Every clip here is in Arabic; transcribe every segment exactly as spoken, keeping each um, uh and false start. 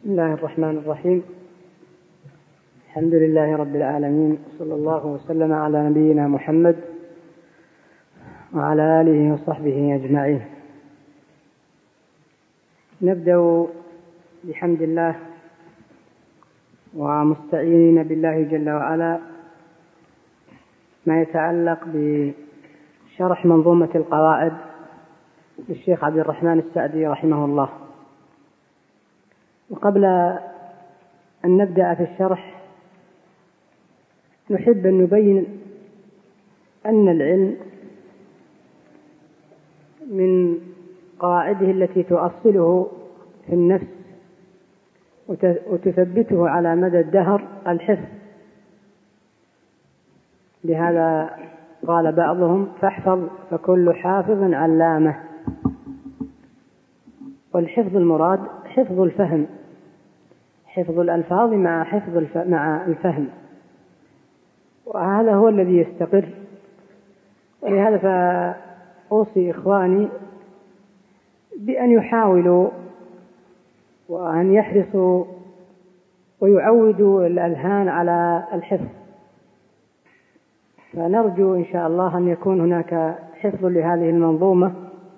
بسم الله الرحمن الرحيم. الحمد لله رب العالمين، صلى الله وسلم على نبينا محمد وعلى آله وصحبه أجمعين. نبدأ بحمد الله ومستعينين بالله جل وعلا ما يتعلق بشرح منظومة القواعد للشيخ عبد الرحمن السعدي رحمه الله. وقبل أن نبدأ في الشرح نحب أن نبين أن العلم من قواعده التي تؤصله في النفس وتثبته على مدى الدهر الحفظ. لهذا قال بعضهم: فاحفظ فكل حافظ علامة. والحفظ المراد حفظ الفهم، حفظ الألفاظ مع حفظ الف... مع الفهم، وهذا هو الذي يستقر. ولهذا فأوصي إخواني بأن يحاولوا وأن يحرصوا ويعودوا الأذهان على الحفظ، فنرجو إن شاء الله أن يكون هناك حفظ لهذه المنظومة،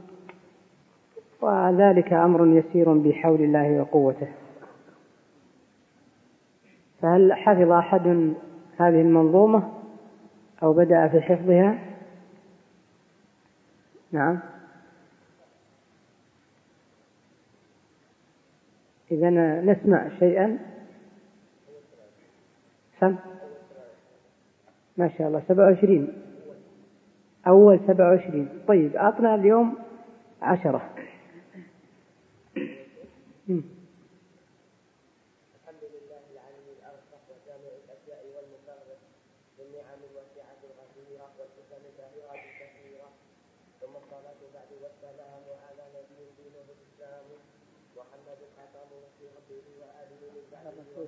وذلك أمر يسير بحول الله وقوته. فهل حفظ أحد هذه المنظومة أو بدأ في حفظها؟ نعم. إذا نسمع شيئا. سم ما شاء الله سبعة وعشرين، أول سبعة وعشرين. طيب أعطنا اليوم عشرة. م. الحمد لله العلي الأرفق وجامع الأشياء والمفرق بالنعم الواسعة الغزيرة والحكم الباهرة الكثيرة، ثم الصلاة بعد والسلام على نبي دينه الإسلام محمد الخاتم في ربه وآله من بعده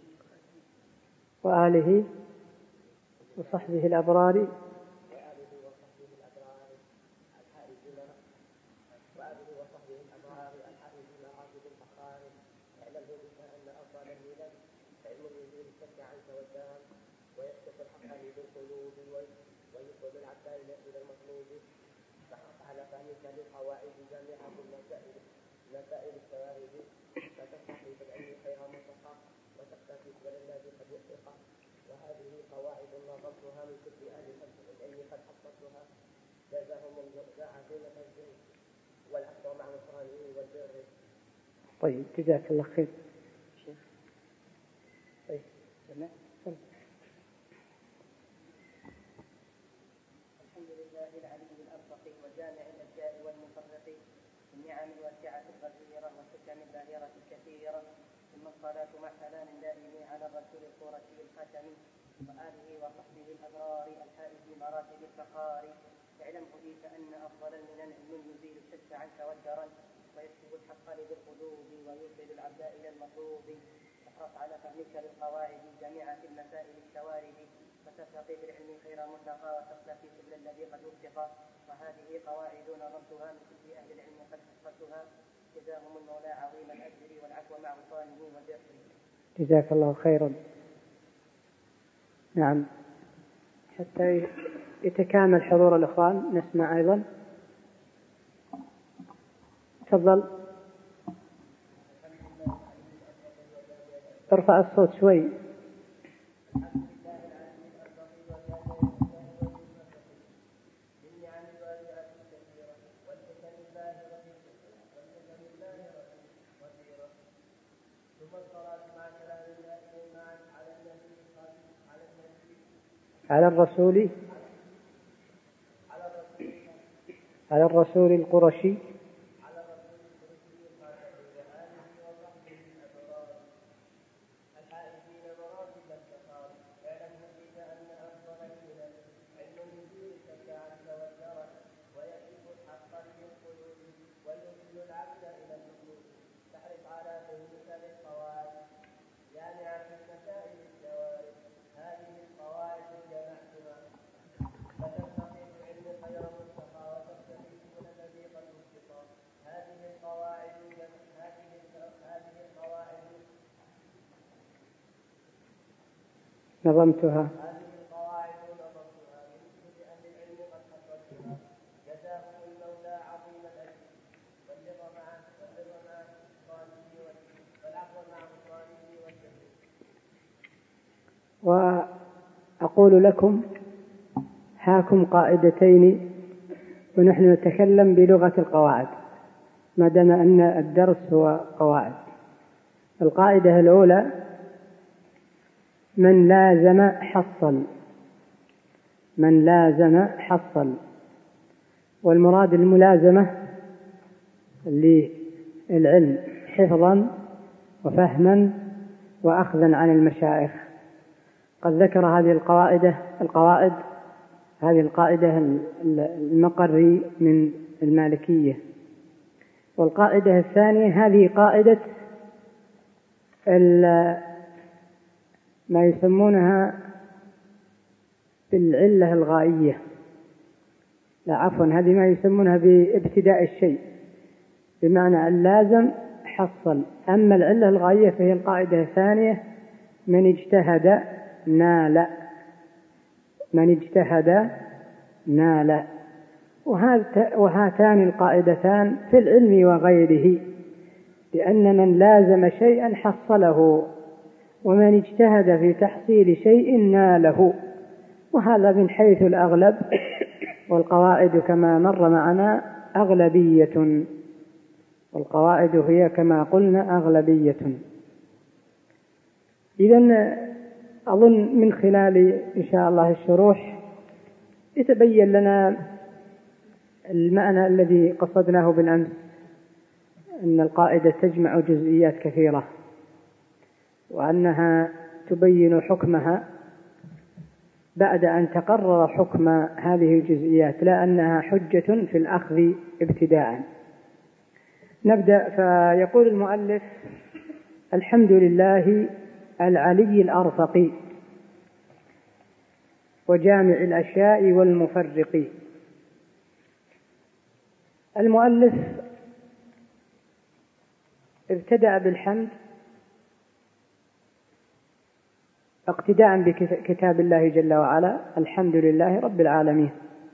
وآله وصحبه الأبرار وآله وصحبه الأبرار الحائزين وآله وصحبه الأبرار الحائزين راكب الفخار. اعلم بك أن أفضل الملل علم يزيل الشك عنك والدهر ويكشف الحق بالقلوب ويوصل العبد إلى المطلوب. فحق على فهمك للقواعد جامعة المسائل مسائل الشوارد، فتستحي بالعلم خير منطقة وتختفي بالذي قد يحقق. وهذه قواعد نظمتها من كل أهل العلم قد حصلتها، جزاهم الله عظيم الجزاء والعفو مع نصرانه والبر. طيب جزاك الله خير. طيب سمع. الحمد لله العلي الأرفق وجامع الأشياء والمفرق بالنعم الواسعة الغزيرة والحكم الباهرة الكثيرة، ثم الصلاة مع سلام دائم على الرسول القرشي الختم وآله وصحبه الأبرار الحائز مراتب الفخار. اعلم بك أن أفضل من العلم يزيل الشك عنك والدرن ويكتب الحق للقلوب ويوصل العبد إلى المطلوب. احرص على فهمك للقواعد جميعة المسائل الشوارد، فترتقي بالعلم خير منتقى وتختفي كل الذي قد وفق. وهذه قواعد نظمتها من كل أهل العلم قد حصلتها، جزاهم المولى عظيم الأجر والعفو مع غفرانه وبره. جزاك الله خيرا. نعم، حتى يتكامل حضور الإخوان نسمع أيضا. تفضل ارفع الصوت شوي. على الرسول على الرسول القرشي نظمتها. هذه القواعد نظمتها من كتب أهل العلم قد حصلتها، جزاهم المولى عظيم الأجر، بلغ معه بلغ معه غفرانه والعفو مع غفرانه والجزاء. وأقول لكم هاكم قاعدتين، ونحن نتكلم بلغة القواعد ما دام أن الدرس هو قواعد. القاعدة الأولى: من لازم حصل. من لازم حصل. والمراد الملازمة للعلم حفظا وفهما وأخذا عن المشايخ. قد ذكر هذه القواعد القواعد هذه القاعدة المقري من المالكية. والقاعدة الثانية هذه قاعدة ما يسمونها بالعلة الغائية، لا عفوا هذه ما يسمونها بابتداء الشيء، بمعنى اللازم حصل. أما العلة الغائية فهي القاعدة الثانية: من اجتهد نال. من اجتهد نال. وهاتان القاعدتان في العلم وغيره، لأن من لازم شيئا حصله، ومن اجتهد في تحصيل شيء ناله. وهذا من حيث الأغلب، والقواعد كما مر معنا أغلبية. والقواعد هي كما قلنا أغلبية. إذن أظن من خلال إن شاء الله الشروح يتبين لنا المعنى الذي قصدناه بالأمس، أن القاعدة تجمع جزئيات كثيرة، وأنها تبين حكمها بعد أن تقرر حكم هذه الجزئيات، لا أنها حجة في الأخذ ابتداء. نبدأ. فيقول المؤلف: الحمد لله العلي الأرفق وجامع الأشياء والمفرق. المؤلف ابتدأ بالحمد اقتداء بكتاب الله جل وعلا: الحمد لله رب العالمين،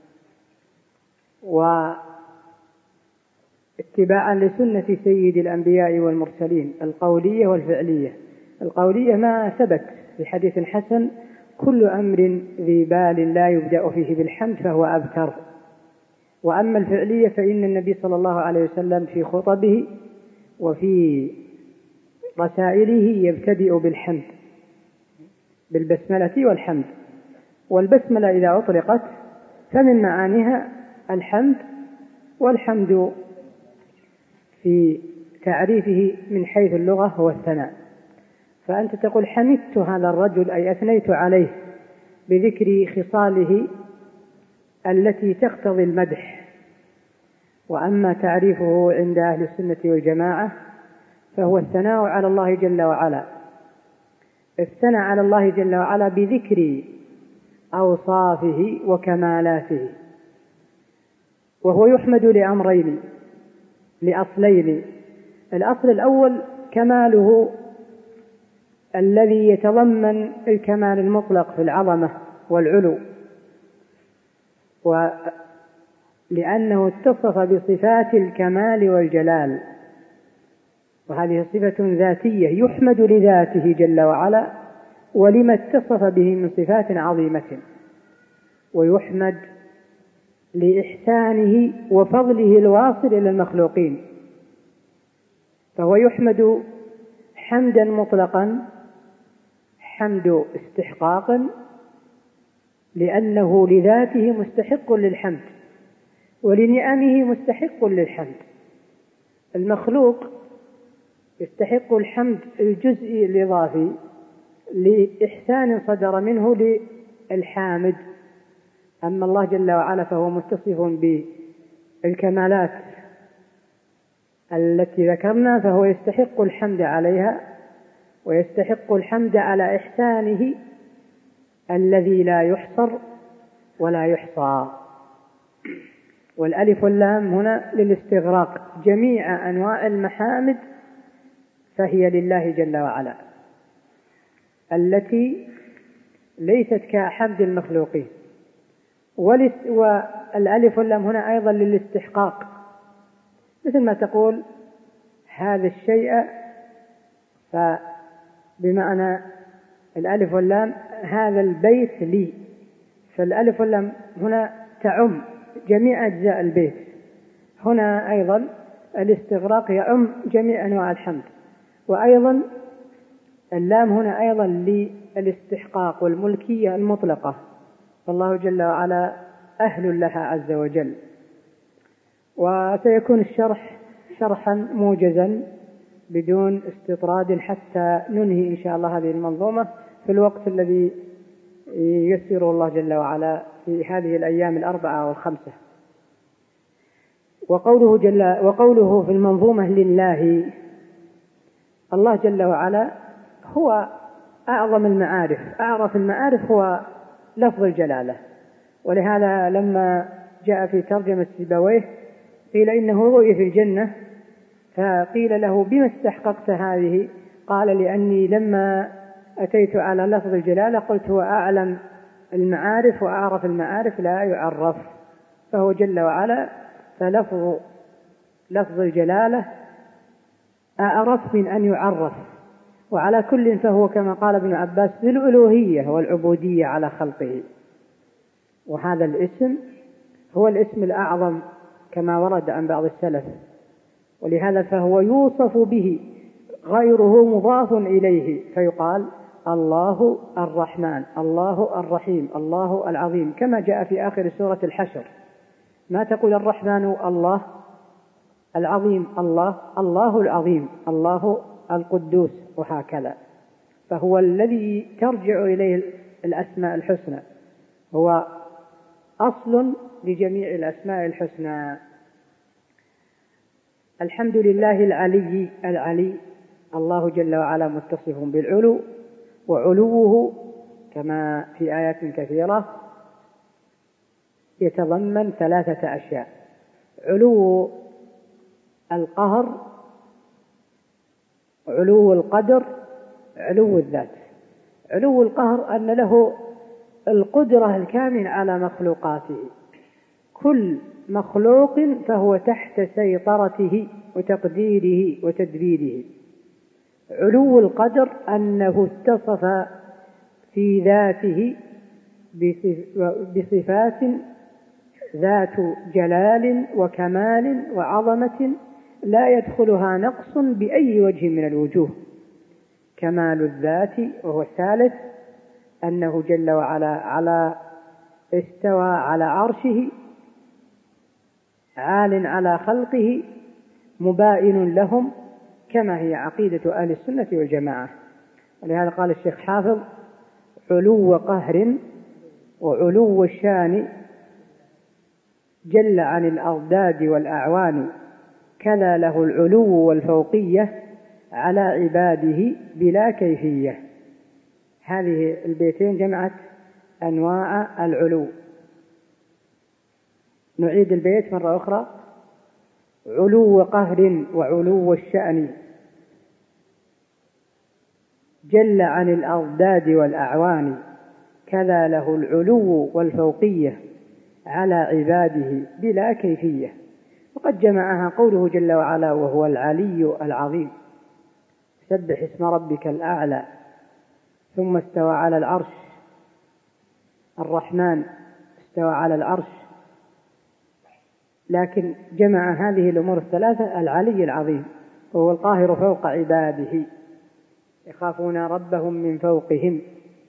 واتباعا لسنة سيد الأنبياء والمرسلين القولية والفعلية. القولية ما ثبت في حديث حسن: كل أمر ذي بال لا يبدأ فيه بالحمد فهو أبتر. وأما الفعلية فإن النبي صلى الله عليه وسلم في خطبه وفي رسائله يبتدئ بالحمد، بالبسملة والحمد. والبسملة إذا أطلقت فمن معانيها الحمد، والحمد في تعريفه من حيث اللغة هو الثناء. فأنت تقول حمدت هذا الرجل، أي أثنيت عليه بذكر خصاله التي تقتضي المدح. وأما تعريفه عند أهل السنة والجماعة فهو الثناء على الله جل وعلا. الثناء على الله جل وعلا بذكر أوصافه وكمالاته. وهو يحمد لأمرين، لأصلين: الأصل الأول كماله الذي يتضمن الكمال المطلق في العظمة والعلو، ولأنه اتصف بصفات الكمال والجلال، وهذه صفة ذاتية يحمد لذاته جل وعلا ولما اتصف به من صفات عظيمة، ويحمد لإحسانه وفضله الواصل إلى المخلوقين. فهو يحمد حمدا مطلقا، حمد استحقاق، لأنه لذاته مستحق للحمد ولنعمه مستحق للحمد. المخلوق يستحق الحمد الجزئي الإضافي لإحسان صدر منه للحامد. أما الله جل وعلا فهو متصف بالكمالات التي ذكرنا، فهو يستحق الحمد عليها، ويستحق الحمد على إحسانه الذي لا يحصر ولا يحصى. والألف واللام هنا للاستغراق، جميع أنواع المحامد فهي لله جل وعلا، التي ليست كحمد المخلوقين. والألف واللام هنا أيضا للاستحقاق، مثل ما تقول هذا الشيء، فبمعنى الألف واللام هذا البيت لي، فالألف واللام هنا تعم جميع أجزاء البيت. هنا أيضا الاستغراق يعم جميع أنواع الحمد. وأيضا اللام هنا أيضا للاستحقاق والملكية المطلقة، فالله جل وعلا أهل لها عز وجل. وسيكون الشرح شرحا موجزا بدون استطراد حتى ننهي إن شاء الله هذه المنظومة في الوقت الذي ييسره الله جل وعلا في هذه الأيام الأربعة والخمسة. وقوله, جل وقوله في المنظومة لله، الله جل وعلا هو أعظم المعارف، أعرف المعارف هو لفظ الجلالة. ولهذا لما جاء في ترجمة سيبويه قيل إنه رؤي في الجنة، فقيل له بما استحققت هذه؟ قال لأني لما أتيت على لفظ الجلالة قلت هو أعلم المعارف وأعرف المعارف لا يعرف، فهو جل وعلا فلفظ لفظ الجلالة أعرف من أن يعرف. وعلى كل فهو كما قال ابن عباس بالألوهية والعبودية على خلقه. وهذا الاسم هو الاسم الأعظم كما ورد عن بعض السلف، ولهذا فهو يوصف به غيره مضاف إليه، فيقال الله الرحمن، الله الرحيم، الله العظيم، كما جاء في آخر سورة الحشر. ما تقول الرحمن الله، العظيم الله، الله العظيم، الله القدوس، وهكذا. فهو الذي ترجع إليه الأسماء الحسنى، هو أصل لجميع الأسماء الحسنى. الحمد لله العلي، العلي الله جل وعلا متصف بالعلو، وعلوه كما في آيات كثيرة يتضمن ثلاثة أشياء: علو القهر، علو القدر، علو الذات. علو القهر أن له القدرة الكاملة على مخلوقاته، كل مخلوق فهو تحت سيطرته وتقديره وتدبيره. علو القدر أنه اتصف في ذاته بصفات ذات جلال وكمال وعظمة لا يدخلها نقص بأي وجه من الوجوه. كمال الذات وهو الثالث أنه جل وعلا على استوى على عرشه، عال على خلقه، مباين لهم، كما هي عقيدة أهل السنة والجماعة. ولهذا قال الشيخ حافظ: علو قهر وعلو الشان جل عن الأضداد والأعوان، كذا له العلو والفوقية على عباده بلا كيفية. هذه البيتين جمعت أنواع العلو. نعيد البيت مرة أخرى: علو قهر وعلو الشأن جل عن الأضداد والأعوان، كذا له العلو والفوقية على عباده بلا كيفية. وقد جمعها قوله جل وعلا: وهو العلي العظيم، سبح اسم ربك الأعلى، ثم استوى على العرش، الرحمن استوى على العرش. لكن جمع هذه الأمور الثلاثة: العلي العظيم، وهو القاهر فوق عباده، يخافون ربهم من فوقهم.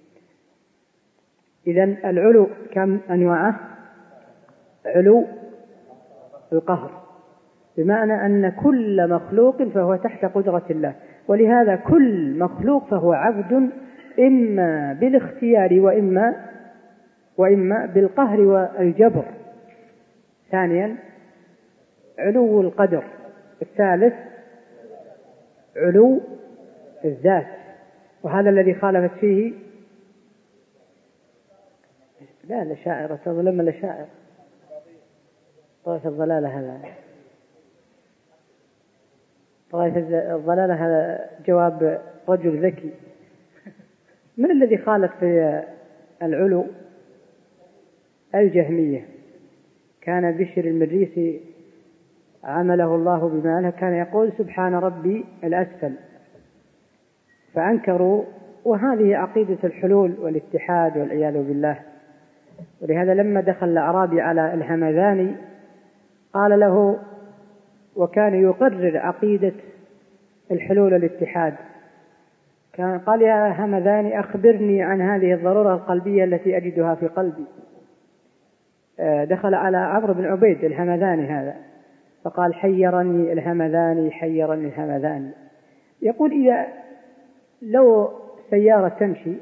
إذن العلو كم أنواعه؟ علو القهر، بمعنى أن كل مخلوق فهو تحت قدرة الله، ولهذا كل مخلوق فهو عبد إما بالاختيار وإما وإما بالقهر والجبر. ثانيا علو القدر. الثالث علو الذات، وهذا الذي خالفت فيه لا الأشاعرة، تظلم الأشاعرة، طائفة الضلالة. هذا طائفة الضلالة هذا جواب رجل ذكي. من الذي خالف في العلو الجهمية. كان بشر المريسي عمله الله بما له كان يقول سبحان ربي الأسفل، فأنكروا، وهذه عقيدة الحلول والاتحاد والعياذ بالله. ولهذا لما دخل الأعرابي على الهمذاني قال له، وكان يقرر عقيدة الحلول والاتحاد، كان قال يا همذاني أخبرني عن هذه الضرورة القلبية التي أجدها في قلبي. دخل على عمرو بن عبيد الهمذاني هذا فقال حيرني الهمذاني حيرني الهمذاني. يقول إذا لو سيارة تمشي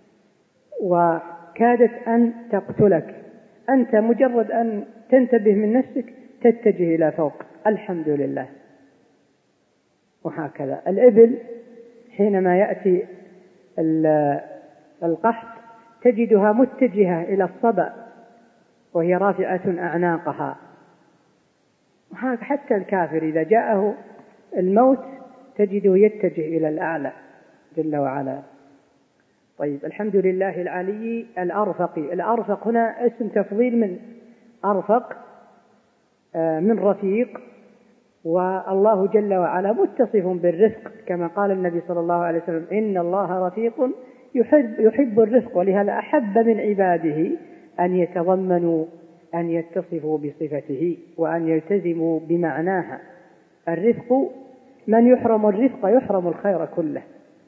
وكادت أن تقتلك، أنت مجرد أن تنتبه من نفسك تتجه إلى فوق، الحمد لله. وهكذا الإبل حينما يأتي القحط تجدها متجهة إلى الصبا وهي رافعة أعناقها. حتى الكافر إذا جاءه الموت تجده يتجه إلى الأعلى جل وعلا. طيب، الحمد لله العلي الأرفق. الأرفق هنا اسم تفضيل من أرفق من رفيق، والله جل وعلا متصف بالرفق كما قال النبي صلى الله عليه وسلم إن الله رفيق يحب, يحب الرفق. ولهذا أحب من عباده أن يتضمنوا أن يتصفوا بصفته وأن يلتزموا بمعناها. الرفق، من يحرم الرفق يحرم الخير كله.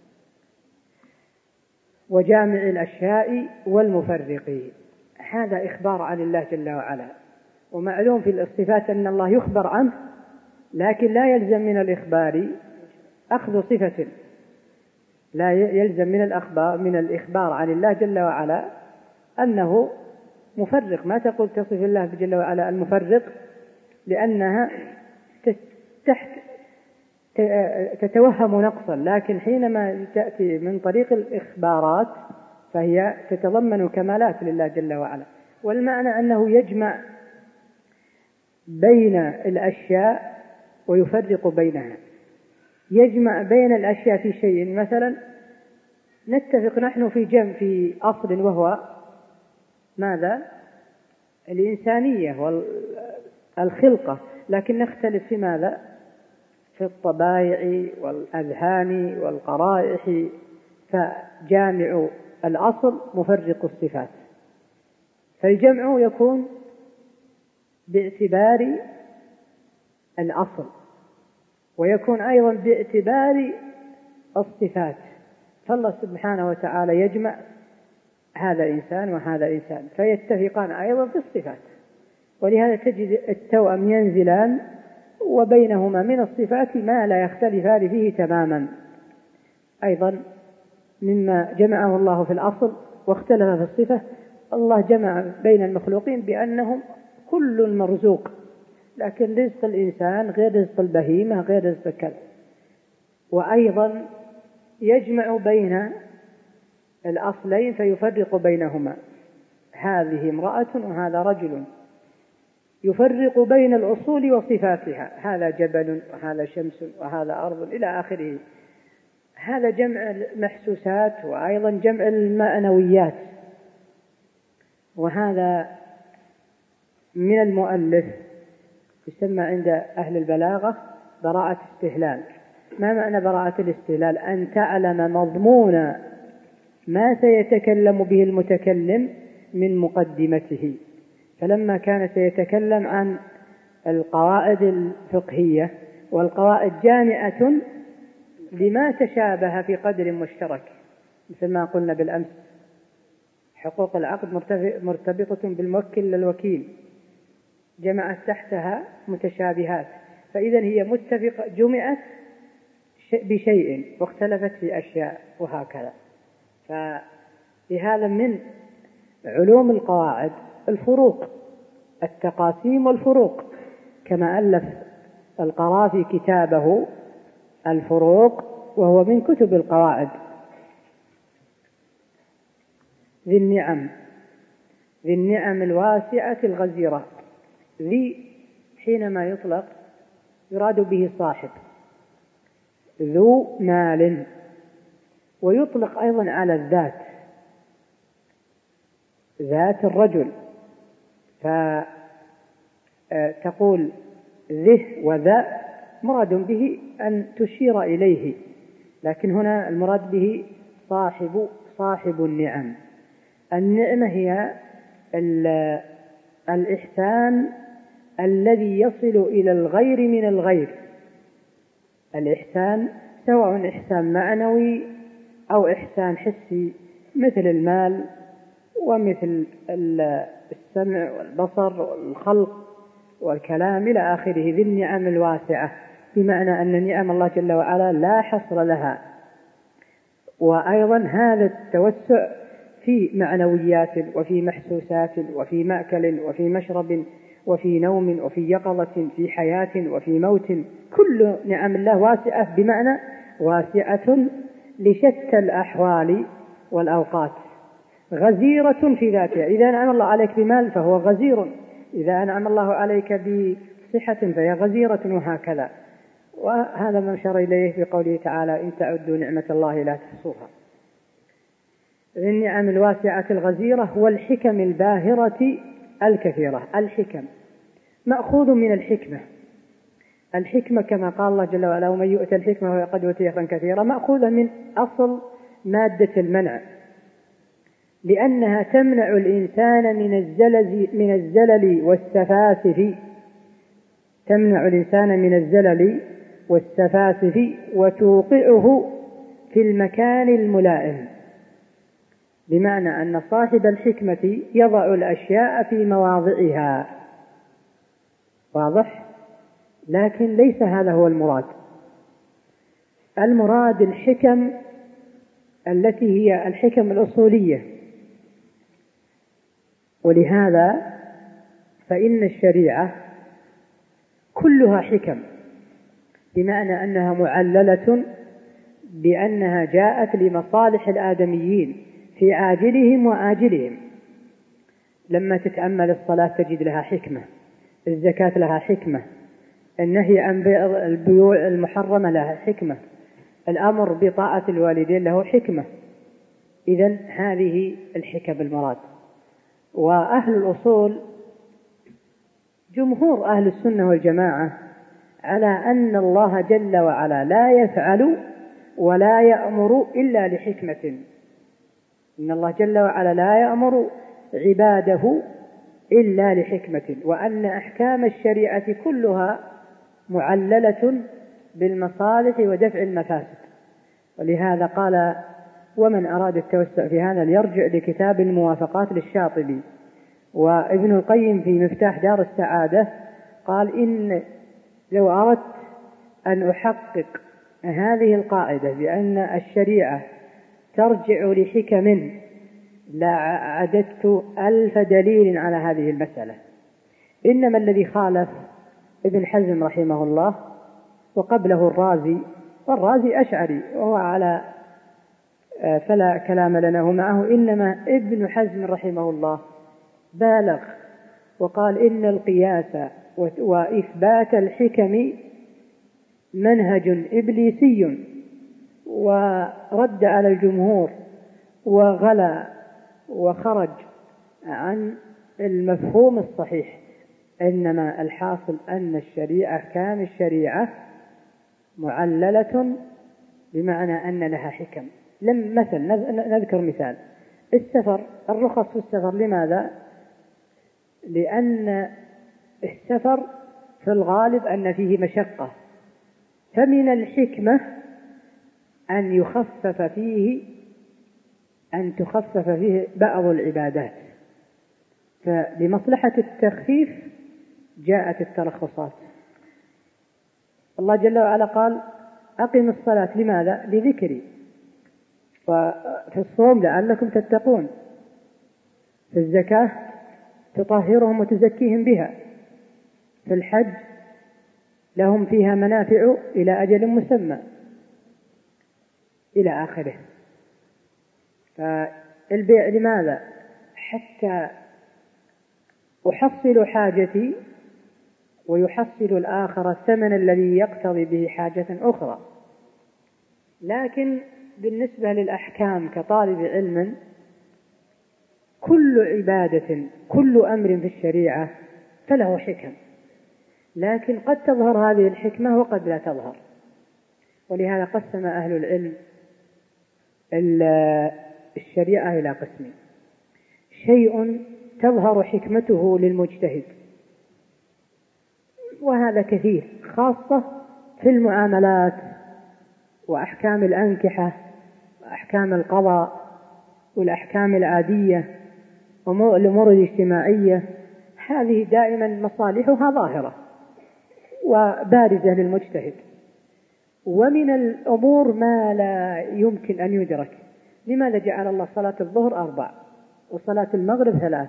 وجامع الأشياء والمفرق، هذا إخبار عن الله جل وعلا. ومعلوم في الصفات أن الله يخبر عنه، لكن لا يلزم من الإخبار أخذ صفة، لا يلزم من الأخبار من الإخبار عن الله جل وعلا أنه مفرق. ما تقول تصف الله جل وعلا المفرق، لأنها تحت تتوهم نقصا، لكن حينما تأتي من طريق الإخبارات فهي تتضمن كمالات لله جل وعلا. والمعنى أنه يجمع بين الأشياء ويفرق بينها. يجمع بين الأشياء في شيء، مثلا نتفق نحن في جمع في أصل وهو ماذا؟ الإنسانية والخلقة، لكن نختلف في ماذا؟ في الطبائع والأذهان والقرائح. فجامع الأصل مفرق الصفات، فالجمع يكون باعتبار الأصل ويكون أيضا باعتبار الصفات. فالله سبحانه وتعالى يجمع هذا إنسان وهذا إنسان فيتفقان أيضا في الصفات. ولهذا تجد التوأم ينزلان وبينهما من الصفات ما لا يختلفان فيه تماما. أيضا مما جمعه الله في الأصل واختلف في الصفة، الله جمع بين المخلوقين بأنهم كل مرزوق، لكن رزق الإنسان غير رزق البهيمة غير رزق الكلب. وأيضا يجمع بين الأصلين فيفرق بينهما، هذه امرأة وهذا رجل، يفرق بين الأصول وصفاتها، هذا جبل وهذا شمس وهذا أرض إلى آخره. هذا جمع المحسوسات وأيضا جمع المعنويات. وهذا من المؤلف يسمى عند أهل البلاغة براءة استهلال. ما معنى براءة الاستهلال؟ أن تعلم مضمون ما سيتكلم به المتكلم من مقدمته. فلما كان سيتكلم عن القواعد الفقهية والقواعد جامعة لما تشابه في قدر مشترك، مثل ما قلنا بالأمس حقوق العقد مرتبطة بالموكل للوكيل، جمعت تحتها متشابهات، فإذا هي متفقة جمعت بشيء واختلفت في أشياء وهكذا. فلهذا من علوم القواعد الفروق، التقاسيم والفروق، كما ألف القرافي كتابه الفروق وهو من كتب القواعد. ذي النعم، ذي النعم الواسعة الغزيرة. ذي حينما يطلق يراد به صاحب، ذو مال، ويطلق أيضا على الذات. ذات الرجل، فتقول ذه وذا مراد به أن تشير إليه، لكن هنا المراد به صاحب صاحب النعم. النعمة هي الإحسان الذي يصل إلى الغير من الغير. الإحسان سواء إحسان معنوي أو إحسان حسي مثل المال ومثل السمع والبصر والخلق والكلام إلى آخره، ذي النعم الواسعة، بمعنى أن نعم الله جل وعلا لا حصر لها. وأيضا هذا التوسع في معنويات وفي محسوسات وفي مأكل وفي مشرب وفي نوم وفي يقظة، في حياة وفي موت، كل نعم الله واسعة، بمعنى واسعة لشتى الأحوال والأوقات، غزيرة في ذاتها. إذا أنعم الله عليك بمال فهو غزير، إذا أنعم الله عليك بصحة فهي غزيرة، وهكذا. وهذا ما أشار إليه بقوله تعالى: إن تعدوا نعمة الله لا تحصوها. النعم الواسعة الغزيرة والحكم الباهرة الكثيرة. الحكم مأخوذ من الحكمة. الحكمة كما قال الله جل وعلا: ومن يؤت الحكمة فقد أوتي خيرا كثيرا، مأخوذة من أصل مادة المنع، لأنها تمنع الإنسان من الزلل من الزلل والسفاسف، تمنع الإنسان من الزلل والسفاسف وتوقعه في المكان الملائم، بمعنى أن صاحب الحكمة يضع الأشياء في مواضعها. واضح؟ لكن ليس هذا هو المراد. المراد الحكم التي هي الحكم الأصولية. ولهذا فإن الشريعة كلها حكم، بمعنى أنها معللة بأنها جاءت لمصالح الآدميين في عاجلهم وآجلهم. لما تتأمل الصلاة تجد لها حكمة، الزكاة لها حكمة، النهي عن البيوع المحرمة لها حكمة، الأمر بطاعة الوالدين له حكمة. إذن هذه الحكم المراد. وأهل الأصول جمهور أهل السنة والجماعة على أن الله جل وعلا لا يفعل ولا يأمر إلا لحكمة. إن الله جل وعلا لا يأمر عباده إلا لحكمة، وأن أحكام الشريعة كلها معللة بالمصالح ودفع المفاسد. ولهذا قال: ومن أراد التوسع في هذا ليرجع لكتاب الموافقات للشاطبي. وابن القيم في مفتاح دار السعادة قال: إن لو أردت أن أحقق هذه القاعدة بأن الشريعة ترجع لحكم لعددت ألف دليل على هذه المسألة. إنما الذي خالف ابن حزم رحمه الله، وقبله الرازي، والرازي أشعري وهو على فلا كلام لنا معه، إنما ابن حزم رحمه الله بالغ وقال: إن القياس وإثبات الحكم منهج إبليسي، ورد على الجمهور وغلا وخرج عن المفهوم الصحيح. إنما الحاصل أن الشريعة كان الشريعة معللة، بمعنى أن لها حكم. لم مثل نذكر مثال السفر، الرخص في السفر. لماذا؟ لأن السفر في الغالب أن فيه مشقة، فمن الحكمة أن يخفف فيه أن تخفف فيه بعض العبادات، فلمصلحة التخفيف جاءت الترخصات. الله جل وعلا قال: أقم الصلاة. لماذا؟ لذكري. وفي الصوم لعلكم تتقون، في الزكاة تطهرهم وتزكيهم بها، في الحج لهم فيها منافع إلى أجل مسمى، إلى آخره. فالبيع لماذا؟ حتى أحصل حاجتي ويحصل الآخر الثمن الذي يقتضي به حاجة أخرى. لكن بالنسبة للأحكام كطالب علم كل عبادة كل أمر في الشريعة فله حكم، لكن قد تظهر هذه الحكمة وقد لا تظهر. ولهذا قسم أهل العلم الشريعة إلى قسمين: شيء تظهر حكمته للمجتهد، وهذا كثير، خاصة في المعاملات وأحكام الأنكحة وأحكام القضاء والأحكام العادية والأمور الاجتماعية، هذه دائما مصالحها ظاهرة وبارزة للمجتهد. ومن الأمور ما لا يمكن أن يدرك. لماذا جعل الله صلاة الظهر أربع وصلاة المغرب ثلاث؟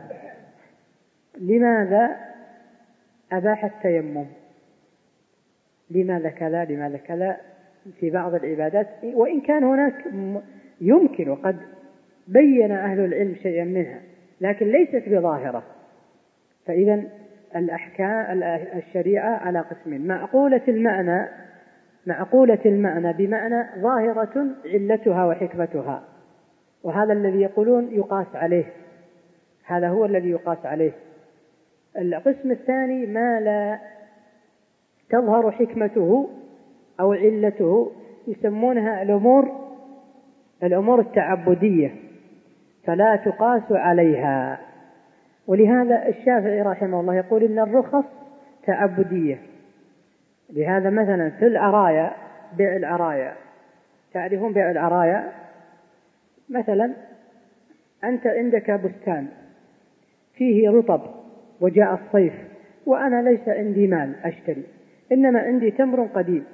لماذا أباح التيمم؟ لماذا كذا لماذا كذا في بعض العبادات، وإن كان هناك يمكن وقد بين أهل العلم شيئا منها، لكن ليست بظاهرة. فإذا الأحكام الشريعة على قسمين: معقولة المعنى معقولة المعنى بمعنى ظاهرة علتها وحكمتها، وهذا الذي يقولون يقاس عليه، هذا هو الذي يقاس عليه. القسم الثاني ما لا تظهر حكمته أو علته، يسمونها الأمور الأمور التعبدية، فلا تقاس عليها. ولهذا الشافعي رحمه الله يقول إن الرخص تعبدية. لهذا مثلا في العرايا، بيع العرايا، تعرفون بيع العرايا؟ مثلا أنت عندك بستان فيه رطب وجاء الصيف وأنا ليس عندي مال أشتري، إنما عندي تمر قديم،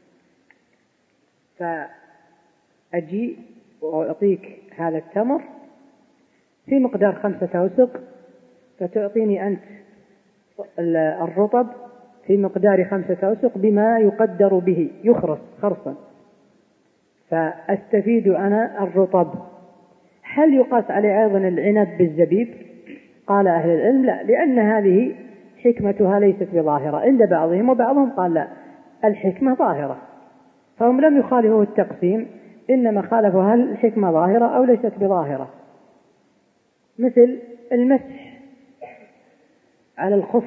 فأجي وأعطيك هذا التمر في مقدار خمسة أوسق، فتعطيني أنت الرطب في مقدار خمسة أوسق بما يقدر به، يخرص خرصا، فأستفيد أنا الرطب. هل يقاس عليه أيضا العنب بالزبيب؟ قال أهل العلم لا، لأن هذه حكمتها ليست بظاهرة عند بعضهم، وبعضهم قال لا، الحكمة ظاهرة. فهم لم يخالفوا التقسيم، إنما خالفوا هل الحكمة ظاهرة أو ليست بظاهرة. مثل المسح على الخف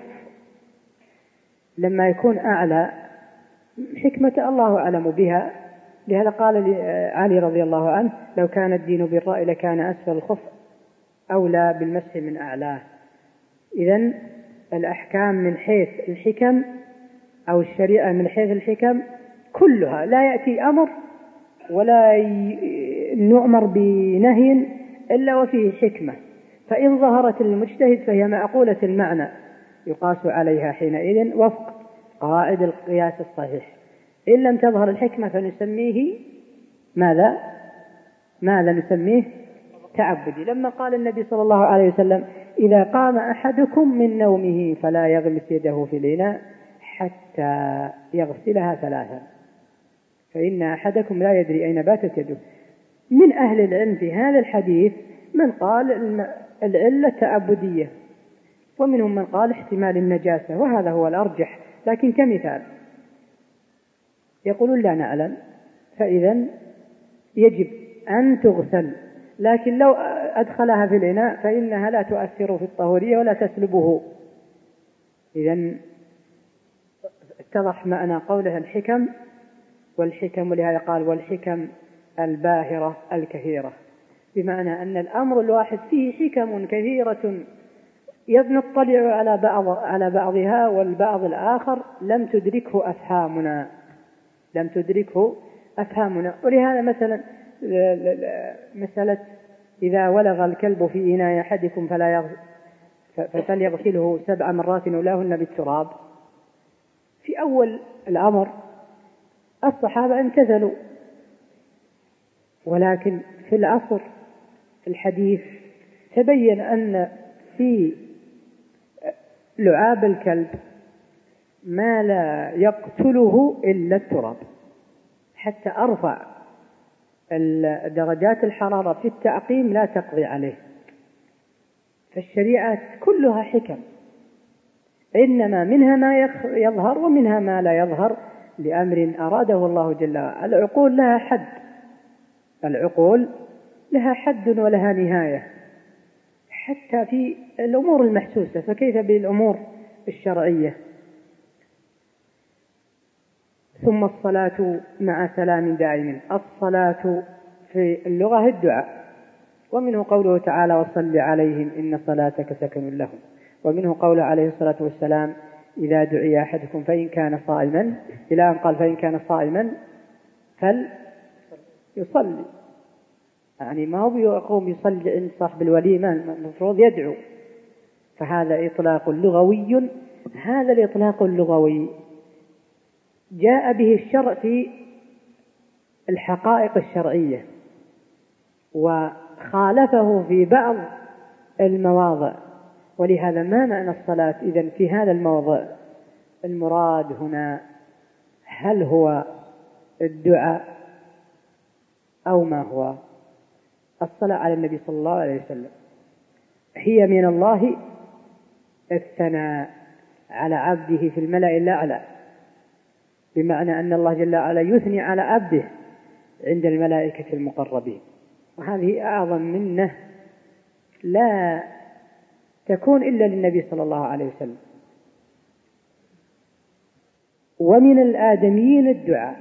لما يكون أعلى، حكمة الله أعلم بها، لهذا قال علي رضي الله عنه: لو كان الدين بالرأي لكان أسفل الخف أولى بالمسح من أعلاه. إذن الأحكام من حيث الحكم أو الشريعة من حيث الحكم كلها لا يأتي أمر ولا نؤمر بنهي إلا وفيه حكمة، فإن ظهرت للمجتهد فهي معقولة المعنى يقاس عليها حينئذ وفق قواعد القياس الصحيح. إن لم تظهر الحكمة فنسميه ماذا؟ ماذا نسميه؟ تعبدي. لما قال النبي صلى الله عليه وسلم: إذا قام أحدكم من نومه فلا يغمس يده في الإناء حتى يغسلها ثلاثا، فإن أحدكم لا يدري أين باتت يده. من أهل العلم في هذا الحديث من قال العلة تعبدية، ومنهم من قال احتمال النجاسة، وهذا هو الأرجح. لكن كمثال يقولون لا نعلم، فإذا يجب أن تغسل، لكن لو أدخلها في الإناء فإنها لا تؤثر في الطهورية ولا تسلبه. إذن اتضح معنى قولها الحكم، والحكم لهذا قال: والحكم الباهرة الكثيرة، بمعنى أن الأمر الواحد فيه حكم كثيرة نطلع على بعض على بعضها، والبعض الآخر لم تدركه أفهامنا لم تدركه أفهامنا ولهذا مثلا مسألة إذا ولغ الكلب في إناء أحدكم فلا فليغسله سبع مرات ولاهن بالتراب، في أول الأمر الصحابة امتثلوا، ولكن في العصر الحديث تبين أن في لعاب الكلب ما لا يقتله إلا التراب، حتى أرفع درجات الحرارة في التعقيم لا تقضي عليه. فالشريعة كلها حكم، إنما منها ما يظهر ومنها ما لا يظهر لأمر أراده الله جل وعلا. العقول لها حد العقول لها حد ولها نهاية. حتى في الأمور المحسوسة، فكيف بالأمور الشرعية؟ ثم الصلاة مع سلام دائم. الصلاة في اللغة الدعاء، ومنه قوله تعالى وصل عليهم إن صلاتك سكن لهم، ومنه قوله عليه الصلاة والسلام إذا دعي أحدكم فإن كان صائما، إلى أن قال فإن كان صائما فليصلي، يعني ما هو يقوم يصلي عند صاحب الوليمة، المفروض يدعو. فهذا إطلاق لغوي. هذا الإطلاق اللغوي جاء به الشرع في الحقائق الشرعية، وخالفه في بعض المواضع. ولهذا ما معنى الصلاة إذن في هذا الموضع؟ المراد هنا هل هو الدعاء أو ما هو؟ الصلاة على النبي صلى الله عليه وسلم هي من الله الثناء على عبده في الملأ الأعلى، بمعنى أن الله جل وعلا يثني على عبده عند الملائكة المقربين، وهذه أعظم منه لا تكون إلا للنبي صلى الله عليه وسلم. ومن الآدميين الدعاء،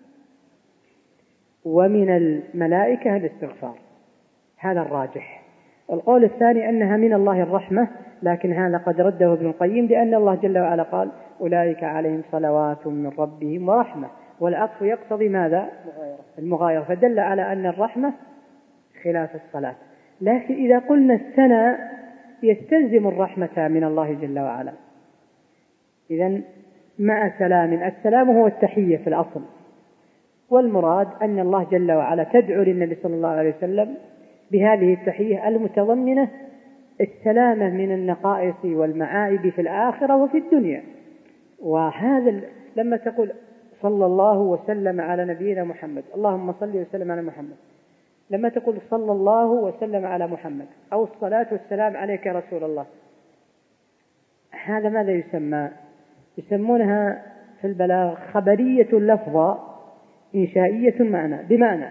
ومن الملائكة الاستغفار، هذا الراجح. القول الثاني أنها من الله الرحمة، لكن هذا قد رده ابن القيم لأن الله جل وعلا قال أولئك عليهم صلوات من ربهم ورحمة، والعطف يقتضي ماذا؟ المغايرة، فدل على أن الرحمة خلاف الصلاة. لكن إذا قلنا الثناء يستلزم الرحمة من الله جل وعلا. إذن مع سلام، السلام هو التحية في الأصل، والمراد أن الله جل وعلا تدعو للنبي صلى الله عليه وسلم بهذه التحية المتضمنة السلامة من النقائص والمعائب في الآخرة وفي الدنيا. وهذا لما تقول صلى الله وسلم على نبينا محمد، اللهم صل وسلم على محمد، لما تقول صلى الله وسلم على محمد أو الصلاة والسلام عليك يا رسول الله، هذا ماذا يسمى؟ يسمونها في البلاغ خبرية لفظة إنشائية معنى، بمعنى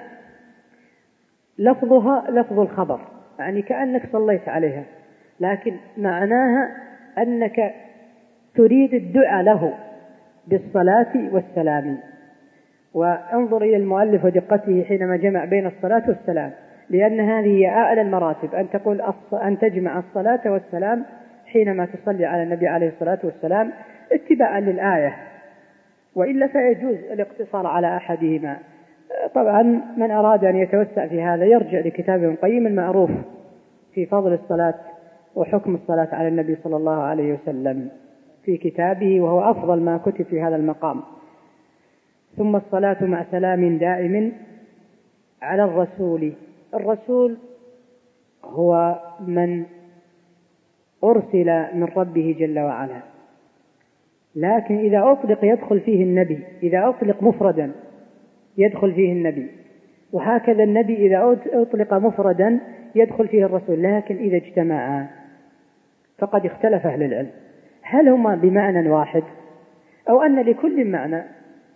لفظها لفظ الخبر، يعني كأنك صليت عليها، لكن معناها أنك تريد الدعاء له بالصلاة والسلام. وانظر إلى المؤلف ودقته حينما جمع بين الصلاة والسلام، لأن هذه هي أعلى المراتب، أن تقول أن تجمع الصلاة والسلام حينما تصلي على النبي عليه الصلاة والسلام اتباعا للآية، وإلا فيجوز الاقتصار على أحدهما. طبعا من أراد أن يتوسع في هذا يرجع لكتاب ابن القيم المعروف في فضل الصلاة وحكم الصلاة على النبي صلى الله عليه وسلم في كتابه، وهو أفضل ما كتب في هذا المقام. ثم الصلاة مع سلام دائم على الرسول. الرسول هو من أرسل من ربه جل وعلا، لكن إذا أطلق يدخل فيه النبي، إذا أطلق مفردا يدخل فيه النبي، وهكذا النبي إذا أطلق مفردا يدخل فيه الرسول. لكن إذا اجتمعا فقد اختلف أهل العلم هل هما بمعنى واحد أو أن لكل معنى.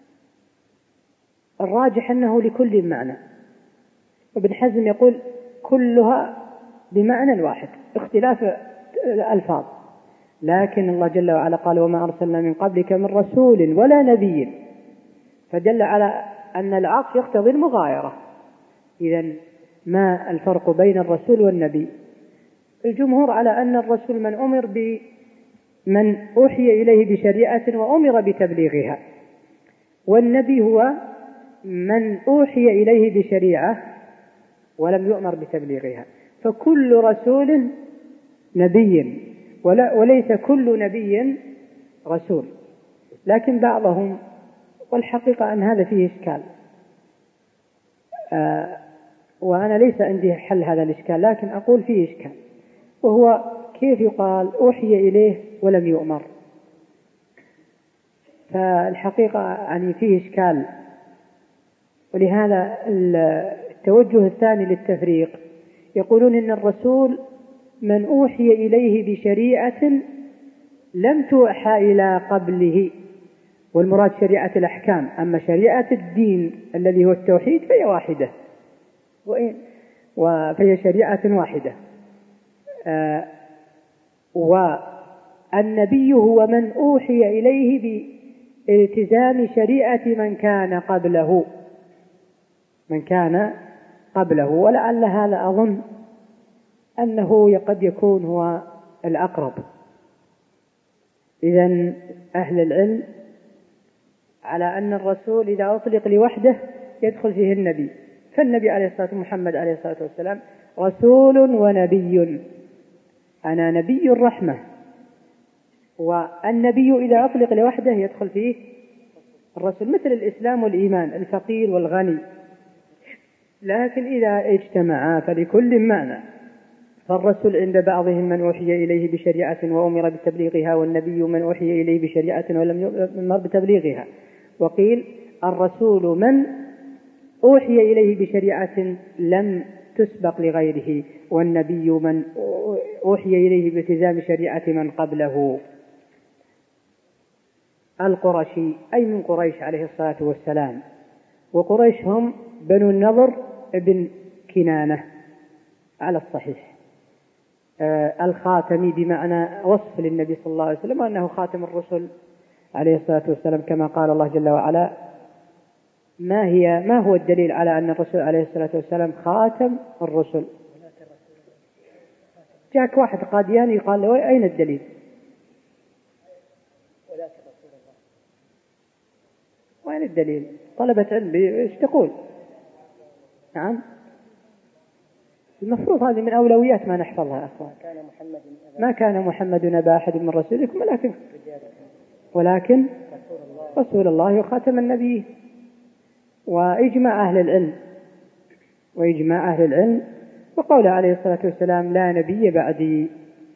الراجح أنه لكل معنى، وابن حزم يقول كلها بمعنى واحد، اختلاف الألفاظ. لكن الله جل وعلا قال وما أرسلنا من قبلك من رسول ولا نبي، فدل على أن العطف يقتضي المغايرة. إذن ما الفرق بين الرسول والنبي؟ الجمهور على أن الرسول من أمر بمن أوحي إليه بشريعة وأمر بتبليغها، والنبي هو من أوحي إليه بشريعة ولم يؤمر بتبليغها. فكل رسول نبي وليس كل نبي رسول. لكن بعضهم، والحقيقة أن هذا فيه إشكال، آه وأنا ليس عندي حل هذا الإشكال، لكن أقول فيه إشكال، وهو كيف يقال أوحي إليه ولم يؤمر؟ فالحقيقة يعني فيه إشكال. ولهذا التوجه الثاني للتفريق يقولون إن الرسول من أوحي إليه بشريعة لم توحى إلى قبله، والمراد شريعة الأحكام، أما شريعة الدين الذي هو التوحيد فهي واحدة، فهي شريعة واحدة. آه والنبي هو من أوحي إليه بالتزام شريعة من كان قبله من كان قبله ولعل هذا أظن أنه قد يكون هو الأقرب. إذن أهل العلم على أن الرسول إذا أطلق لوحده يدخل فيه النبي، فالنبي عليه الصلاة والسلام محمد عليه الصلاة والسلام رسول ونبي، أنا نبي الرحمة، والنبي إذا أطلق لوحده يدخل فيه الرسول، مثل الإسلام والإيمان، الفقير والغني، لكن إذا اجتمعا فلكل معنى، فالرسول عند بعضهم من أوحي إليه بشريعة وأمر بتبليغها، والنبي من أوحي إليه بشريعة ولم يؤمر بتبليغها. وقيل الرسول من أوحي إليه بشريعة لم تسبق لغيره، والنبي من أوحي إليه بالتزام شريعة من قبله. القرشي أي من قريش عليه الصلاة والسلام، وقريش هم بنو النضر ابن كنانة على الصحيح. آه الخاتمي بمعنى وصف للنبي صلى الله عليه وسلم وأنه خاتم الرسل عليه الصلاة والسلام، كما قال الله جل وعلا: ما هي ما هو الدليل على أن الرسول عليه الصلاة والسلام خاتم الرسل؟ جاءك واحد قادياني يقال له: أين الدليل؟ وين الدليل؟ طلبة علم ايش تقول؟ نعم، المفروض هذه من أولويات ما نحفظها أخوان. ما كان محمد أبا أحد من رسولكم ولكن ولكن رسول الله وخاتم النبي. وإجماع أهل العلم وإجماع أهل العلم وقول عليه الصلاة والسلام: لا نبي بعدي.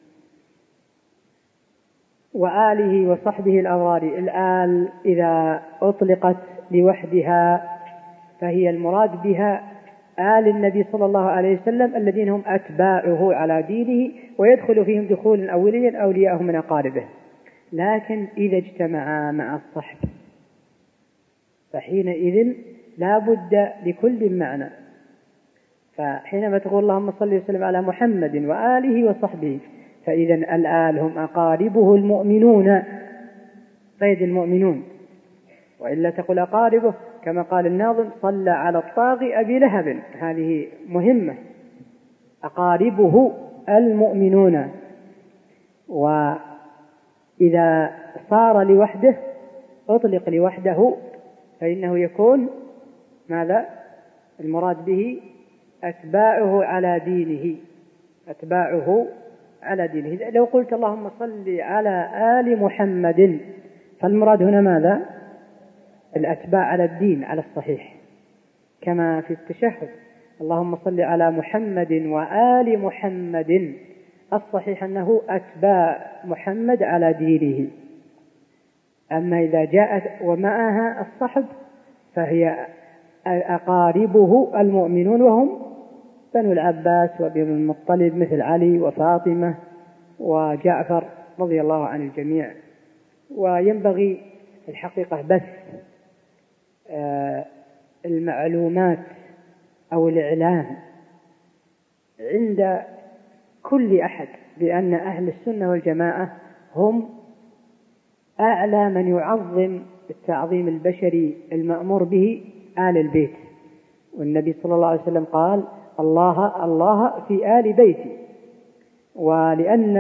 وآله وصحبه الأبرار. الآل إذا أطلقت لوحدها فهي المراد بها آل النبي صلى الله عليه وسلم الذين هم أتباعه على دينه، ويدخل فيهم دخول أوليا أولياءه من أقاربه. لكن إذا اجتمعا مع الصحب فحينئذ لا بد لكل معنى. فحينما تقول اللهم صل وسلم على محمد وآله وصحبه، فإذا الآل هم أقاربه المؤمنون، قيد المؤمنون، وإلا تقول أقاربه كما قال الناظم: صلى على الطاغي أبي لهب. هذه مهمة، أقاربه المؤمنون. وإذا صار لوحده أطلق لوحده فإنه يكون ماذا؟ المراد به أتباعه على دينه، أتباعه على دينه. لو قلت اللهم صل على آل محمد فالمراد هنا ماذا؟ الأتباع على الدين على الصحيح، كما في التشهد: اللهم صل على محمد وآل محمد. الصحيح أنه أتباع محمد على دينه. أما إذا جاءت ومعها الصحب فهي أقاربه المؤمنون، وهم بنو العباس وبنو المطلب مثل علي وفاطمة وجعفر رضي الله عن الجميع. وينبغي الحقيقة بث المعلومات أو الإعلام عند كل أحد بأن أهل السنة والجماعة هم أعلى من يعظم التعظيم البشري المأمور به آل البيت. والنبي صلى الله عليه وسلم قال: الله الله في آل بيتي. ولأن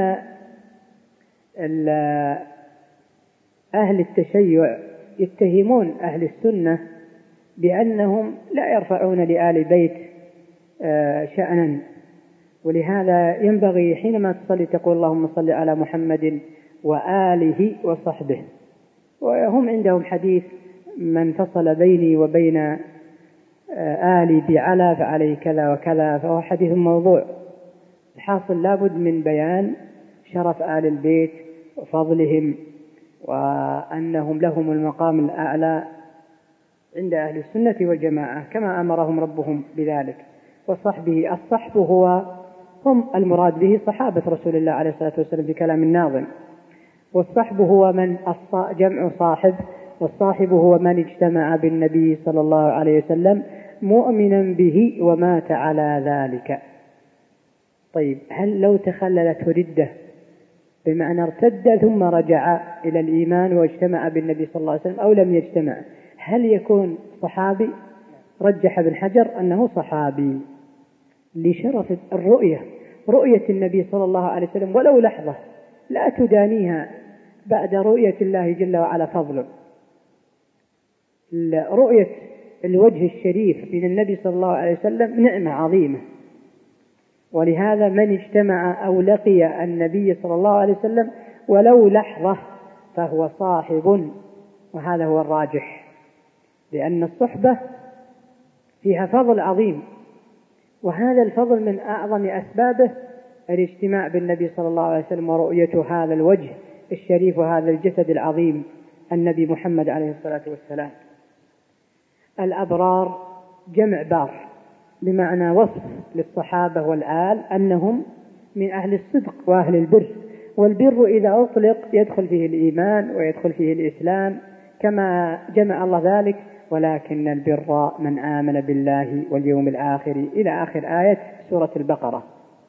أهل التشيع يتهمون أهل السنة بأنهم لا يرفعون لآل بيت شأنا، ولهذا ينبغي حينما تصلي تقول اللهم صل على محمد وآله وصحبه. وهم عندهم حديث: من فصل بيني وبين آلي بعلى فعليه كذا وكذا، فهو حديث موضوع. الحاصل لابد من بيان شرف آل البيت وفضلهم، وأنهم لهم المقام الأعلى عند أهل السنة والجماعة كما أمرهم ربهم بذلك. وصحبه، الصحب هو هم المراد به صحابة رسول الله عليه الصلاة والسلام في كلام الناظم. والصحب هو من جمع صاحب، والصاحب هو من اجتمع بالنبي صلى الله عليه وسلم مؤمنا به ومات على ذلك. طيب هل لو تخللت ردة بمعنى ارتد ثم رجع إلى الإيمان واجتمع بالنبي صلى الله عليه وسلم أو لم يجتمع، هل يكون صحابي؟ رجح ابن حجر أنه صحابي لشرف الرؤية، رؤية النبي صلى الله عليه وسلم ولو لحظة لا تدانيها بعد رؤية الله جل وعلا فضل. رؤية الوجه الشريف من النبي صلى الله عليه وسلم نعمة عظيمة، ولهذا من اجتمع أو لقي النبي صلى الله عليه وسلم ولو لحظة فهو صاحب، وهذا هو الراجح، لأن الصحبة فيها فضل عظيم، وهذا الفضل من أعظم أسبابه الاجتماع بالنبي صلى الله عليه وسلم ورؤية هذا الوجه الشريف وهذا الجسد العظيم النبي محمد عليه الصلاة والسلام. الأبرار جمع بار بمعنى وصف للصحابة والآل أنهم من أهل الصدق وأهل البر، والبر إذا أطلق يدخل فيه الإيمان ويدخل فيه الإسلام كما جمع الله ذلك، ولكن البر من آمن بالله واليوم الآخر إلى آخر آية سورة البقرة.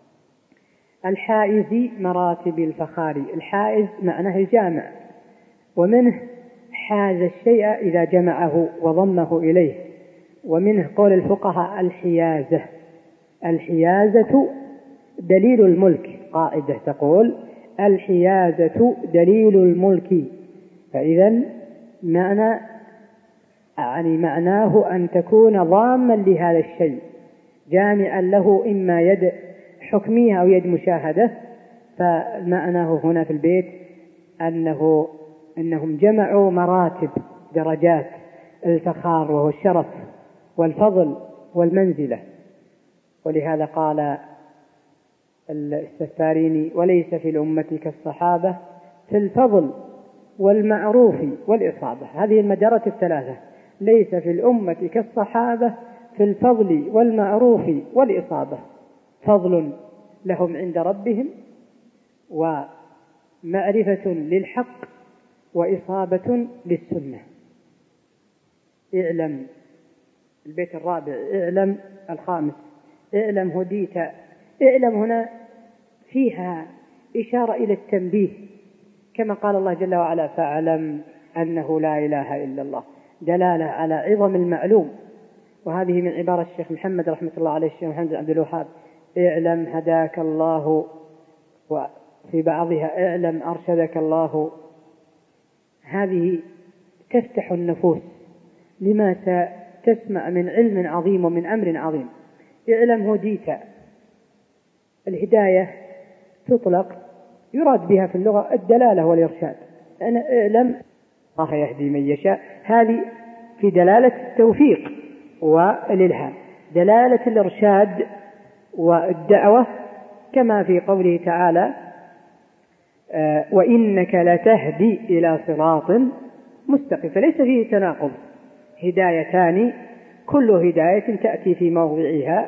الحائز مراتب الفخار، الحائز معناه الجامع، ومنه حاز الشيء إذا جمعه وضمه إليه، ومنه قول الفقهاء الحيازة. الحيازة دليل الملك، قاعدة تقول الحيازة دليل الملك، فإذا معنى يعني معناه أن تكون ضاما لهذا الشيء جامعا له إما يد حكمية أو يد مشاهدة. فمعناه هنا في البيت أنه أنهم جمعوا مراتب درجات الفخار وهو الشرف والفضل والمنزلة. ولهذا قال السفاريني وليس في الأمة كالصحابة في الفضل والمعروف والإصابة. هذه المدارات الثلاثة، ليس في الأمة كالصحابة في الفضل والمعروف والإصابة، فضل لهم عند ربهم ومعرفة للحق وإصابة للسنة. اعلم البيت الرابع، اعلم الخامس، اعلم هديت. اعلم هنا فيها إشارة إلى التنبيه، كما قال الله جل وعلا فاعلم أنه لا إله إلا الله، دلالة على عظم المعلوم. وهذه من عبارة الشيخ محمد رحمة الله عليه، الشيخ محمد عبد الوهاب، اعلم هداك الله، وفي بعضها اعلم أرشدك الله. هذه تفتح النفوس لما تسمع من علم عظيم ومن أمر عظيم. اعلم هديت، الهداية تطلق يراد بها في اللغة الدلالة والإرشاد. أنا اعلم الله يهدي من يشاء، هذه في دلالة التوفيق والإلهام، دلالة الإرشاد والدعوة، كما في قوله تعالى آه وإنك لتهدي إلى صراط مستقيم، فليس فيه تناقض، هدايتان كل هداية تأتي في موضعها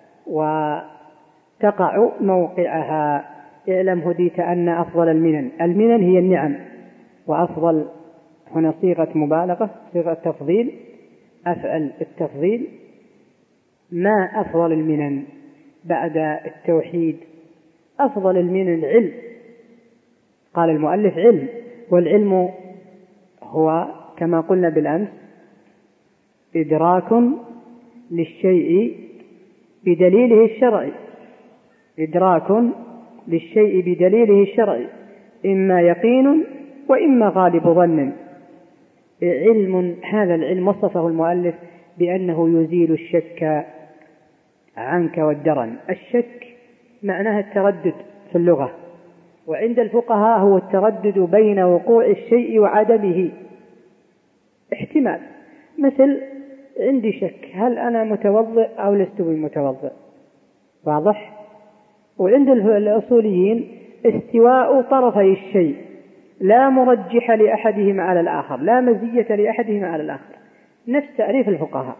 وتقع موقعها. اعلم هديت أن أفضل المنن، المنن هي النعم، وأفضل هنا صيغة مبالغة، صيغة تفضيل، أفعل التفضيل. ما أفضل المنن بعد التوحيد؟ أفضل المنن العلم، قال المؤلف علم، والعلم هو كما قلنا بالأمس إدراك للشيء بدليله الشرعي، إدراك للشيء بدليله الشرعي، إما يقين وإما غالب ظن. علم، هذا العلم وصفه المؤلف بأنه يزيل الشك عنك والدرن. الشك معناها التردد في اللغة، وعند الفقهاء هو التردد بين وقوع الشيء وعدمه، احتمال، مثل عندي شك هل أنا متوضئ أو لست بمتوضئ، واضح؟ وعند الأصوليين استواء طرفي الشيء، لا مرجح لأحدهما على الآخر، لا مزية لأحدهما على الآخر، نفس تعريف الفقهاء.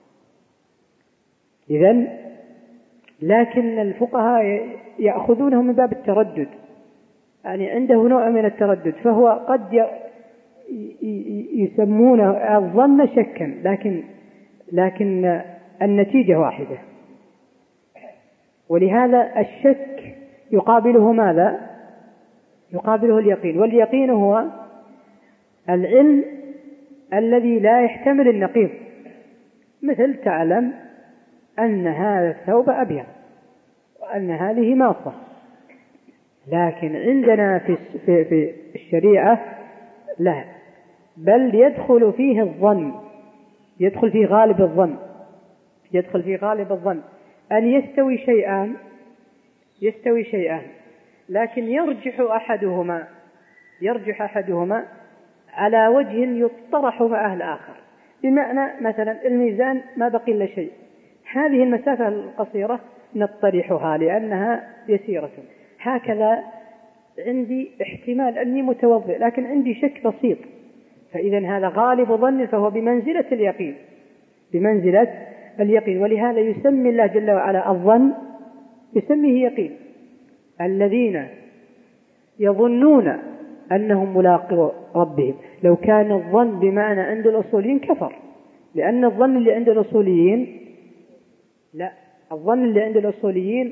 إذن لكن الفقهاء يأخذونه من باب التردد، يعني عنده نوع من التردد، فهو قد يسمون الظن شكا، لكن لكن النتيجة واحدة. ولهذا الشك يقابله ماذا؟ يقابله اليقين، واليقين هو العلم الذي لا يحتمل النقيض. مثل تعلم أن هذا الثوب أبيض وأن هذه ماصة، لكن عندنا في في الشريعة لا، بل يدخل فيه الظن، يدخل فيه غالب الظن، يدخل فيه غالب الظن أن يستوي شيئان، يستوي شيئان لكن يرجح أحدهما يرجح أحدهما على وجه يطرح معه الآخر. بمعنى مثلا الميزان ما بقي إلا شيء، هذه المسافة القصيرة نطرحها لأنها يسيرة. هكذا عندي احتمال أني متوضئ لكن عندي شك بسيط، فإذا هذا غالب ظن، فهو بمنزلة اليقين، بمنزلة اليقين. ولهذا يسمي الله جل وعلا الظن يسميه يقين. الذين يظنون أنهم ملاقوا ربهم، لو كان الظن بمعنى عند الأصوليين كفر، لأن الظن اللي عند الأصوليين لا، الظن اللي عند الأصوليين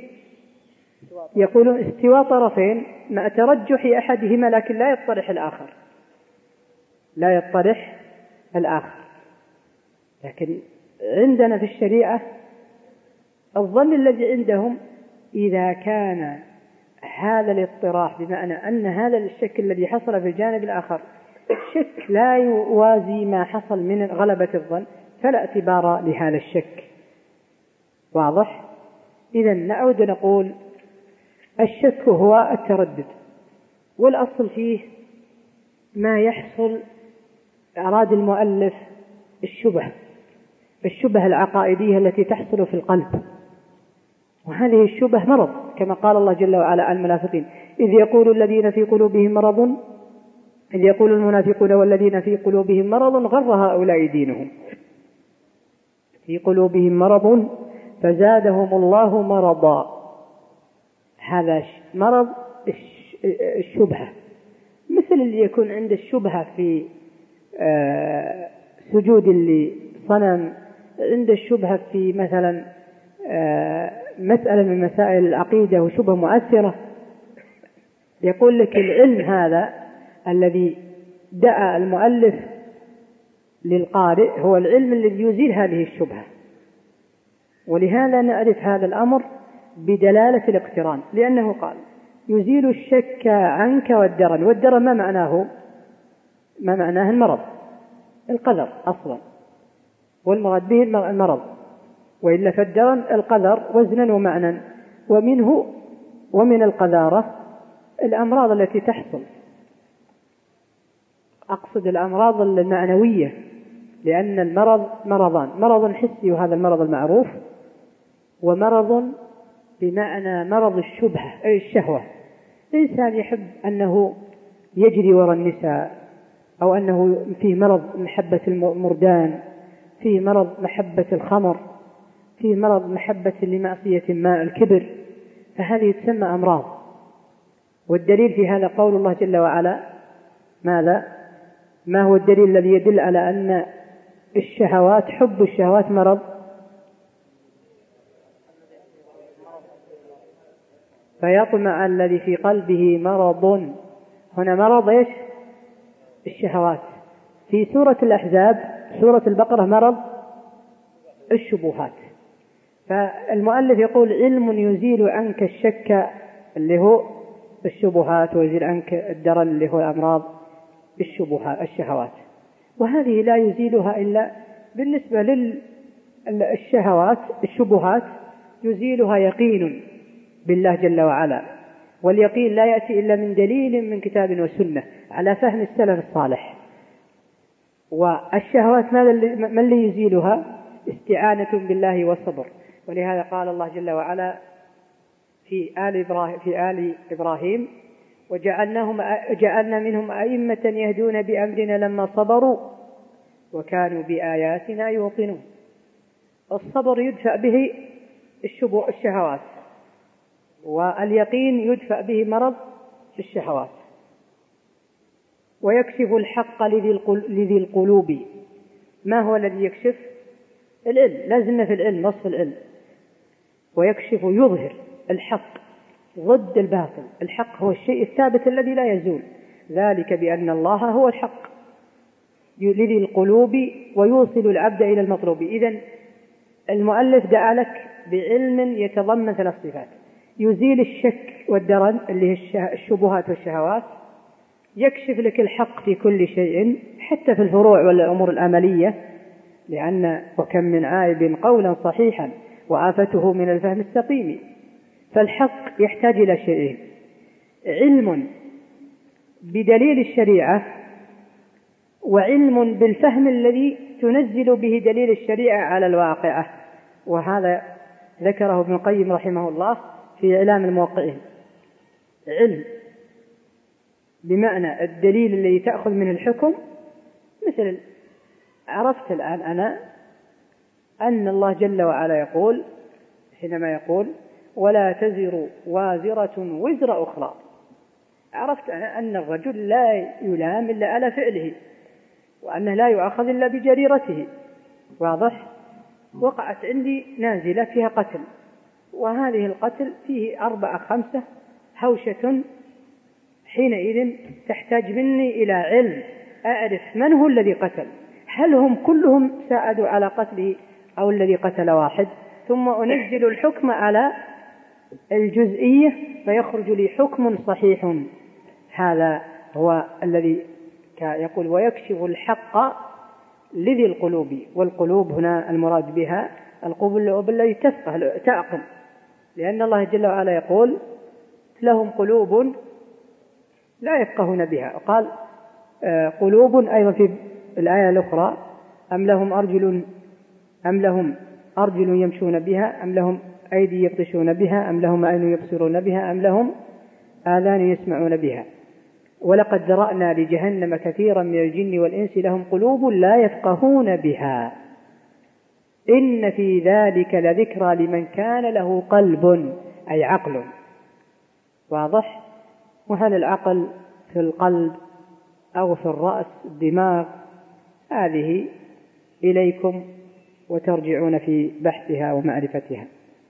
يقولون استواء طرفين مع ترجح أحدهما لكن لا يطرح الآخر، لا يطرح الآخر. لكن عندنا في الشريعة الظن الذي عندهم إذا كان هذا الاضطراح بمعنى أن هذا الشك الذي حصل في الجانب الآخر شك لا يوازي ما حصل من غلبة الظن، فلا اعتبار لهذا الشك. واضح؟ إذا نعود نقول الشك هو التردد، والأصل فيه ما يحصل. أراد المؤلف الشبه، الشبه العقائدية التي تحصل في القلب، وهذه الشبه مرض، كما قال الله جل وعلا عن المنافقين: إذ يقول الذين في قلوبهم مرض إذ يقول المنافقون والذين في قلوبهم مرض غر هؤلاء دينهم، في قلوبهم مرض فزادهم الله مرضا. هذا مرض الشبهة، مثل اللي يكون عند الشبهة في سجود لصنم، عند الشبهة في مثلا مسألة من مسائل العقيدة وشبهة مؤثرة. يقول لك العلم هذا الذي دعا المؤلف للقارئ هو العلم الذي يزيل هذه الشبهة، ولهذا نعرف هذا الأمر بدلالة الاقتران، لأنه قال يزيل الشك عنك والدرن. والدرن ما معناه؟ ما معناه المرض، القدر أصلا، والمراد به المرض، وإلا فالدرن القدر وزنا ومعنى، ومنه ومن القذارة الأمراض التي تحصل. أقصد الأمراض المعنوية، لأن المرض مرضان: مرض حسي وهذا المرض المعروف، ومرض بمعنى مرض الشبهة أي الشهوة. إنسان يحب أنه يجري وراء النساء، أو أنه فيه مرض محبة المردان، فيه مرض محبة الخمر، فيه مرض محبة لمعصية ما الكبر، فهذه تسمى أمراض. والدليل في هذا قول الله جل وعلا: ماذا؟ ما هو الدليل الذي يدل على أن الشهوات حب الشهوات مرض؟ فيطمع الذي في قلبه مرض. هنا مرض إيش؟ الشهوات. في سورة الأحزاب سورة البقرة مرض الشبهات. فالمؤلف يقول علم يزيل عنك الشك اللي هو الشبهات، ويزيل عنك الدرن اللي هو أمراض الشبهات الشهوات. وهذه لا يزيلها إلا بالنسبة للشهوات الشبهات يزيلها يقين بالله جل وعلا، واليقين لا يأتي إلا من دليل من كتاب وسنة على فهم السلف الصالح. والشهوات ماذا ما اللي يزيلها؟ استعانة بالله والصبر. ولهذا قال الله جل وعلا في آل إبراهيم, في آل إبراهيم وجعلناهم جعلنا منهم أئمة يهدون بأمرنا لما صبروا وكانوا بآياتنا يوقنون. الصبر يدفع به الشهوات، واليقين يدفع به مرض الشهوات. ويكشف الحق لذي القلوب. ما هو الذي يكشف؟ العلم. لازلنا في العلم، نصف العلم. ويكشف يظهر الحق ضد الباطل. الحق هو الشيء الثابت الذي لا يزول، ذلك بأن الله هو الحق يلذي القلوب ويوصل العبد إلى المطلوب. إذن المؤلف دعا لك بعلم يتضمن ثلاث صفات: يزيل الشك والدرن اللي هي الشبهات والشهوات، يكشف لك الحق في كل شيء حتى في الفروع والأمور العملية، لأن وكم من عائب قولا صحيحا وآفته من الفهم السقيم. فالحق يحتاج إلى شيئين: علم بدليل الشريعة، وعلم بالفهم الذي تنزل به دليل الشريعة على الواقعة. وهذا ذكره ابن القيم رحمه الله في إعلام الموقعين. علم بمعنى الدليل الذي تأخذ منه الحكم، مثل عرفت الآن أنا أن الله جل وعلا يقول حينما يقول ولا تزر وازرة وزر أخرى، عرفت أنا أن الرجل لا يلام إلا على فعله، وأنه لا يؤخذ إلا بجريرته. واضح؟ وقعت عندي نازلة فيها قتل، وهذه القتل فيه أربعة خمسة هوشة، حينئذ تحتاج مني إلى علم أعرف من هو الذي قتل، هل هم كلهم ساعدوا على قتله أو الذي قتل واحد، ثم أنزل الحكم على الجزئية فيخرج لي حكم صحيح. هذا هو الذي يقول ويكشف الحق لذي القلوب. والقلوب هنا المراد بها القلوب التي تفقه تعقل، لأن الله جل وعلا يقول لهم قلوب لا يفقهون بها. وقال قلوب أيضا في الآية الأخرى أم لهم أرجل أم لهم أرجل يمشون بها أم لهم أيدي يبطشون بها أم لهم عين يبصرون بها أم لهم آذان يسمعون بها ولقد ذرأنا لجهنم كثيرا من الجن والإنس لهم قلوب لا يفقهون بها إن في ذلك لذكرى لمن كان له قلب، أي عقل. واضح؟ وهل العقل في القلب أو في الرأس الدماغ؟ هذه إليكم وترجعون في بحثها ومعرفتها.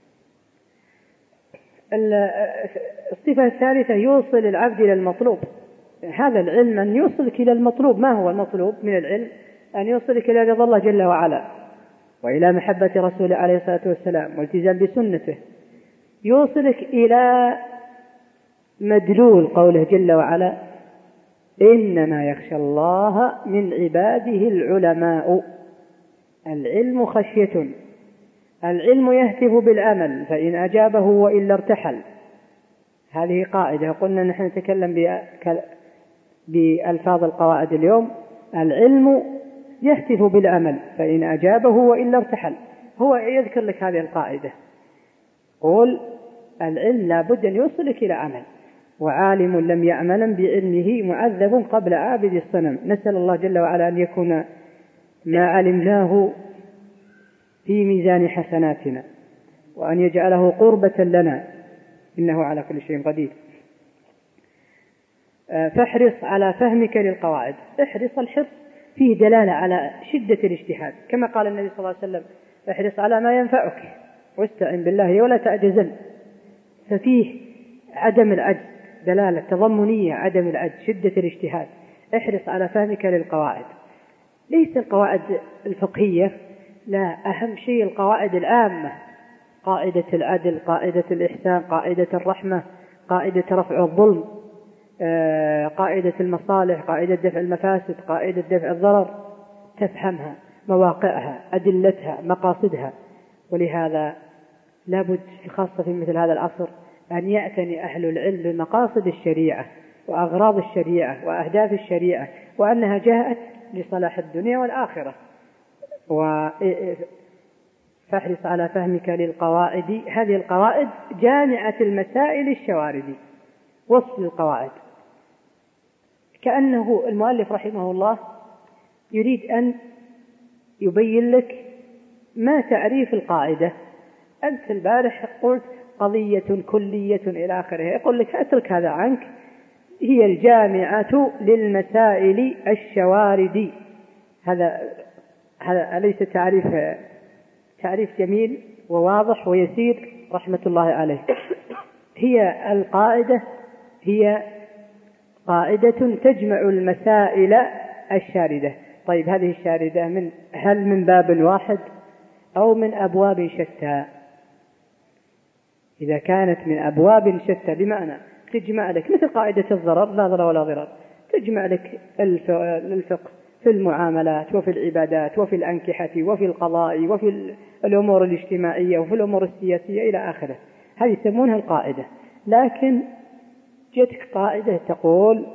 الصفة الثالثة يوصل العبد إلى المطلوب. هذا العلم أن يوصلك إلى المطلوب. ما هو المطلوب من العلم؟ أن يوصلك إلى رضا الله جل وعلا وإلى محبة رسوله عليه الصلاة والسلام والالتزام بسنته، يوصلك إلى مدلول قوله جل وعلا إنما يخشى الله من عباده العلماء. العلم خشية، العلم يهتف بالأمل فإن أجابه وإلا ارتحل. هذه قاعدة قلنا نحن نتكلم بألفاظ القواعد اليوم. العلم يهتف بالأمل فإن أجابه وإلا ارتحل. هو يذكر لك هذه القاعدة، قول العلم لا بد أن يوصلك إلى عمل، وعالم لم يعمل بعلمه معذب قبل عابد الصنم. نسأل الله جل وعلا أن يكون ما علمناه في ميزان حسناتنا وأن يجعله قربة لنا إنه على كل شيء قدير. فاحرص على فهمك للقواعد. احرص، الحرص فيه دلالة على شدة الاجتهاد، كما قال النبي صلى الله عليه وسلم احرص على ما ينفعك واستعن بالله ولا تعجزن. ففيه عدم العجز، دلالة تضمنية عدم العجز، شدة الاجتهاد. احرص على فهمك للقواعد، ليس القواعد الفقهية، لا، أهم شيء القواعد العامة، قاعدة العدل، قاعدة الإحسان، قاعدة الرحمة، قاعدة رفع الظلم، قاعدة المصالح، قاعدة دفع المفاسد، قاعدة دفع الضرر، تفهمها، مواقعها، أدلتها، مقاصدها. ولهذا لابد خاصة في مثل هذا العصر أن يأتني أهل العلم بمقاصد الشريعة وأغراض الشريعة وأهداف الشريعة، وأنها جاءت لصلاح الدنيا والآخرة. فاحرص على فهمك للقواعد. هذه القواعد جامعة المسائل الشوارد. وصف القواعد كأنه المؤلف رحمه الله يريد أن يبين لك ما تعريف القاعدة. أنت البارح قلت قضية كلية إلى آخره، يقول لك اترك هذا عنك، هي الجامعة للمسائل الشوارد. هذا هذا أليس تعريف تعريف جميل وواضح ويسير؟ رحمة الله عليه هي القاعدة هي قاعدة تجمع المسائل الشاردة. طيب هذه الشاردة من هل من باب واحد أو من أبواب شتى؟ إذا كانت من أبواب شتى بمعنى تجمع لك مثل قاعدة الضرر لا ضرر ولا ضرر، تجمع لك الفقه في المعاملات وفي العبادات وفي الأنكحة وفي القضاء وفي الأمور الاجتماعية وفي الأمور السياسية إلى آخره، هذه يسمونها القاعدة. لكن جتك قاعدة تقول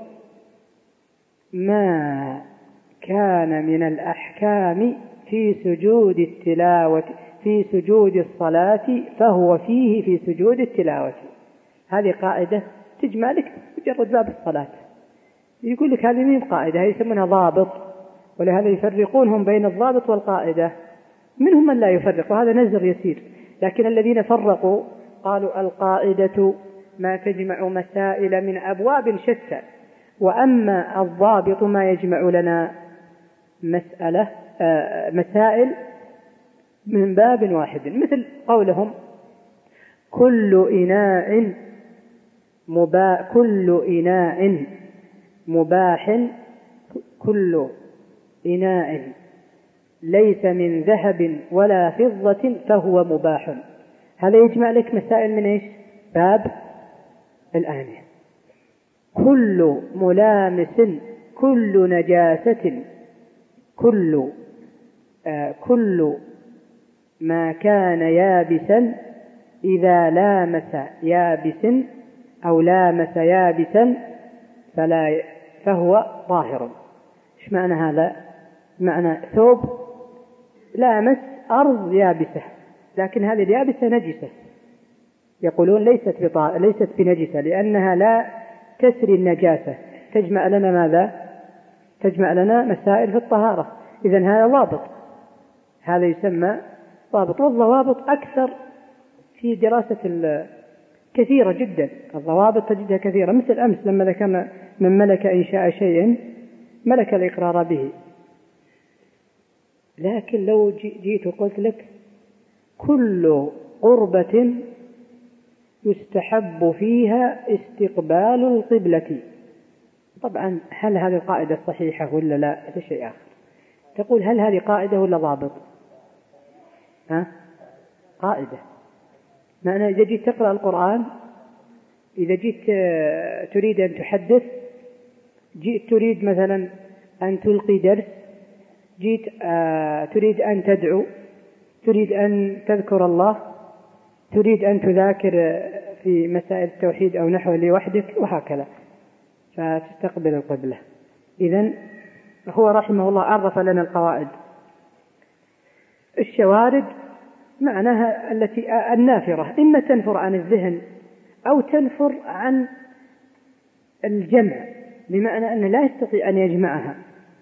ما كان من الأحكام في سجود التلاوة في سجود الصلاة فهو فيه في سجود التلاوة. هذه قاعدة تجمع لك مجرد باب الصلاة. يقول لك هذه مين قاعدة، هذه يسمونها ضابط، ولهذا يفرقونهم بين الضابط والقاعدة. منهم من لا يفرق وهذا نزر يسير، لكن الذين فرقوا قالوا القاعدة ما تجمع مسائل من أبواب شتى، وأما الضابط ما يجمع لنا مسألة آه مسائل من باب واحد، مثل قولهم كل إناء مباح كل إناء مباح كل إناء ليس من ذهب ولا فضة فهو مباح. هذا يجمع لك مسائل من إيش؟ باب الآنية. كل ملامس كل نجاسة كل آه كل ما كان يابسا إذا لامس يابس أو لامس يابسا فلا فهو طاهر. إيش معنى هذا؟ معنى ثوب لامس أرض يابسة، لكن هذه اليابسة نجسة، يقولون ليست بطا... ليست بنجسة لأنها لا تسري النجاسة، تجمع لنا ماذا؟ تجمع لنا مسائل في الطهارة. إذن هذا ضابط، هذا يسمى ضابط. والضوابط أكثر في دراسة كثيرة جدا، الضوابط تجدها كثيرة. مثل أمس لما ذكرنا من ملك إنشاء شيء ملك الإقرار به، لكن لو جيت وقلت لك كل قربة يستحب فيها استقبال القبلة، طبعا هل هذه القاعدة صحيحة ولا لا؟ هذا شيء آخر. تقول هل هذه قاعدة ولا ضابط؟ ها؟ قاعدة. معنى إذا جيت تقرأ القرآن، إذا جيت تريد أن تحدث، جيت تريد مثلا أن تلقي درس، جيت تريد أن تدعو، تريد أن تذكر الله، تريد أن تذاكر في مسائل التوحيد أو نحو لوحدك وهكذا، فتستقبل القبلة. إذن هو رحمه الله عرف لنا القواعد. الشوارد معناها التي النافرة، إما تنفر عن الذهن أو تنفر عن الجمع، بمعنى أنه لا يستطيع أن يجمعها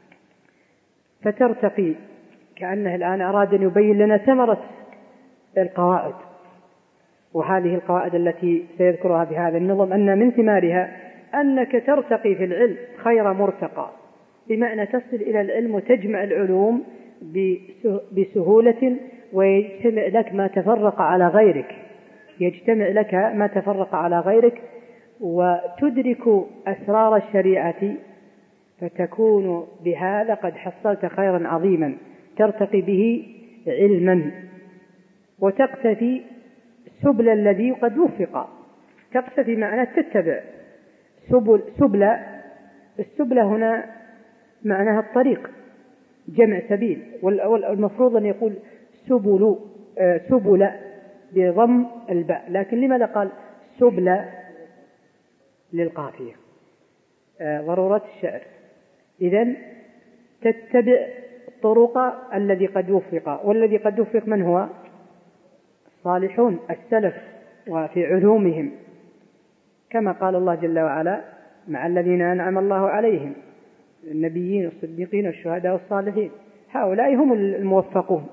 فترتقي. كأنه الآن أراد أن يبين لنا ثمرة القواعد، وهذه القواعد التي سيذكرها بهذا النظم أن من ثمارها أنك ترتقي في العلم خير مرتقى، بمعنى تصل إلى العلم وتجمع العلوم بسهولة، ويجتمع لك ما تفرق على غيرك يجتمع لك ما تفرق على غيرك وتدرك أسرار الشريعة، فتكون بهذا قد حصلت خيرا عظيما ترتقي به علما، وتقتفي سبل الذي قد وفق. تقتفي معناه تتبع سبل سبل السبل هنا معناها الطريق، جمع سبيل، والمفروض أن يقول سبل سبل بضم الباء، لكن لماذا قال سبل؟ للقافية، ضرورة الشعر. إذن تتبع الطرق الذي قد وفق، والذي قد وفق من هو؟ الصالحون السلف وفي علومهم، كما قال الله جل وعلا مع الذين أنعم الله عليهم النبيين والصديقين والشهداء والصالحين، هؤلاء هم الموفقون.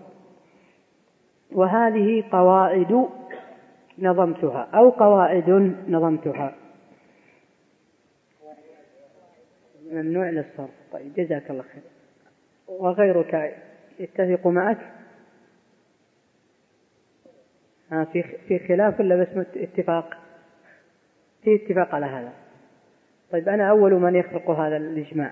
وهذه قواعد نظمتها أو قواعد نظمتها. ممنوع للصرف. طيب جزاك الله خير. وغيرك يتفق معك؟ في في خلاف ولا بس اتفاق؟ في اتفاق على هذا. طيب أنا أول من يخلق هذا الإجماع.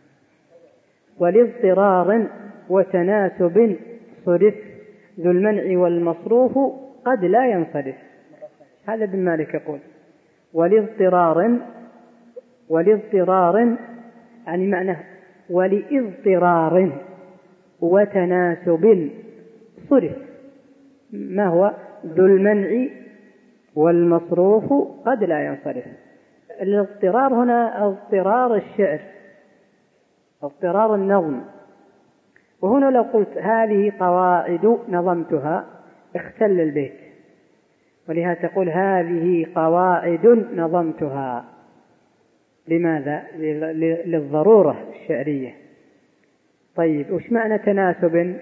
ولاضطرار وتناسب صرف ذو المنع والمصروف قد لا ينصرف. هذا ابن مالك يقول ولاضطرار ولاضطرار يعني معناه ولإضطرار وتناسب صرف ما هو ذو المنع والمصروف قد لا ينصرف. الاضطرار هنا اضطرار الشعر، اضطرار النظم. وهنا لو قلت هذه قواعد نظمتها اختل البيت، ولهذا تقول هذه قواعد نظمتها. لماذا؟ للضرورة الشعرية. طيب وش معنى تناسب؟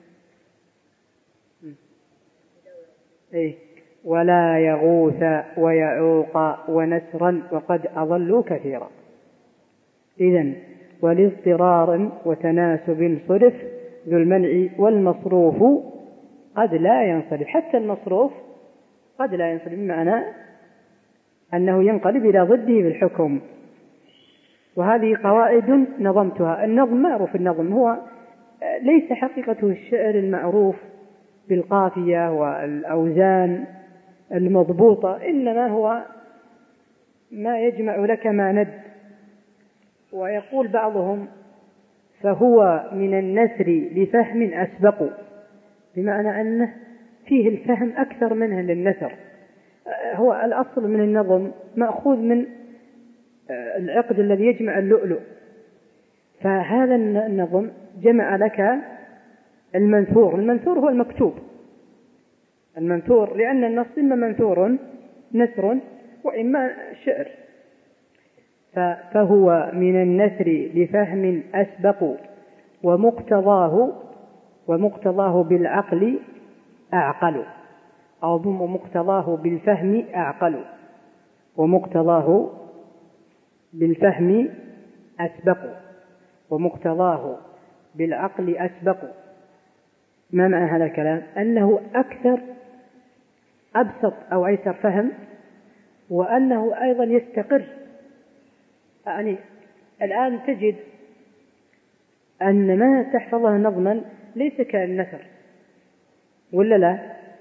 إيه؟ ولا يغوث ويعوق ونسرا وقد أضلوا كثيرا. إذن ولاضطرار وتناسب صرف ذو المنع والمصروف قد لا ينصرف. حتى المصروف قد لا ينصرف بمعنى أنه ينقلب إلى ضده بالحكم. وهذه قواعد نظمتها. النظم معروف، النظم هو ليس حقيقته الشعر المعروف بالقافية والأوزان المضبوطة، إنما هو ما يجمع لك ما ند. ويقول بعضهم فهو من النثر بفهم أسبق، بمعنى أنه فيه الفهم أكثر منه للنثر. هو الأصل من النظم مأخوذ من العقد الذي يجمع اللؤلؤ، فهذا النظم جمع لك المنثور. المنثور هو المكتوب، المنثور لأن النص إما منثور نثر وإما شعر. فهو من النثر بفهم أسبق ومقتضاه ومقتضاه بالعقل أعقل، أو مقتضاه بالفهم أعقل ومقتضاه بالفهم أسبق ومقتضاه بالعقل أسبق. ما معنى هذا الكلام؟ أنه أكثر أبسط أو أيسر فهم، وأنه أيضا يستقر. يعني الآن تجد أن ما تحفظه نظما ليس كالنثر، ولا لا؟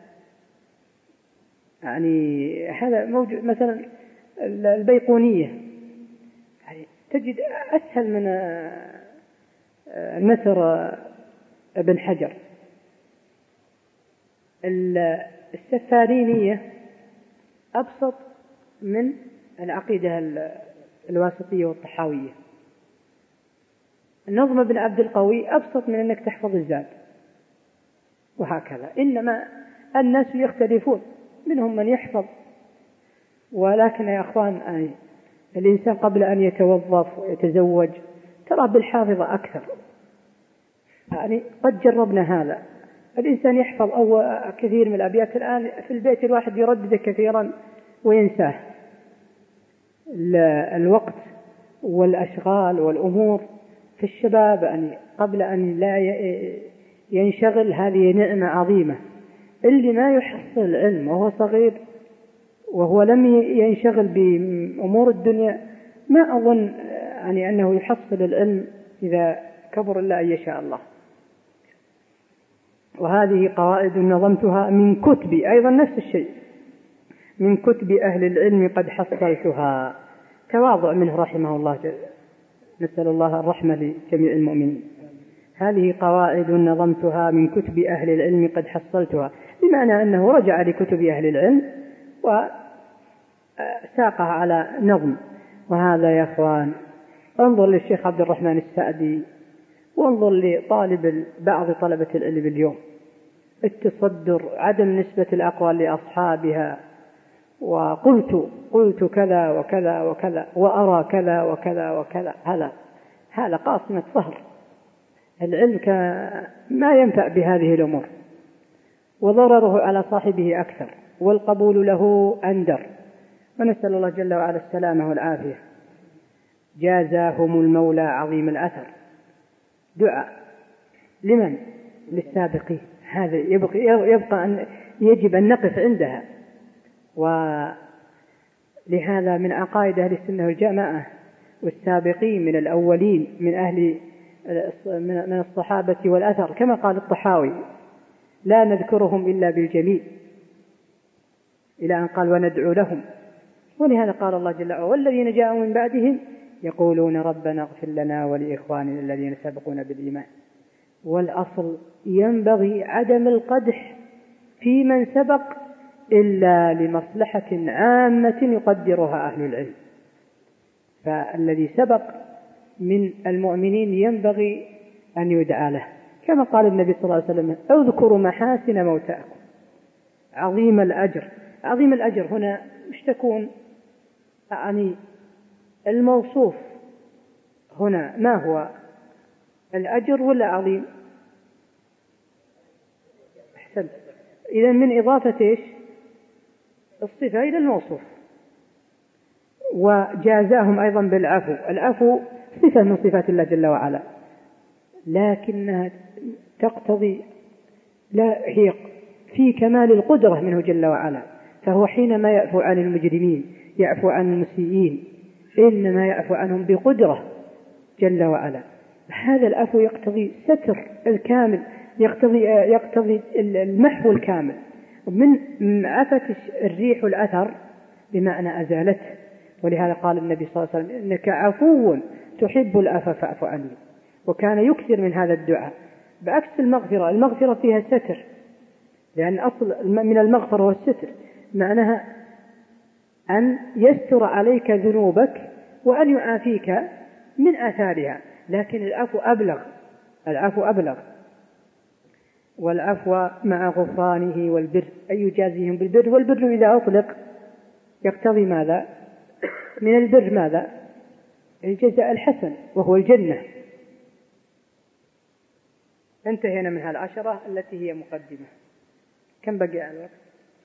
يعني هذا موجود مثلا البيقونية، يعني تجد أسهل من النثر ابن حجر. السفارينية أبسط من العقيدة الواسطية والطحاوية. النظم ابن عبد القوي أبسط من أنك تحفظ الزاد، وهكذا. إنما الناس يختلفون، منهم من يحفظ. ولكن يا أخوان يعني الإنسان قبل أن يتوظف ويتزوج ترى بالحافظة أكثر. يعني قد جربنا هذا، الإنسان يحفظ أو كثير من الأبيات الآن في البيت الواحد يردد كثيرا وينساه. الوقت والأشغال والأمور في الشباب يعني قبل أن لا ينشغل هذه نعمة عظيمة. اللي ما يحصل العلم وهو صغير وهو لم ينشغل بأمور الدنيا ما أظن يعني أنه يحصل العلم إذا كبر إلا أن يشاء الله. وهذه قواعد نظمتها من كتب، أيضا نفس الشيء، من كتب أهل العلم قد حصلتها. تواضع منه رحمه الله جل. نسأل الله الرحمة لجميع المؤمنين. هذه قواعد نظمتها من كتب أهل العلم قد حصلتها، بمعنى أنه رجع لكتب أهل العلم وساقها على نظم. وهذا يا أخوان انظر للشيخ عبد الرحمن السعدي، وانظر لطالب بعض طلبة العلم اليوم، التصدر، عدم نسبة الأقوال لأصحابها، وقلت قلت كذا وكذا وكذا وأرى كذا وكذا وكذا. هذا هذا قاصمة ظهر. العلم ما ينفع بهذه الأمور، وضرره على صاحبه أكثر، والقبول له أندر. ونسأل الله جل وعلا السلامة والعافية. جازاهم المولى عظيم الأثر. دعاء لمن؟ للسابقين. هذا يبقى, يبقى أن يجب أن نقف عندها. ولهذا من عقائد أهل السنة والجماعة والسابقين من الأولين من أهل من الصحابة والأثر كما قال الطحاوي: لا نذكرهم إلا بالجميل، إلى أن قال: وندعو لهم. ولهذا قال الله جل وعلا: والذين جاءوا من بعدهم يقولون ربنا اغفر لنا ولإخواننا الذين سبقونا بالإيمان. والأصل ينبغي عدم القدح في من سبق إلا لمصلحة عامة يقدرها أهل العلم. فالذي سبق من المؤمنين ينبغي أن يدعى له، كما قال النبي صلى الله عليه وسلم: اذكروا محاسن موتاكم. عظيم الأجر. عظيم الأجر هنا مش تكون يعني الموصوف هنا ما هو الأجر ولا عظيم؟ أحسن. إذا من إضافة إيش؟ الصفة إلى الموصوف. وجازاهم أيضا بالعفو. العفو صفة من صفات الله جل وعلا، لكنها تقتضي لا هي في كمال القدرة منه جل وعلا. فهو حينما يعفو عن المجرمين يعفو عن المسيئين إنما يعفو عنهم بقدرة جل وعلا. هذا العفو يقتضي ستر الكامل، يقتضي يقتضي المحو الكامل. من عفت الريح الأثر بمعنى أزالته. ولهذا قال النبي صلى الله عليه وسلم: إنك عفو تحب العفو فاعف عني. وكان يكثر من هذا الدعاء، بعكس المغفرة. المغفرة فيها ستر، لأن أصل من المغفرة هو الستر، معناها أن يستر عليك ذنوبك وأن يعافيك من آثارها. لكن العفو أبلغ، العفو أبلغ. والعفو مع غفرانه والبر، أي يجازيهم بالبر. والبر إذا أطلق يقتضي ماذا؟ من البر ماذا؟ الجزاء الحسن وهو الجنة. انتهينا من هالعشرة التي هي مقدمة. كم بقي على الوقت؟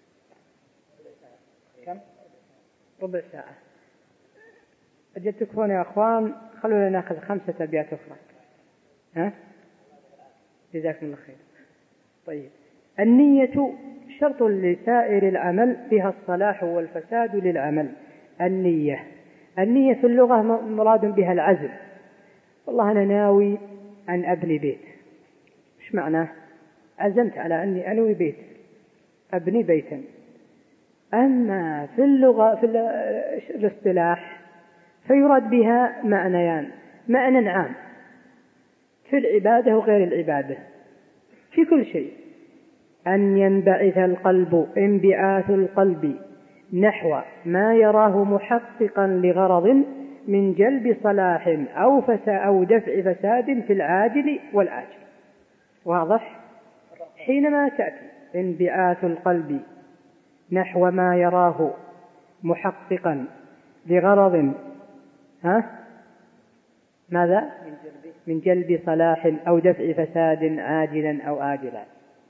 كم؟ ربع ساعة. أجل تكفون يا أخوان، خلونا نأخذ خمسة أبيات أخرى. ها؟ جزاكم الله خير. طيب، النية شرط لسائر العمل، بها الصلاح والفساد للعمل. النية النية في اللغة مراد بها العزم. والله أنا ناوي أن أبني بيت. إيش معناه؟ عزمت على أني أنوي بيت، أبني بيتا. أما في اللغة في الاصطلاح فيراد بها معنيان: معنى عام في العبادة وغير العبادة، في كل شيء، أن ينبعث القلب انبعاث القلب نحو ما يراه محققا لغرض من جلب صلاح أو فساد أو دفع فساد في العاجل والآجل. واضح؟ حينما تأتي انبعاث القلب نحو ما يراه محققا لغرض ها ماذا؟ من جلب صلاح أو دفع فساد عاجلا أو آجلا.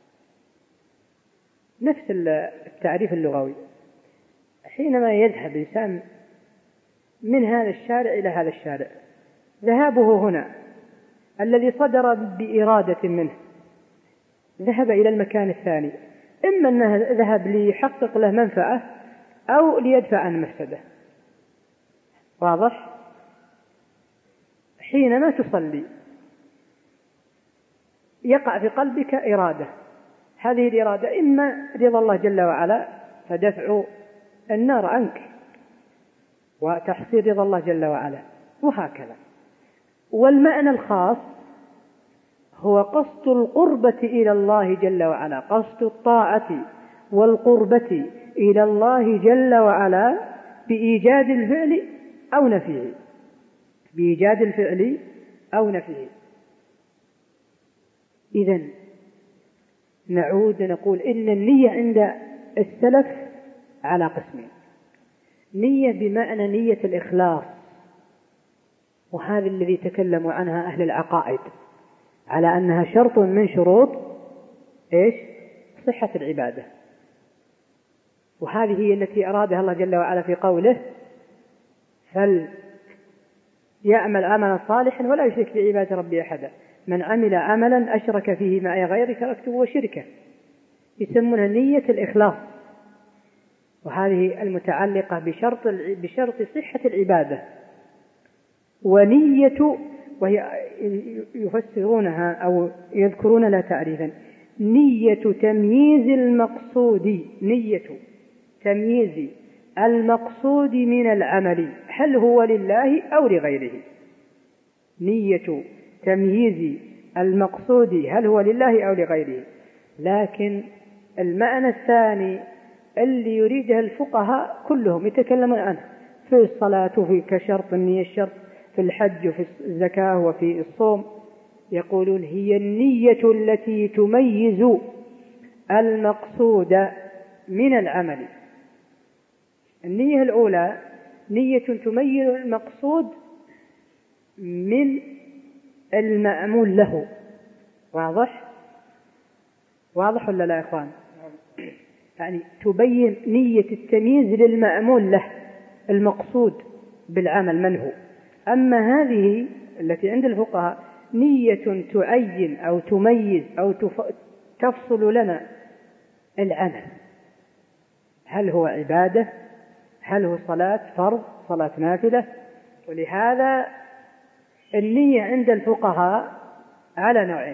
نفس التعريف اللغوي. حينما يذهب إنسان من هذا الشارع إلى هذا الشارع، ذهابه هنا الذي صدر بإرادة منه ذهب إلى المكان الثاني، إما أنه ذهب ليحقق له منفعة أو ليدفع عن مفسده. واضح؟ حينما تصلي يقع في قلبك إرادة، هذه الإرادة إما رضا الله جل وعلا فدفع النار عنك وتحصيل رضا الله جل وعلا، وهكذا. والمعنى الخاص هو قصد القربة إلى الله جل وعلا، قصد الطاعة والقربة إلى الله جل وعلا بإيجاد الفعل أو نفيه، بإيجاد الفعل أو نفيه. إذن نعود نقول إن النية عند السلف على قسمين: نية بمعنى نية الإخلاص، وهذا الذي تكلموا عنها أهل العقائد على أنها شرط من شروط إيش؟ صحة العبادة. وهذه هي التي أرادها الله جل وعلا في قوله: فليعمل عملا صالحا ولا يشرك بعبادة ربه أحدا، من عمل عملا أشرك فيه معي غيري تركته وشركه. يسمونها نية الإخلاص، وهذه المتعلقة بشرط بشرط صحة العبادة. ونية، وهي يفسرونها أو يذكرون لها تعريفا: نية تمييز المقصود، نية تمييز المقصود من العمل، هل هو لله أو لغيره. نية تمييز المقصود هل هو لله أو لغيره. لكن المعنى الثاني اللي يريدها الفقهاء كلهم يتكلمون عنه في الصلاة وفي كشرط النية الشرط، في الحج وفي الزكاة وفي الصوم، يقولون هي النية التي تميز المقصود من العمل. النية الأولى نية تميز المقصود من المأمول له. واضح؟ واضح ولا لا يا إخوان؟ يعني تبين نية التمييز للمأمول له، المقصود بالعمل من هو. أما هذه التي عند الفقهاء نية تعين أو تميز أو تفصل لنا العمل، هل هو عبادة، هل هو صلاة فرض، صلاة نافلة. ولهذا النية عند الفقهاء على نوعين: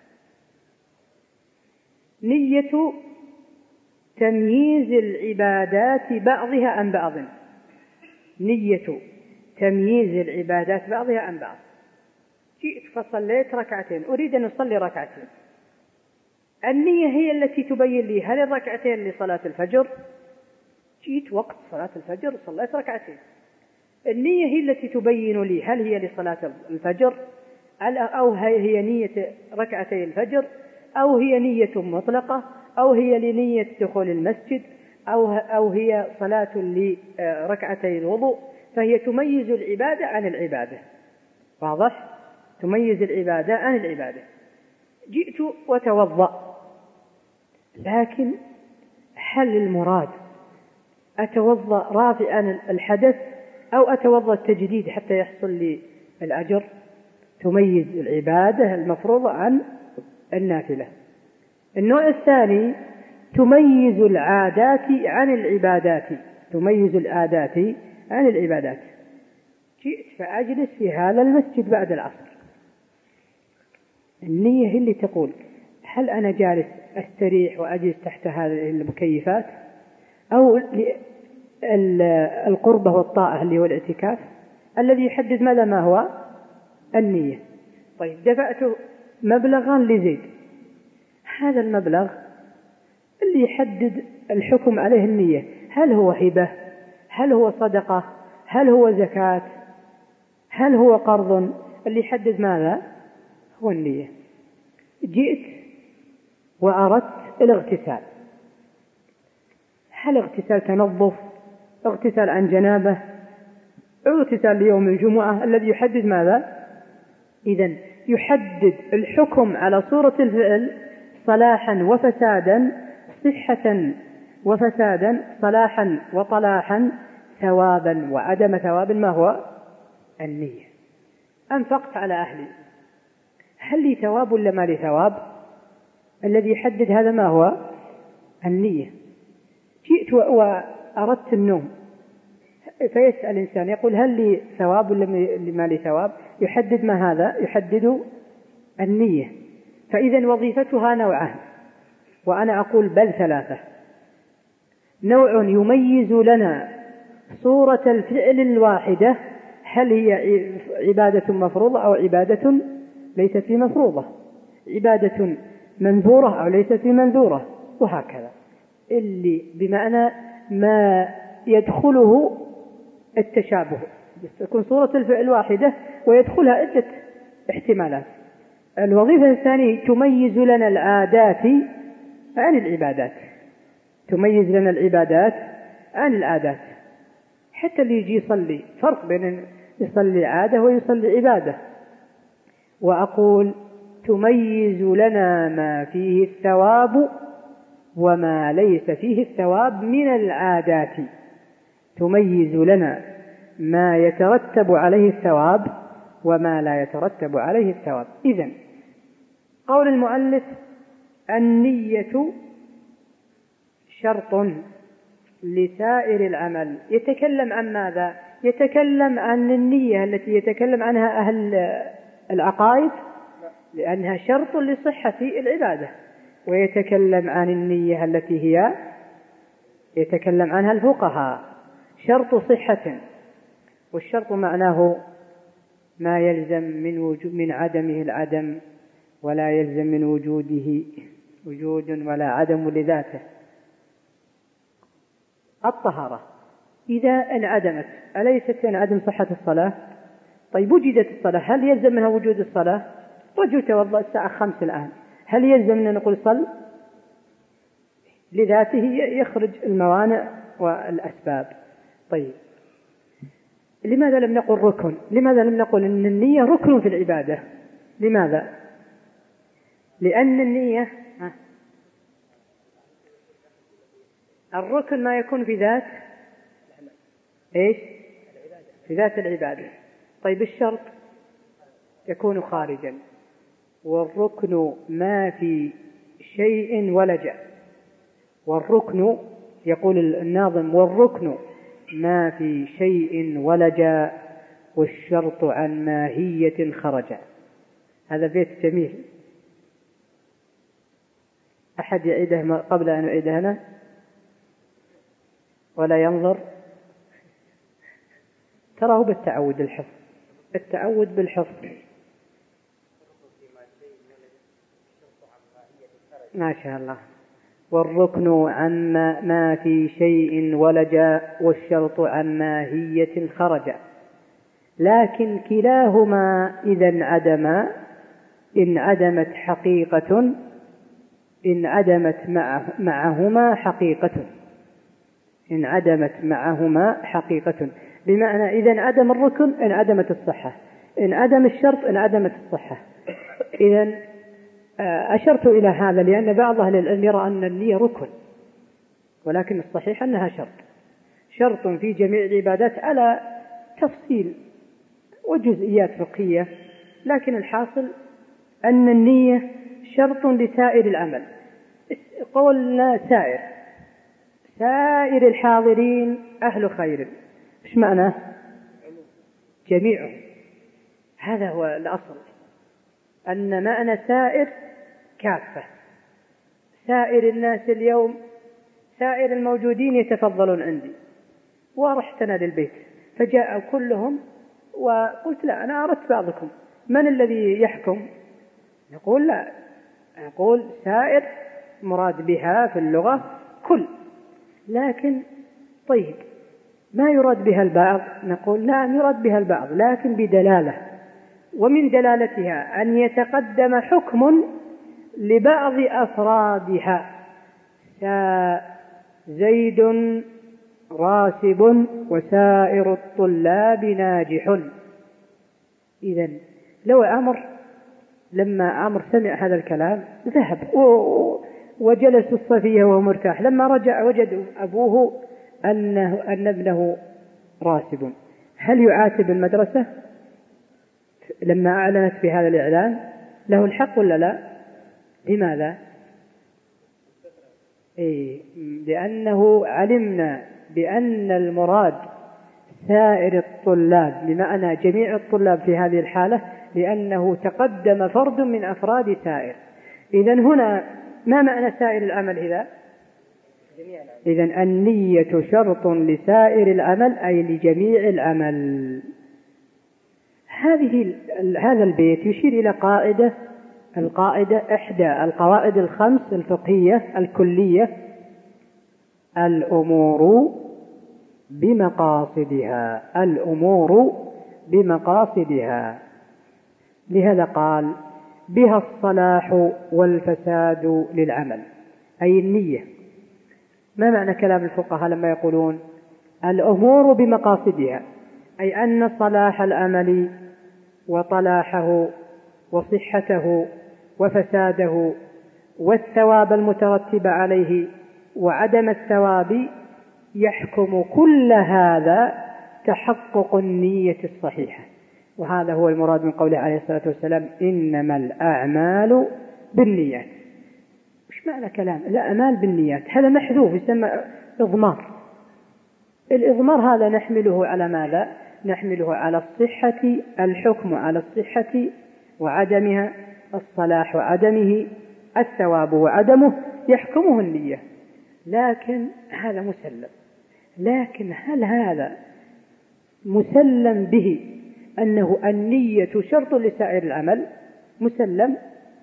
نية تمييز العبادات بعضها عن بعض، نية تمييز العبادات بعضها عن بعض. جئت فصليت ركعتين، أريد أن أصلي ركعتين، النية هي التي تبين لي هل الركعتين لصلاة الفجر، جئت وقت صلاة الفجر صليت ركعتين، النية هي التي تبين لي هل هي لصلاة الفجر أو هي نية ركعتي الفجر، أو هي نية مطلقة، أو هي لنية دخول المسجد، أو أو هي صلاة لركعتي الوضوء. فهي تميز العبادة عن العبادة. واضح؟ تميز العبادة عن العبادة. جئت وتوضأ، لكن هل المراد أتوضأ رافعا الحدث أو أتوضأ التجديد حتى يحصل لي الأجر؟ تميز العبادة المفروضة عن النافلة. النوع الثاني تميز العادات عن العبادات، تميز العادات عن العبادات. جئت فأجلس في هذا المسجد بعد العصر، النية هي اللي تقول هل أنا جالس أستريح وأجلس تحت هذه المكيفات، أو القربة والطاعة اللي هو الاعتكاف. الذي يحدد ماذا ما هو النية. طيب دفعت مبلغا لزيد، هذا المبلغ اللي يحدد الحكم عليه النية، هل هو هبة، هل هو صدقة، هل هو زكاة، هل هو قرض، اللي يحدد ماذا هو النية. جئت وأردت الاغتسال، هل اغتسال تنظف، اغتسال عن جنابه، اغتسال ليوم الجمعة، الذي يحدد ماذا؟ إذن يحدد الحكم على صورة الفعل صلاحا وفسادا، صحة وفسادا، صلاحا وطلاحا، ثوابا وعدم ثواب. ما هو النية؟ أنفقت على أهلي، هل لي ثواب ولا ما لي ثواب؟ الذي يحدد هذا ما هو النية. جئت وأردت النوم، فيسأل الإنسان يقول هل لي ثواب ولا ما لي ثواب؟ يحدد ما هذا؟ يحدد النية. فإذا وظيفتها نوعان، وأنا أقول بل ثلاثة. نوع يميز لنا صورة الفعل الواحدة، هل هي عبادة مفروضة أو عبادة ليست مفروضة، عبادة منذورة أو ليست منذورة، وهكذا. اللي بمعنى ما يدخله التشابه، تكون صورة الفعل واحدة ويدخلها عدة احتمالات. الوظيفة الثانية تميز لنا العادات عن العبادات، تميز لنا العبادات عن العادات. حتى اللي يجي يصلي، فرق بين يصلي عادة ويصلي عبادة. وأقول تميز لنا ما فيه الثواب وما ليس فيه الثواب من العادات، تميز لنا ما يترتب عليه الثواب وما لا يترتب عليه الثواب. إذن قول المؤلف النية شرط لسائر العمل. يتكلم عن ماذا؟ يتكلم عن النية التي يتكلم عنها أهل العقائد لأنها شرط لصحة العبادة، ويتكلم عن النية التي هي يتكلم عنها الفقهاء شرط صحة. والشرط معناه ما يلزم من وجود من عدمه العدم، ولا يلزم من وجوده وجود ولا عدم لذاته. الطهارة إذا انعدمت أليست تنعدم صحة الصلاة؟ طيب وجدت الصلاة، هل يلزم منها وجود الصلاة؟ رجل توضأ الساعة خمس الآن، هل يلزم أن نقول صل؟ لذاته يخرج الموانع والأسباب. طيب لماذا لم نقل ركن؟ لماذا لم نقل أن النية ركن في العبادة؟ لماذا؟ لأن النية الركن ما يكون في ذات إيش؟ في ذات العبادة. طيب الشرط يكون خارجا، والركن ما في شيء ولج. والركن يقول الناظم والركن ما في شيء ولج، والشرط عن ماهية خرج. هذا بيت جميل، أحد يعيده قبل أن أعيده أنا ولا ينظر؟ تراه بالتعود الحفظ، التعود بالحفظ. ما شاء الله. والركن عن ما في شيء ولج، والشرط عن ماهية خرج، لكن كلاهما إذا انعدما انعدمت حقيقة انعدمت معهما حقيقة انعدمت معهما حقيقة بمعنى إذا انعدم الركن انعدمت الصحة، انعدم الشرط انعدمت الصحة. إذن أشرت إلى هذا لأن بعض أهل العلم يرى أن النية ركن، ولكن الصحيح أنها شرط شرط في جميع العبادات على تفصيل وجزئيات فقهية، لكن الحاصل أن النية شرط لسائر العمل. قولنا سائر سائر الحاضرين أهل خير، إيش معناه؟ جميعهم. هذا هو الأصل، أن معنى سائر كافة، سائر الناس اليوم، سائر الموجودين يتفضلون عندي. ورحتنا للبيت فجاء كلهم وقلت لا أنا أردت بعضكم، من الذي يحكم؟ يقول لا، يقول سائر مراد بها في اللغة كل، لكن طيب ما يراد بها البعض؟ نقول نعم يراد بها البعض لكن بدلالة، ومن دلالتها أن يتقدم حكم لبعض أفرادها. زيد راسب وسائر الطلاب ناجح. إذن لو عمر لما عمر سمع هذا الكلام ذهب وجلس الصفية وهو مرتاح، لما رجع وجد أبوه أنه أن ابنه راسب. هل يعاتب المدرسة لما أعلنت بهذا الإعلان؟ له الحق ولا لا؟ لماذا؟ إيه، لأنه علمنا بأن المراد سائر الطلاب بمعنى جميع الطلاب في هذه الحالة، لأنه تقدم فرد من أفراد سائر. إذن هنا ما معنى سائر العمل إذا؟ إذن النية شرط لسائر العمل أي لجميع العمل. هذه هذا البيت يشير إلى قاعدة، القاعدة إحدى القواعد الخمس الفقهية الكلية: الأمور بمقاصدها، الأمور بمقاصدها. لهذا قال بها الصلاح والفساد للعمل، أي النية. ما معنى كلام الفقهاء لما يقولون الأمور بمقاصدها؟ أي أن صلاح العمل وطلاحه وصحته وفساده والثواب المترتب عليه وعدم الثواب يحكم كل هذا تحقق النية الصحيحة. وهذا هو المراد من قوله عليه الصلاة والسلام إنما الأعمال بالنيات. إيش معنى كلام الأعمال بالنيات؟ هذا محذوف يسمى إضمار. الإضمار هذا نحمله على ماذا؟ نحمله على الصحة، الحكم على الصحة وعدمها، الصلاح وعدمه، الثواب وعدمه، يحكمه النية. لكن هذا مسلم. لكن هل هذا مسلم به أنه النية شرط لسائر العمل؟ مسلم؟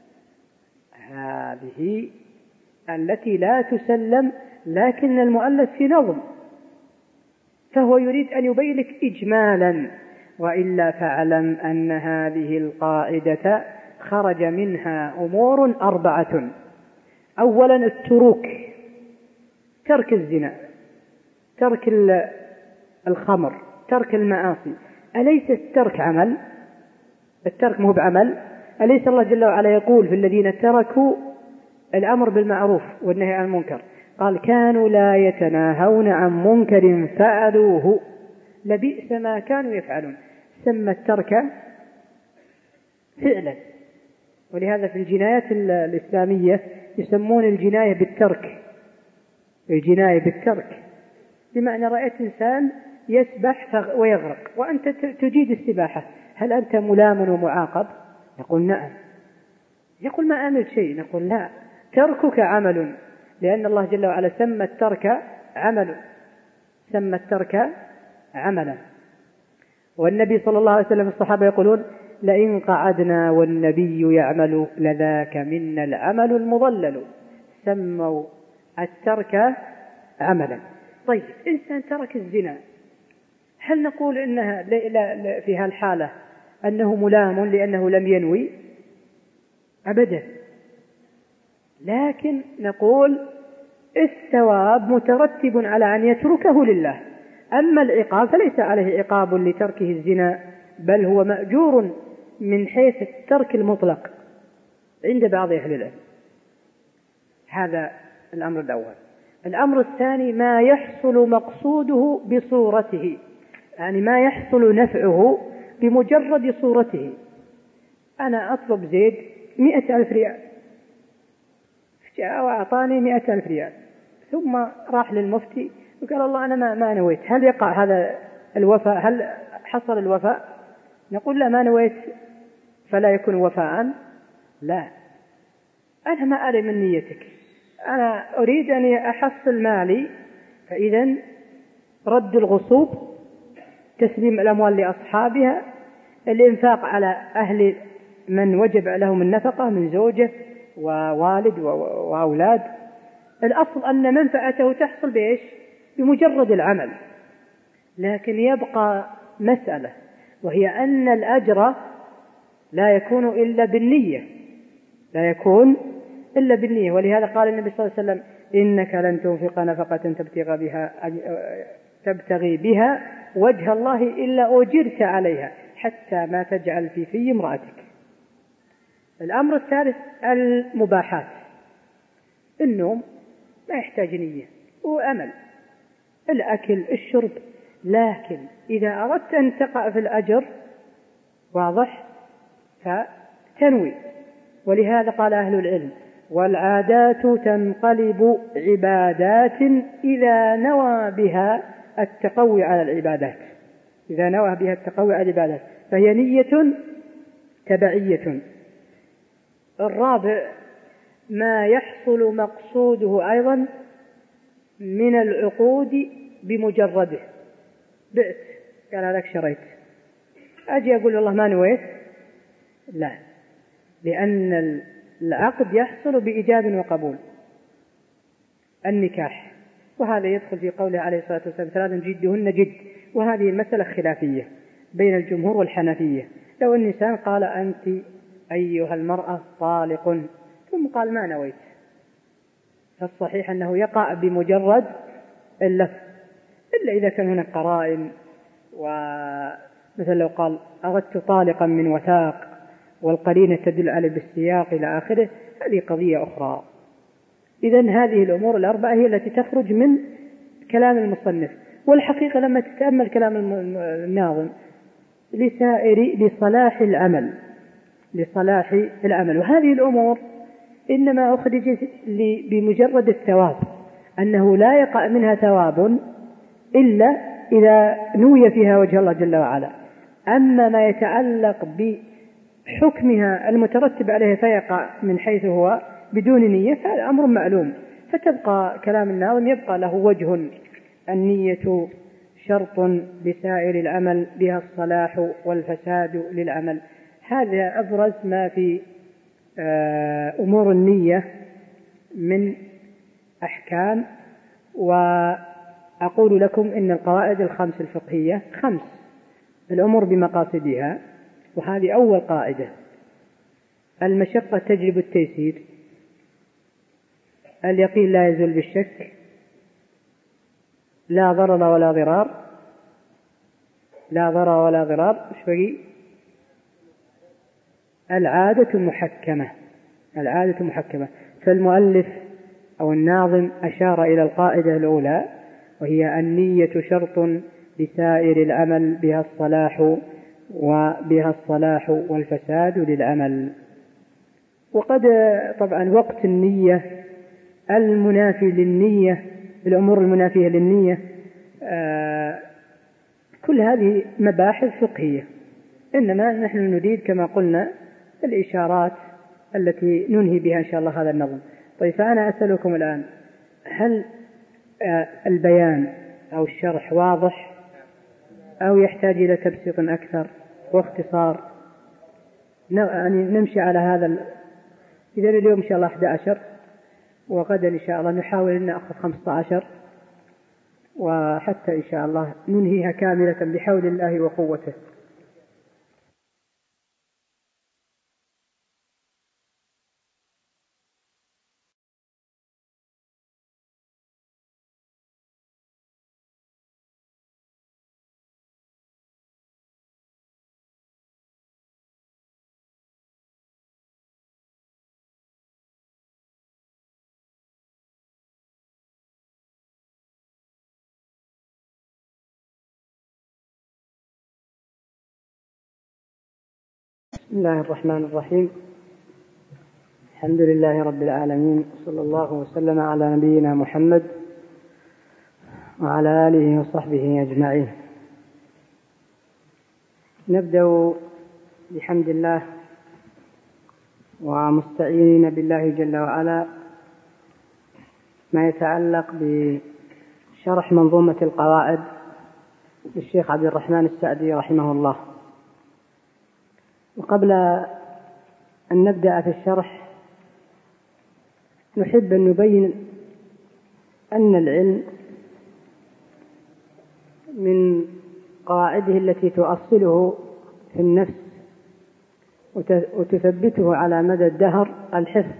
هذه التي لا تسلم، لكن المؤلف في نظم، فهو يريد أن يبين لك إجمالا. وإلا فاعلم أن هذه القاعدة خرج منها أمور أربعة. أولا التروك، ترك الزنا، ترك الخمر، ترك المعاصي. أليس الترك عمل؟ الترك مو بعمل؟ أليس الله جل وعلا يقول في الذين تركوا الأمر بالمعروف والنهي عن المنكر، قال كانوا لا يتناهون عن منكر فعلوه لبئس ما كانوا يفعلون. سمى الترك فعلا. ولهذا في الجنايات الإسلامية يسمون الجناية بالترك، الجناية بالترك، بمعنى رأيت إنسان يسبح ويغرق وأنت تجيد السباحة، هل أنت ملام ومعاقب؟ يقول نعم. يقول ما أعمل شيء، نقول لا، تركك عمل، لأن الله جل وعلا سمى الترك عمل، سمى الترك عملا. والنبي صلى الله عليه وسلم الصحابة يقولون لئن قعدنا والنبي يعمل لذاك منا العمل المضلل. سموا الترك عملا. طيب إنسان ترك الزنا، هل نقول إنها في هالحالة أنه ملام لأنه لم ينوي؟ أبدا. لكن نقول الثواب مترتب على أن يتركه لله. أما العقاب فليس عليه عقاب لتركه الزنا، بل هو مأجور من حيث الترك المطلق عند بعض أهل العلم. هذا الأمر الأول. الأمر الثاني ما يحصل مقصوده بصورته، يعني ما يحصل نفعه بمجرد صورته. أنا أطلب زيد مئة ألف ريال، جاء وأعطاني مئة ألف ريال، ثم راح للمفتي وقال الله أنا ما, ما نويت. هل يقع هذا الوفاء؟ هل حصل الوفاء؟ نقول لا، ما نويت فلا يكون وفاء. لا، أنا ما أرى من نيتك، أنا أريد أن أحصل مالي. فإذا رد الغصوب، تسليم الأموال لأصحابها، الإنفاق على أهل من وجب لهم النفقة من زوجة ووالد وأولاد. الأصل أن منفعته تحصل بإيش؟ بمجرد العمل. لكن يبقى مسألة، وهي أن الأجر لا يكون إلا بالنية، لا يكون إلا بالنية. ولهذا قال النبي صلى الله عليه وسلم إنك لن تنفق نفقة تبتغي بها تبتغي بها وجه الله إلا أجرت عليها حتى ما تجعل في في امرأتك. الأمر الثالث المباحات. النوم ما يحتاج نية وأمل، الأكل الشرب. لكن إذا أردت أن تقع في الأجر واضح فتنوي. ولهذا قال أهل العلم والعادات تنقلب عبادات إذا نوى بها التقوي على العبادات، إذا نوى بها التقوي على العبادات فهي نية تبعية. الرابع ما يحصل مقصوده أيضا من العقود بمجرده. بئت، قال لك شريت، أجي أقول والله ما نويت، لا، لأن العقد يحصل بإيجاب وقبول. النكاح، وهذا يدخل في قوله عليه الصلاة والسلام ثلاث جدهن جد، وهذه المسألة خلافية بين الجمهور والحنفية. لو أن الإنسان قال أنت أيها المرأة طالق ثم قال ما نويت، فالصحيح أنه يقع بمجرد اللفظ، إلا إذا كان هناك قرائن، ومثل لو قال أردت طالقا من وثاق والقرينة تدل على بالسياق إلى آخره، هذه قضية أخرى. إذن هذه الأمور الأربعة هي التي تخرج من كلام المصنف. والحقيقة لما تتأمل كلام الناظم لسائر لصلاح العمل، لصلاح العمل. وهذه الأمور إنما أخرجت بمجرد الثواب، أنه لا يقع منها ثواب إلا إذا نوي فيها وجه الله جل وعلا. أما ما يتعلق بحكمها المترتب عليه فيقع من حيث هو بدون نية فهذا أمر معلوم. فتبقى كلام الناظم يبقى له وجه: النية شرط لسائر العمل، بها الصلاح والفساد للعمل. هذا أبرز ما في أمور النية من أحكام. وأقول لكم إن القواعد الخمس الفقهية خمس: الأمور بمقاصدها، وهذه أول قاعدة. المشقة تجلب التيسير، اليقين لا يزول بالشك، لا ضرر ولا ضرار، لا ضرر ولا ضرار، مش بقي؟ العادة محكمة، العادة محكمة. فالمؤلف أو الناظم أشار إلى القاعدة الأولى، وهي النية شرط لسائر العمل، بها الصلاح وبها الصلاح والفساد للعمل. وقد طبعا وقت النية المنافي للنية، الأمور المنافية للنية، آه كل هذه مباحث فقهية، إنما نحن نريد كما قلنا الإشارات التي ننهي بها إن شاء الله هذا النظم. طيب، فأنا أسألكم الآن: هل آه البيان أو الشرح واضح أو يحتاج إلى تبسيط أكثر واختصار؟ يعني نمشي على هذا. إذا اليوم إن شاء الله أحد عشر، وغدا إن شاء الله نحاول أن نأخذ خمسة عشر، وحتى إن شاء الله ننهيها كاملة بحول الله وقوته. بسم الله الرحمن الرحيم. الحمد لله رب العالمين، صلى الله وسلم على نبينا محمد وعلى آله وصحبه أجمعين. نبدأ بحمد الله ومستعينين بالله جل وعلا ما يتعلق بشرح منظومة القواعد للشيخ عبد الرحمن السعدي رحمه الله. وقبل أن نبدأ في الشرح نحب أن نبين أن العلم من قواعده التي تؤصله في النفس وتثبته على مدى الدهر الحفظ.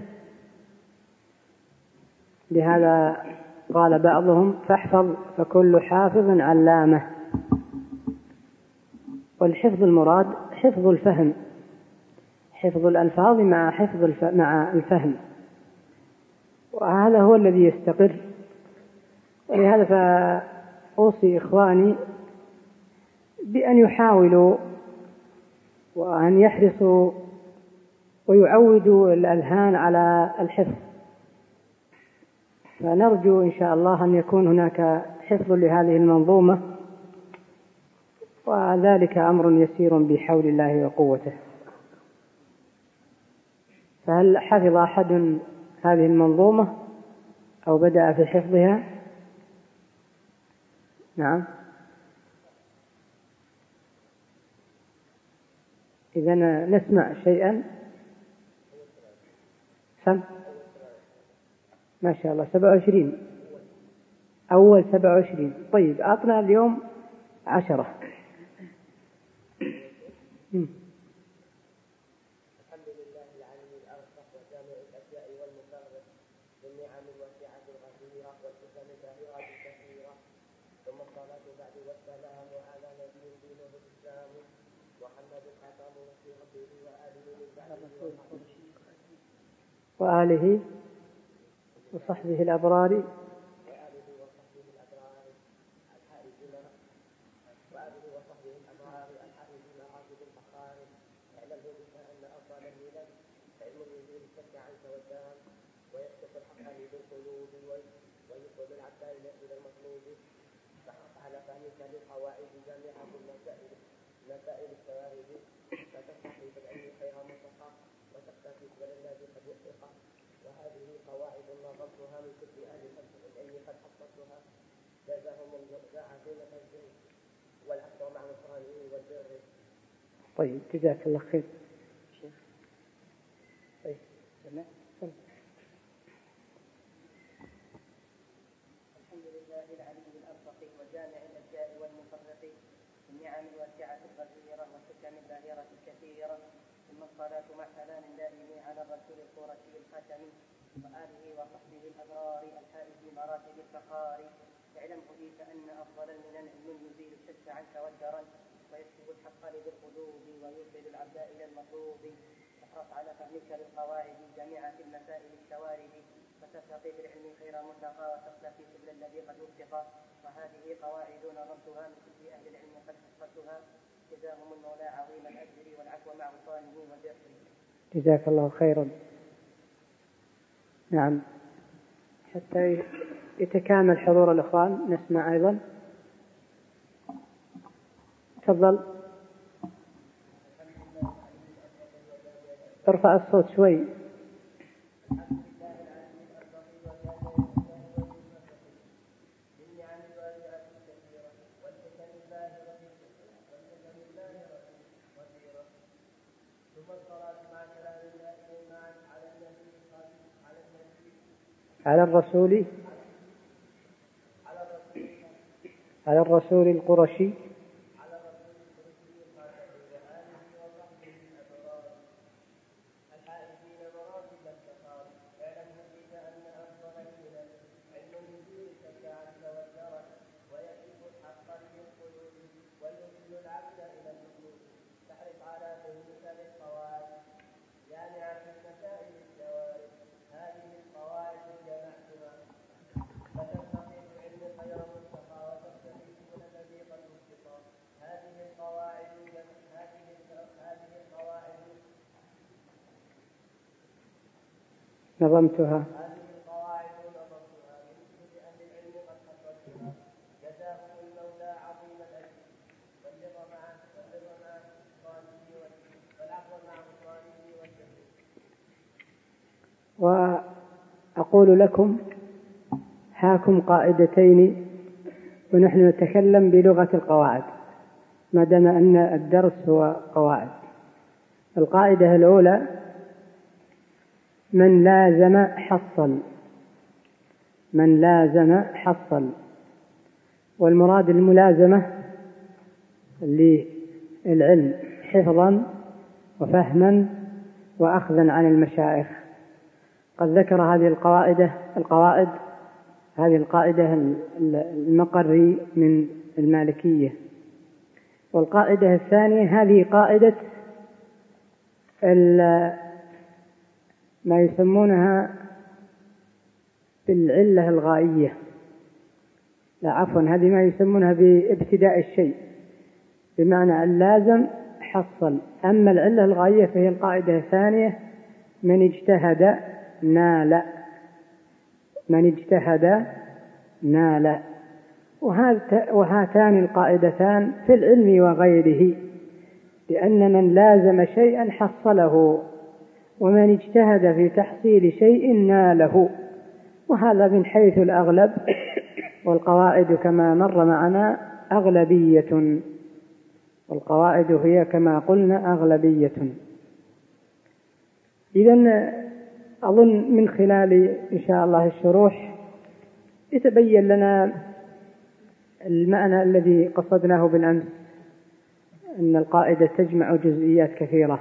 لهذا قال بعضهم: فاحفظ فكل حافظ علامة. والحفظ المراد حفظ الفهم، حفظ الألفاظ مع حفظ الف... مع الفهم، وهذا هو الذي يستقر. ولهذا فأوصي إخواني بأن يحاولوا وأن يحرصوا ويعودوا الأذهان على الحفظ، فنرجو إن شاء الله أن يكون هناك حفظ لهذه المنظومة، وذلك أمر يسير بحول الله وقوته. فهل حفظ أحد هذه المنظومة أو بدأ في حفظها؟ نعم. إذا نسمع شيئا. سم ما شاء الله سبعة وعشرين، أول سبعة وعشرين. طيب، أعطنا اليوم عشرة. م. الحمد لله العلي الأرفق وجامع الأشياء والمفرق بالنعم الواسعة الغزيرة والحكم الباهرة الكثيرة، ثم الصلاة بعد والسلام على نبي دينه الإسلام محمد الخاتم في ربه وآله من بعده وآله وصحبه الأبرار وآله وصحبه الأبرار الحائزين وآله وصحبه الأبرار الحائزين راكب الفخار. اعلم بك أن أفضل الملل علم يزيل الشك عنك والدهر ويكشف الحق بالقلوب ويوصل العبد إلى المطلوب. فحق على فهمك للقواعد جامعة المسائل مسائل الشواهد فتستحي بالعلم خير منطقة وتختفي بالذي قد وفق. وهذه قواعد نظمتها من كل أهل العلم قد حصلتها جزاهم الله عظيم الأجر والعفو مع نصرانه والبر. طيب جزاك الله خير. طيب سمع. الحمد لله العلي الأرفق وجامع الأشياء والمفرق النعم الواسعة الغزيرة والحكم الباهرة الكثيرة. ثم الصلاة مع سلام دائم على الرسول القرشي الخاتم وآله وصحبه الأبرار الحائز مراتب الفخار. اعلم هديك أن أفضل المنن علم يزيل الشك عنك والدرن ويكتب الحق بالقلوب ويوصل العبد إلى المطلوب. احرص على فهمك للقواعد جامعة المسائل الشوارد فترتقي بالعلم خير منتقى وتختفي سبل الذي قد وفق. وهذه قواعد نظمتها من كل أهل العلم قد حصلتها جزاهم المولى عظيم الأجر والعفو مع غفرانه والبر. جزاك الله خيرا. نعم، حتى يتكامل حضور الإخوان نسمع أيضا. تفضل ارفع الصوت شوي. على الرسول على الرسول القرشي نظمتها. هذه القواعد نظمتها من كل أهل العلم قد حصلتها جزاهم المولى عظيم الأجر والرضا مع والرضا مع غفرانه والعفو مع غفرانه والبر. وأقول لكم هاكم قاعدتين ونحن نتكلم بلغة القواعد ما دام أن الدرس هو قواعد. القاعدة الأولى: من لازم حصل. من لازم حصل. والمراد الملازمة للعلم حفظا وفهما وأخذا عن المشايخ. قد ذكر هذه القواعد القواعد هذه القاعدة المقري من المالكية. والقاعدة الثانية هذه قاعدة ما يسمونها بالعلة الغائية. لا عفوا هذه ما يسمونها بابتداء الشيء، بمعنى اللازم حصل. أما العلة الغائية فهي القاعدة الثانية: من اجتهد نال. من اجتهد نال. وهاتان القاعدتان في العلم وغيره، لأن من لازم شيئا حصله، ومن اجتهد في تحصيل شيء ناله. وهذا من حيث الأغلب، والقواعد كما مر معنا أغلبية. والقواعد هي كما قلنا أغلبية. إذن أظن من خلال إن شاء الله الشروح يتبين لنا المعنى الذي قصدناه بالأمس، أن القاعدة تجمع جزئيات كثيرة،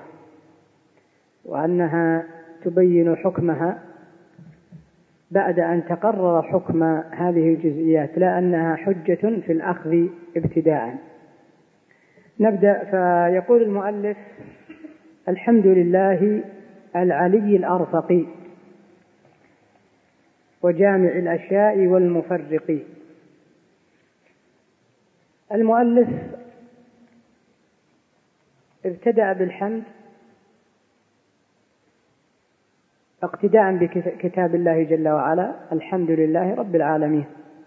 وأنها تبين حكمها بعد أن تقرر حكم هذه الجزئيات، لا أنها حجة في الأخذ ابتداء. نبدأ. فيقول المؤلف: الحمد لله العلي الأرفق وجامع الأشياء والمفرق. المؤلف ابتدأ بالحمد اقتداء بكتاب الله جل وعلا، الحمد لله رب العالمين،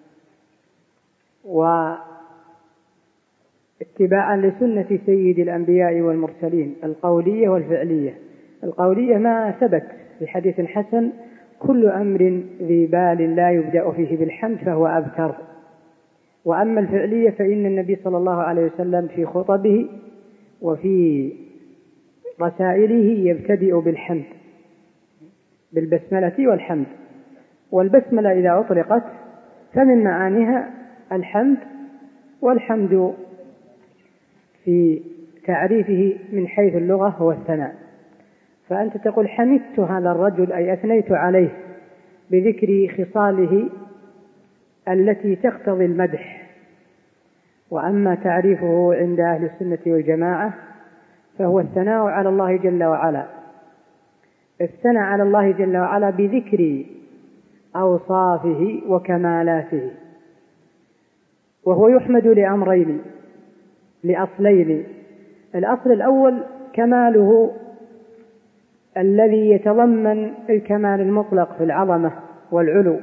واتباعا لسنة سيد الأنبياء والمرسلين القولية والفعلية. القولية ما ثبت في حديث حسن: كل أمر ذي بال لا يبدأ فيه بالحمد فهو أبتر. وأما الفعلية فإن النبي صلى الله عليه وسلم في خطبه وفي رسائله يبتدئ بالحمد، بالبسملة والحمد. والبسملة إذا أطلقت فمن معانيها الحمد، والحمد في تعريفه من حيث اللغة هو الثناء. فأنت تقول حمدت هذا الرجل، أي أثنيت عليه بذكر خصاله التي تقتضي المدح. وأما تعريفه عند أهل السنة والجماعة فهو الثناء على الله جل وعلا، الثناء على الله جل وعلا بذكر أوصافه وكمالاته. وهو يحمد لأمرين، لأصلين: الأصل الأول كماله الذي يتضمن الكمال المطلق في العظمة والعلو،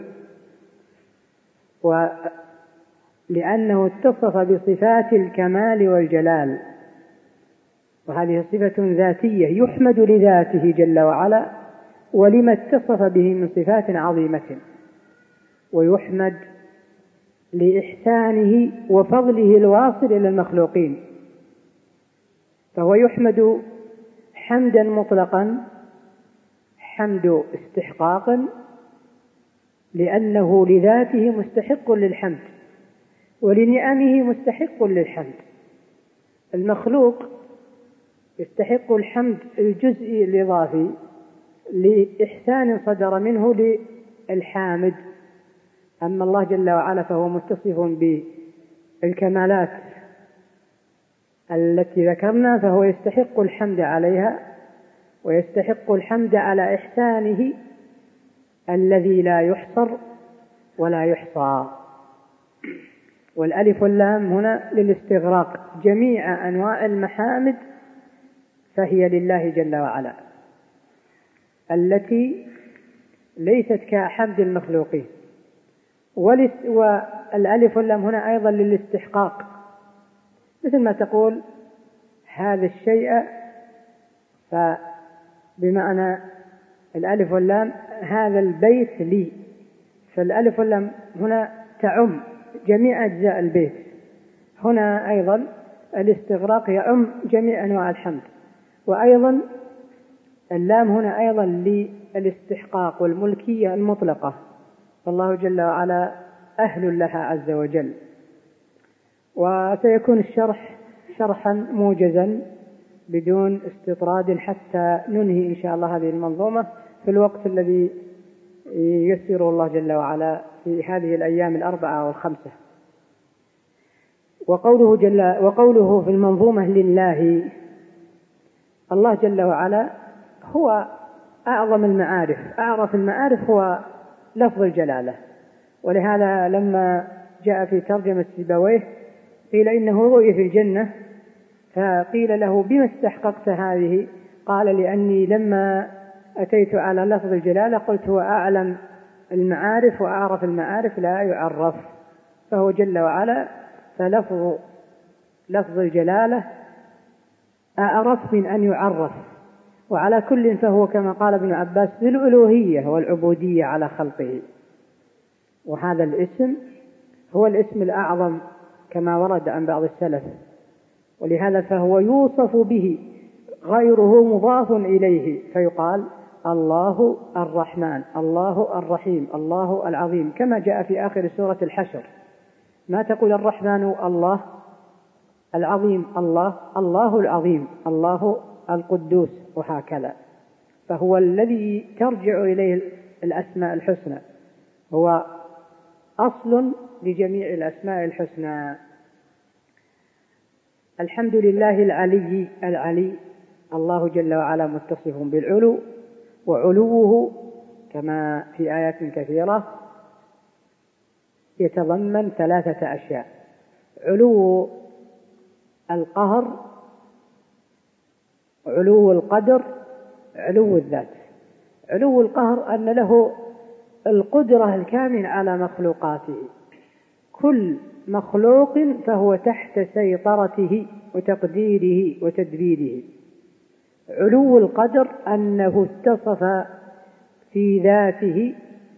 ولأنه اتصف بصفات الكمال والجلال، وهذه صفة ذاتية يحمد لذاته جل وعلا ولما اتصف به من صفات عظيمة، ويحمد لإحسانه وفضله الواصل إلى المخلوقين. فهو يحمد حمدا مطلقا، حمد استحقاق، لأنه لذاته مستحق للحمد ولنعمه مستحق للحمد. المخلوق يستحق الحمد الجزئي الإضافي لإحسان صدر منه للحامد، أما الله جل وعلا فهو متصف بالكمالات التي ذكرنا، فهو يستحق الحمد عليها ويستحق الحمد على إحسانه الذي لا يحصر ولا يحصى. والألف واللام هنا للاستغراق، جميع أنواع المحامد فهي لله جل وعلا التي ليست كحمد المخلوقين. والألف واللام هنا أيضا للاستحقاق، مثل ما تقول هذا الشيء، فبمعنى الألف واللام هذا البيت لي، فالألف واللام هنا تعم جميع أجزاء البيت. هنا أيضا الاستغراق يعم جميع أنواع الحمد. وأيضا اللام هنا أيضا للاستحقاق والملكية المطلقة، فالله جل وعلا أهل لها عز وجل. وسيكون الشرح شرحا موجزا بدون استطراد حتى ننهي إن شاء الله هذه المنظومة في الوقت الذي ييسره الله جل وعلا في هذه الأيام الأربعة والخمسة. وقوله, جل وقوله في المنظومة لله، الله جل وعلا هو أعظم المعارف، أعرف المعارف هو لفظ الجلالة. ولهذا لما جاء في ترجمة سيبويه قيل إنه رؤي في الجنة، فقيل له بما استحققت هذه؟ قال لأني لما أتيت على لفظ الجلالة قلت هو أعلم المعارف وأعرف المعارف لا يعرف، فهو جل وعلا فلفظ لفظ الجلالة أعرف من أن يعرف. وعلى كل فهو كما قال ابن عباس بالألوهية والعبودية على خلقه. وهذا الاسم هو الاسم الأعظم كما ورد عن بعض السلف، ولهذا فهو يوصف به غيره مضاف إليه، فيقال الله الرحمن، الله الرحيم، الله العظيم، كما جاء في آخر سورة الحشر. ما تقول الرحمن الله، العظيم الله، الله العظيم، الله القدوس، وهكذا. فهو الذي ترجع إليه الأسماء الحسنى، هو أصل لجميع الأسماء الحسنى. الحمد لله العلي العلي، الله جل وعلا متصف بالعلو، وعلوه كما في آيات كثيرة يتضمن ثلاثة أشياء: علو القهر، علو القدر، علو الذات. علو القهر أن له القدرة الكاملة على مخلوقاته، كل مخلوق فهو تحت سيطرته وتقديره وتدبيره. علو القدر أنه اتصف في ذاته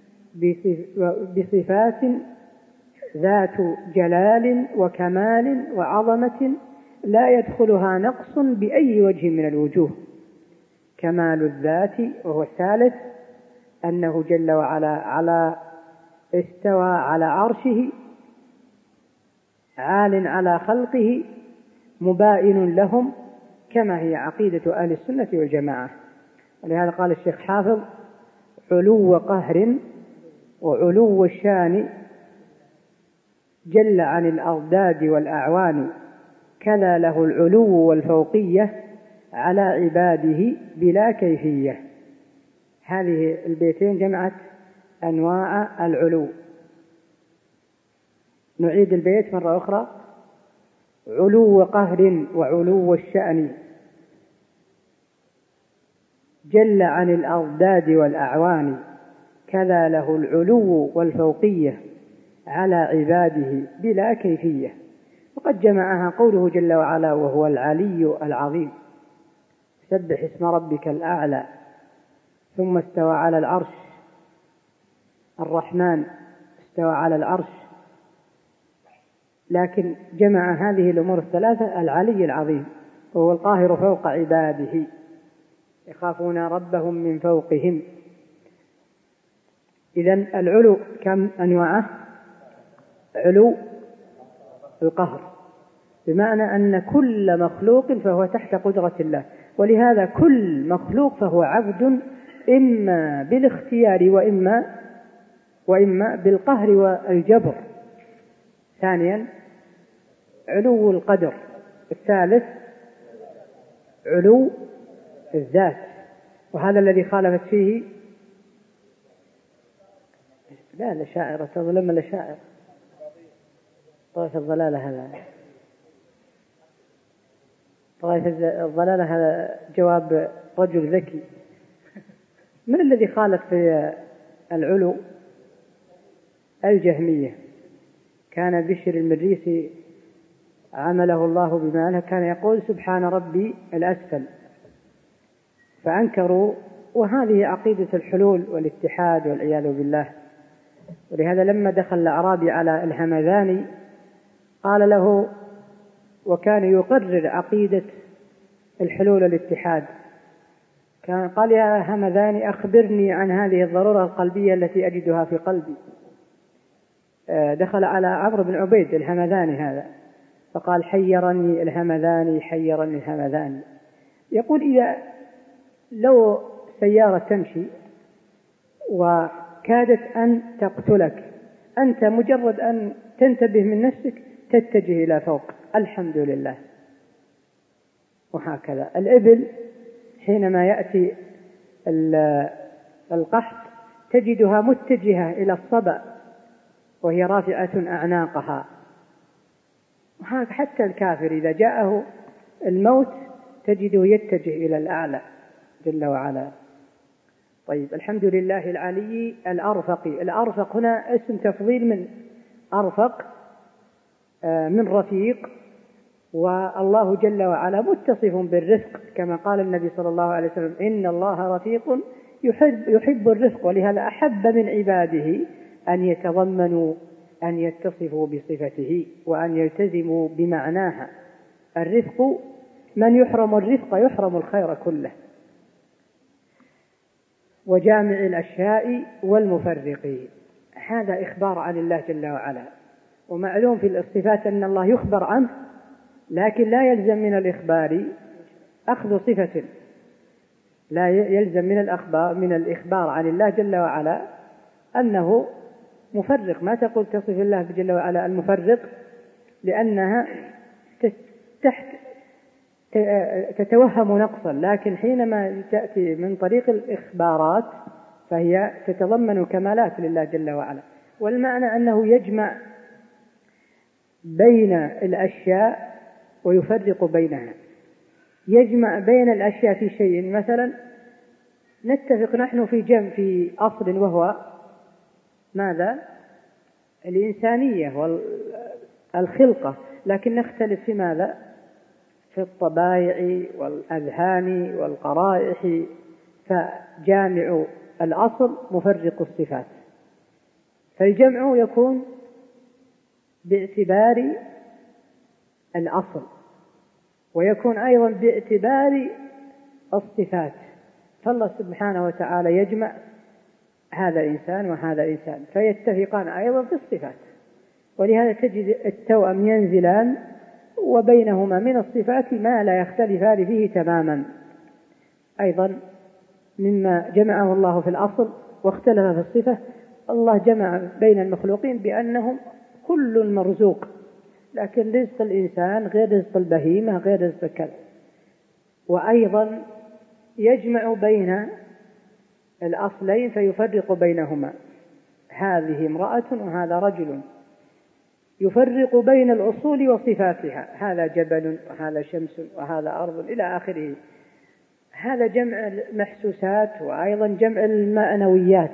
بصفات ذات جلال وكمال وعظمة لا يدخلها نقص بأي وجه من الوجوه. كمال الذات وهو الثالث أنه جل وعلا على استوى على عرشه عال على خلقه مباين لهم، كما هي عقيدة أهل السنة والجماعة. ولهذا قال الشيخ حافظ: علو قهر وعلو الشان جل عن الأضداد والأعوان، كذا له العلو والفوقية على عباده بلا كيفية. هذه البيتين جمعت أنواع العلو. نعيد البيت مرة أخرى: علو قهر وعلو الشأن جل عن الأضداد والأعوان، كذا له العلو والفوقية على عباده بلا كيفية. وقد جمعها قوله جل وعلا: وهو العلي العظيم. سبح اسم ربك الأعلى. ثم استوى على العرش. الرحمن استوى على العرش، لكن جمع هذه الأمور الثلاثة: العلي العظيم، وهو القاهر فوق عباده، يخافون ربهم من فوقهم. إذن العلو كم أنواعه؟ علو القهر، بمعنى أن كل مخلوق فهو تحت قدرة الله، ولهذا كل مخلوق فهو عبد إما بالاختيار وإما وإما بالقهر والجبر. ثانيا علو القدر. الثالث علو الذات، وهذا الذي خالفت فيه لا الأشاعرة، تظلم الأشاعرة طائفة الضلالة. هذا طائفة الضلالة هذا جواب رجل ذكي. من الذي خالف في العلو؟ الجهمية. كان بشر المريسي عمله الله بما له، كان يقول: سبحان ربي الأسفل، فأنكروا، وهذه عقيدة الحلول والاتحاد والعياذ بالله. ولهذا لما دخل الأعرابي على الهمذاني قال له، وكان يقرر عقيدة الحلول والاتحاد، كان قال: يا همذاني أخبرني عن هذه الضرورة القلبية التي أجدها في قلبي. دخل على عمرو بن عبيد الهمذاني هذا فقال: حيرني الهمذاني حيرني الهمذاني. يقول: إذا لو سيارة تمشي وكادت أن تقتلك، أنت مجرد أن تنتبه من نفسك تتجه إلى فوق، الحمد لله. وهكذا الإبل حينما يأتي القحط تجدها متجهة إلى الصبا وهي رافعة أعناقها. حتى الكافر إذا جاءه الموت تجده يتجه إلى الأعلى جل وعلا. طيب، الحمد لله العلي الأرفق. الأرفق هنا اسم تفضيل من أرفق، من رفيق، والله جل وعلا متصف بالرفق كما قال النبي صلى الله عليه وسلم: إن الله رفيق يحب, يحب الرفق. ولهذا أحب من عباده أن يتضمنوا أن يتصفوا بصفته وأن يلتزموا بمعناها. الرفق، من يحرم الرفق يحرم الخير كله. وجامع الأشياء والمفرق، هذا إخبار عن الله جل وعلا. ومعلوم في الصفات أن الله يخبر عنه، لكن لا يلزم من الإخبار أخذ صفة، لا يلزم من الأخبار من الإخبار عن الله جل وعلا أنه مفرق. ما تقول تصف الله جل وعلا المفرق، لأنها تحت تتوهم نقصا، لكن حينما تأتي من طريق الإخبارات فهي تتضمن كمالات لله جل وعلا. والمعنى أنه يجمع بين الأشياء ويفرق بينها. يجمع بين الأشياء في شيء، مثلا نتفق نحن في جمع في أصل وهو ماذا؟ الإنسانية والخلقة، لكن نختلف في ماذا؟ في الطبائع والأذهان والقرائح. فجامع الأصل مفرق الصفات، فالجمع يكون باعتبار الأصل ويكون أيضا باعتبار الصفات. فالله سبحانه وتعالى يجمع هذا إنسان وهذا إنسان فيتفقان أيضا في الصفات، ولهذا تجد التوأم ينزلان وبينهما من الصفات ما لا يختلفان فيه تماما. أيضا مما جمعه الله في الأصل واختلف في الصفة، الله جمع بين المخلوقين بأنهم كل مرزوق، لكن رزق الإنسان غير رزق البهيمة غير رزق الكلب. وأيضا يجمع بين الأصلين فيفرق بينهما، هذه امرأة وهذا رجل، يفرق بين الأصول وصفاتها، هذا جبل وهذا شمس وهذا أرض إلى آخره. هذا جمع المحسوسات وأيضا جمع المعنويات.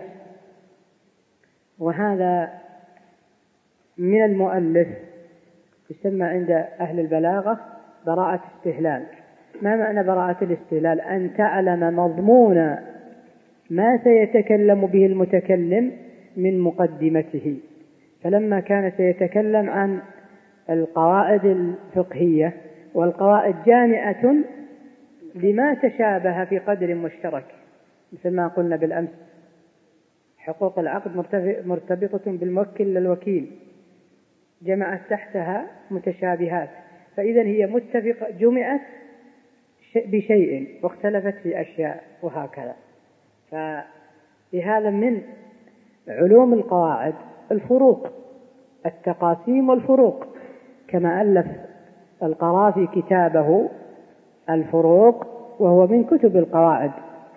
وهذا من المؤلف يسمى عند أهل البلاغة براءة استهلال. ما معنى براءة الاستهلال؟ أن تعلم مضمون ما سيتكلم به المتكلم من مقدمته. فلما كان سيتكلم عن القواعد الفقهية والقواعد جامعة لما تشابه في قدر مشترك، مثل ما قلنا بالأمس حقوق العقد مرتبطة بالموكل للوكيل، جمعت تحتها متشابهات، فإذا هي متفقة جمعت بشيء واختلفت في أشياء وهكذا. فلهذا من علوم القواعد الفروق، التقاسيم والفروق، كما ألف القرافي كتابه الفروق وهو من كتب القواعد.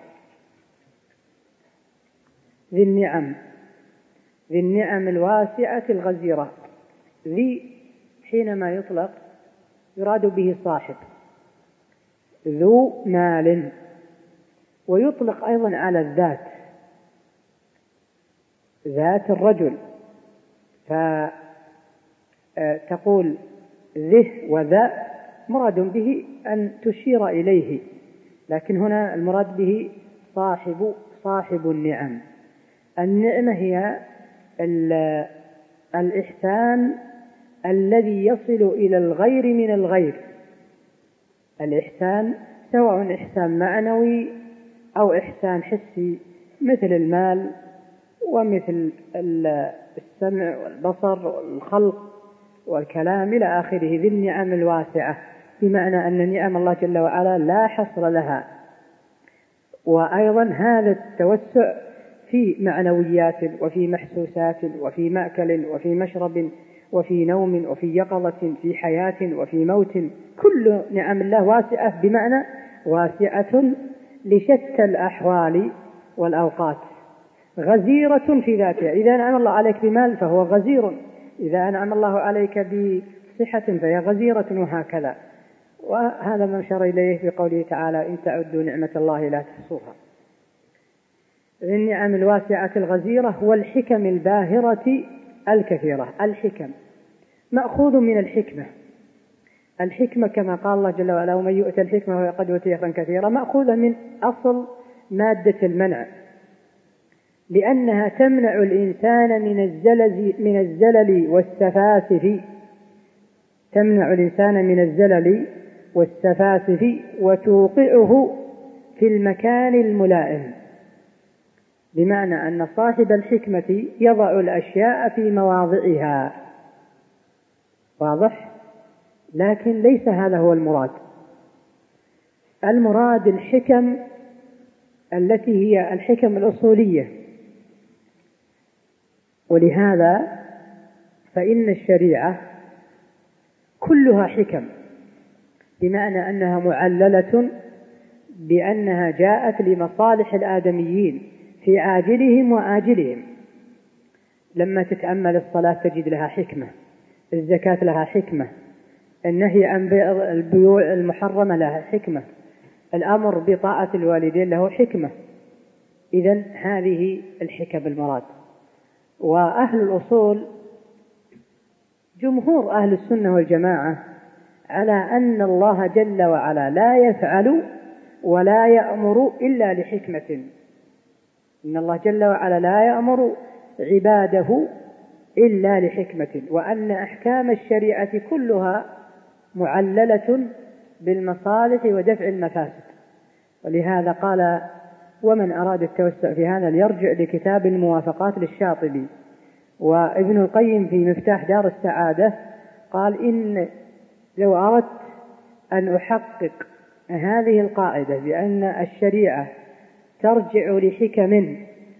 ذي النعم، ذي النعم الواسعة الغزيرة. ذي حينما يطلق يراد به صاحب، ذو مال، ويطلق أيضا على الذات، ذات الرجل، فتقول ذه وذا مراد به أن تشير إليه، لكن هنا المراد به صاحب صاحب النعم. النعمة هي الإحسان الذي يصل إلى الغير من الغير. الإحسان سواء إحسان معنوي أو إحسان حسي مثل المال ومثل السمع والبصر والخلق والكلام إلى آخره. ذي النعم الواسعة بمعنى أن نعم الله جل وعلا لا حصر لها. وأيضا هذا التوسع في معنويات وفي محسوسات وفي مأكل وفي مشرب وفي نوم وفي يقظة، في حياة وفي موت، كل نعم الله واسعة بمعنى واسعة لشتى الأحوال والأوقات، غزيرة في ذاتها. إذا أنعم الله عليك بمال فهو غزير، إذا أنعم الله عليك بصحة فهي غزيرة، وهكذا. وهذا ما أشار إليه بقوله تعالى إن تعدوا نعمة الله لا تحصوها. النعم الواسعة الغزيرة والحكم الباهرة الكثيرة. الحكم مأخوذ من الحكمة. الحكمة كما قال الله جل وعلا ومن يؤت الحكمة وقد أوتي خيرا كثيرا، مأخوذة من أصل مادة المنع، لأنها تمنع الإنسان من الزلل من الزلل والسفاسف، تمنع الإنسان من الزلل والسفاسف وتوقعه في المكان الملائم، بمعنى أن صاحب الحكمة يضع الأشياء في مواضعها. واضح؟ لكن ليس هذا هو المراد. المراد الحكم التي هي الحكم الأصولية. ولهذا فإن الشريعة كلها حكم، بمعنى أنها معللة بأنها جاءت لمصالح الآدميين في عاجلهم وآجلهم. لما تتأمل الصلاة تجد لها حكمة، الزكاة لها حكمة، النهي عن البيوع المحرمة لها حكمة، الأمر بطاعة الوالدين له حكمة، إذن هذه الحكم المراد. وأهل الأصول جمهور أهل السنة والجماعة على أن الله جل وعلا لا يفعل ولا يأمر إلا لحكمة. إن الله جل وعلا لا يأمر عباده إلا لحكمة، وأن أحكام الشريعة كلها معللة بالمصالح ودفع المفاسد. ولهذا قال: ومن أراد التوسع في هذا ليرجع لكتاب الموافقات للشاطبي. وابن القيم في مفتاح دار السعادة قال: إن لو أردت أن أحقق هذه القاعدة بأن الشريعة ترجع لحكم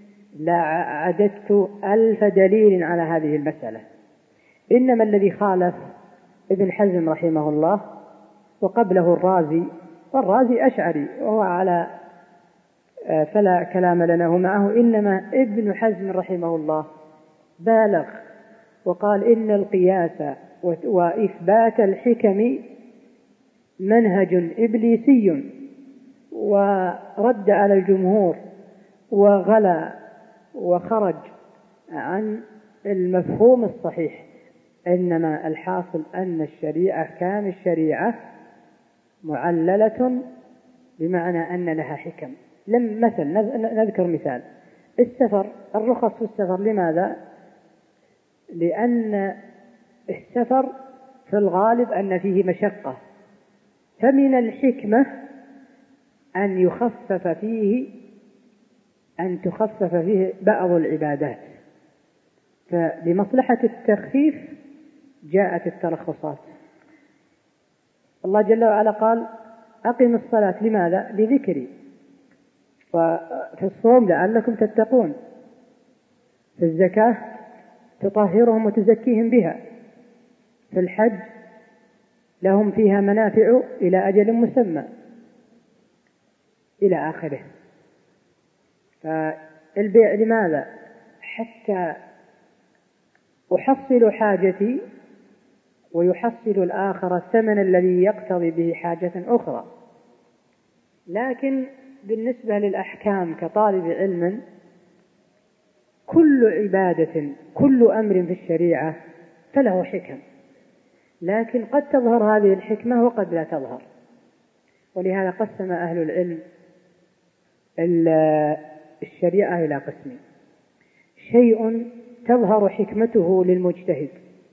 لعددت ألف دليل على هذه المسألة. إنما الذي خالف ابن حزم رحمه الله وقبله الرازي، والرازي أشعري وهو على فلا كلام لنا معه، إنما ابن حزم رحمه الله بالغ وقال: إن القياس وإثبات الحكم منهج إبليسي، ورد على الجمهور وغلا وخرج عن المفهوم الصحيح. إنما الحاصل أن الشريعة كان الشريعة معللة بمعنى أن لها حكم. لم مثل نذكر مثال السفر، الرخص في السفر. لماذا؟ لأن السفر في الغالب أن فيه مشقة، فمن الحكمة أن يخفف فيه أن تخفف فيه بعض العبادات، فلمصلحة التخفيف جاءت الترخصات. الله جل وعلا قال: أقم الصلاة. لماذا؟ لذكري. وفي الصوم لعلكم تتقون. في الزكاة تطهرهم وتزكيهم بها. في الحج لهم فيها منافع إلى أجل مسمى، إلى آخره. فالبيع لماذا؟ حتى أحصل حاجتي ويحصل الآخر الثمن الذي يقتضي به حاجة أخرى. لكن بالنسبة للأحكام كطالب علم، كل عبادة كل أمر في الشريعة فله حكم، لكن قد تظهر هذه الحكمة وقد لا تظهر. ولهذا قسم أهل العلم الشريعة إلى قسمين: شيء تظهر حكمته للمجتهد،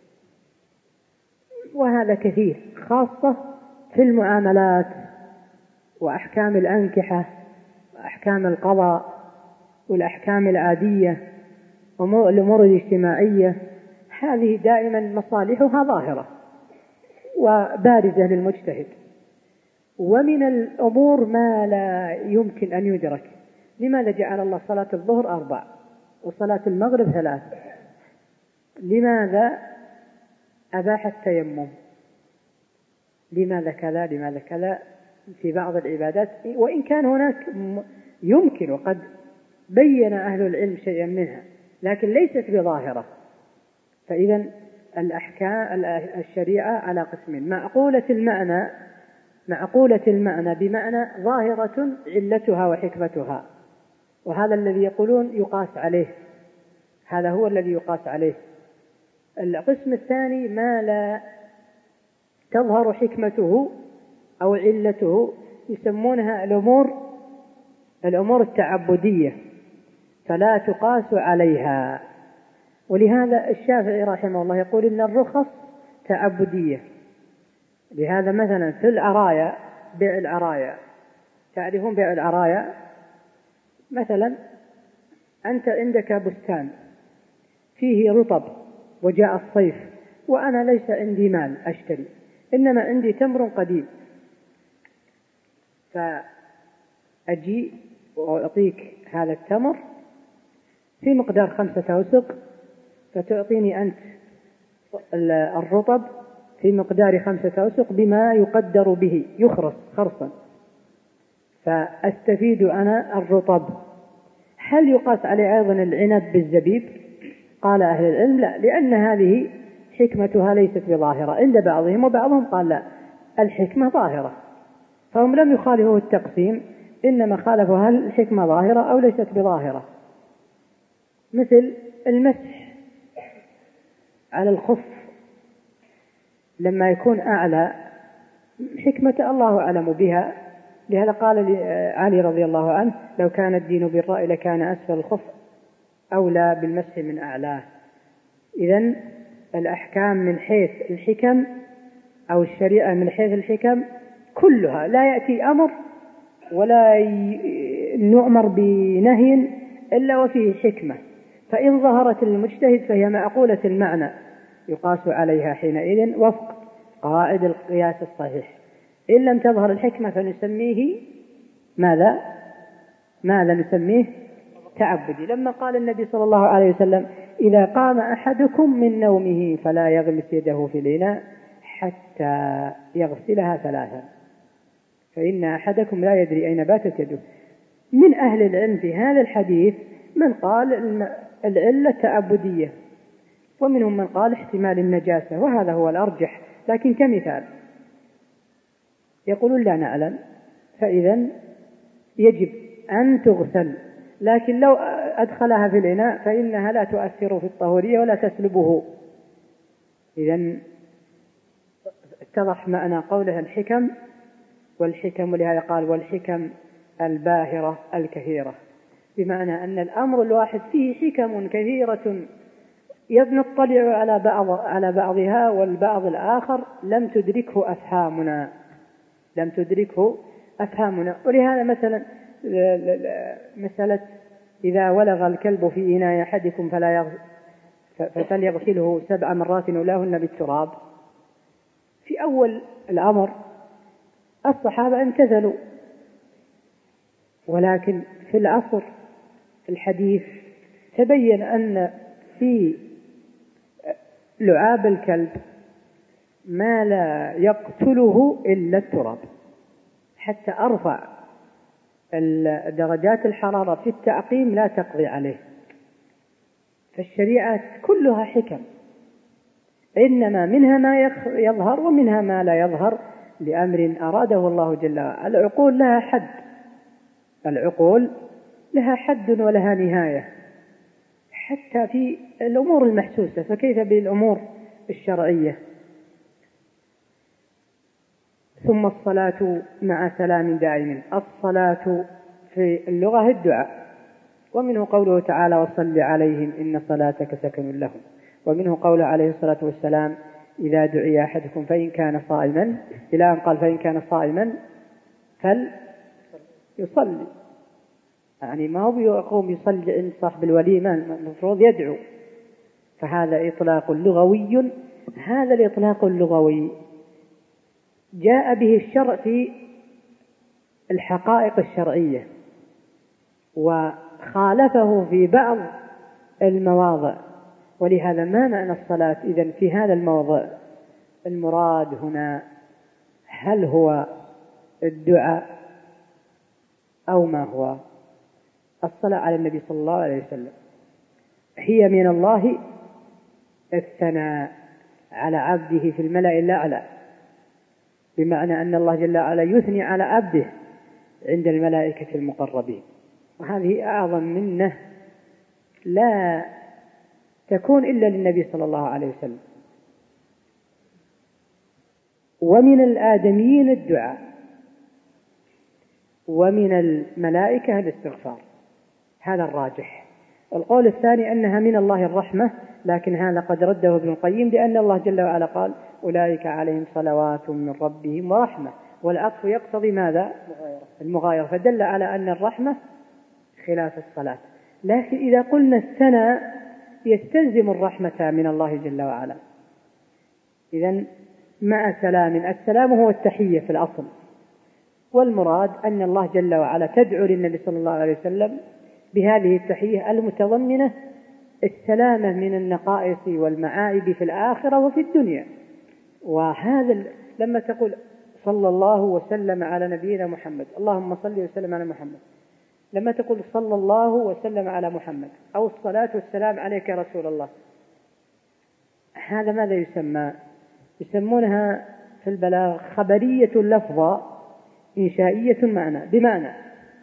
وهذا كثير، خاصة في المعاملات وأحكام الأنكحة وأحكام القضاء والأحكام العادية والأمور الاجتماعية. هذه دائما مصالحها ظاهرة وبارزة للمجتهد. ومن الأمور ما لا يمكن أن يدرك. لماذا جعل الله صلاة الظهر أربع وصلاة المغرب ثلاث؟ لماذا أباح التيمم؟ لماذا كذا؟ لماذا كذا؟ في بعض العبادات، وإن كان هناك يمكن وقد بين أهل العلم شيئا منها، لكن ليست بظاهرة. فإذا الأحكام الشريعة على قسمين: معقولة المعنى معقولة المعنى بمعنى ظاهرة علتها وحكمتها، وهذا الذي يقولون يقاس عليه، هذا هو الذي يقاس عليه. القسم الثاني ما لا تظهر حكمته أو علته، يسمونها الأمور الأمور التعبدية، فلا تقاس عليها. ولهذا الشافعي رحمه الله يقول إن الرخص تعبدية. لهذا مثلا في العرايا، بيع العرايا، تعرفون بيع العرايا؟ مثلا أنت عندك بستان فيه رطب وجاء الصيف وأنا ليس عندي مال أشتري، إنما عندي تمر قديم، فأجي وأعطيك هذا التمر في مقدار خمسة أوسق، فتعطيني أنت الرطب في مقدار خمسة أوسق بما يقدر به، يخرص خرصا، فأستفيد أنا الرطب. هل يقاس عليه أيضا العنب بالزبيب؟ قال أهل العلم لا، لأن هذه حكمتها ليست بظاهرة عند بعضهم، وبعضهم قال لا، الحكمة ظاهرة. فهم لم يخالفوا التقسيم، إنما خالفوا هل الحكمة ظاهرة أو ليست بظاهرة، مثل المسح على الخف لما يكون أعلى، حكمة الله أعلم بها، لهذا قال علي رضي الله عنه لو كان الدين بالرأي لكان أسفل الخف أولى بالمسح من أعلاه. إذن الأحكام من حيث الحكم أو الشريعة من حيث الحكم كلها لا يأتي أمر ولا نؤمر بنهي إلا وفيه حكمة، فإن ظهرت للمجتهد فهي معقولة المعنى يقاس عليها حينئذ وفق قواعد القياس الصحيح. إن لم تظهر الحكمة فنسميه ماذا؟ ماذا نسميه؟ تعبدي. لما قال النبي صلى الله عليه وسلم إذا قام أحدكم من نومه فلا يغمس يده في الإناء حتى يغسلها ثلاثا فإن أحدكم لا يدري أين باتت يده. من أهل العلم في هذا الحديث من قال العلة تعبدية، ومنهم من قال احتمال النجاسة، وهذا هو الأرجح، لكن كمثال يقولون لا نعلم، فإذا يجب أن تغسل، لكن لو أدخلها في الإناء فإنها لا تؤثر في الطهورية ولا تسلبه. إذن اتضح معنى قولها الحكم، والحكم ولهذا قال والحكم الباهرة الكثيرة، بمعنى أن الأمر الواحد فيه حكم كثيرة نطلع على بعض على بعضها، والبعض الآخر لم تدركه أفهامنا لم تدركه أفهامنا ولهذا مثلا مسألة إذا ولغ الكلب في إناء أحدكم فلا يغسل فليغسله سبع مرات أولاهن بالتراب، في أول الأمر الصحابة امتثلوا، ولكن في العصر الحديث تبين أن في لعاب الكلب ما لا يقتله إلا التراب، حتى أرفع درجات الحرارة في التعقيم لا تقضي عليه. فالشريعة كلها حكم، إنما منها ما يظهر ومنها ما لا يظهر لأمر أراده الله جل وعلا. العقول لها حد العقول لها حد ولها نهاية حتى في الأمور المحسوسة، فكيف بالأمور الشرعية؟ ثم الصلاة مع سلام دائم. الصلاة في اللغة الدعاء، ومنه قوله تعالى وصل عليهم إن صلاتك سكن لهم، ومنه قوله عليه الصلاة والسلام إذا دعي أحدكم فإن كان صائما، إلى أن قال فإن كان صائما فليصلي، يعني ما هو يقوم يصلي عند صاحب الوليمة، المفروض يدعو. فهذا إطلاق لغوي، هذا الإطلاق اللغوي جاء به الشرع في الحقائق الشرعية، وخالفه في بعض المواضع. ولهذا ما معنى الصلاة إذن في هذا الموضع؟ المراد هنا هل هو الدعاء أو ما هو؟ الصلاة على النبي صلى الله عليه وسلم هي من الله الثناء على عبده في الملأ الأعلى، بمعنى أن الله جل وعلا يثني على عبده عند الملائكة المقربين، وهذه أعظم منه لا تكون إلا للنبي صلى الله عليه وسلم. ومن الآدميين الدعاء، ومن الملائكة الاستغفار، هذا الراجح. القول الثاني أنها من الله الرحمة، لكن هذا قد رده ابن القيم، لأن الله جل وعلا قال أولئك عليهم صلوات من ربهم ورحمة، والعطف يقتضي ماذا؟ المغايرة، فدل على أن الرحمة خلاف الصلاة. لكن إذا قلنا الثناء يستلزم الرحمة من الله جل وعلا. إذن مع سلام، السلام هو التحية في الأصل، والمراد أن الله جل وعلا تدعو للنبي صلى الله عليه وسلم بهذه التحية المتضمنة السلامة من النقائص والمعائب في الآخرة وفي الدنيا. وهذا لما تقول صلى الله وسلم على نبينا محمد، اللهم صل وسلم على محمد، لما تقول صلى الله وسلم على محمد أو الصلاة والسلام عليك يا رسول الله، هذا ماذا يسمى؟ يسمونها في البلاغ خبرية اللفظة إنشائية معنى، بمعنى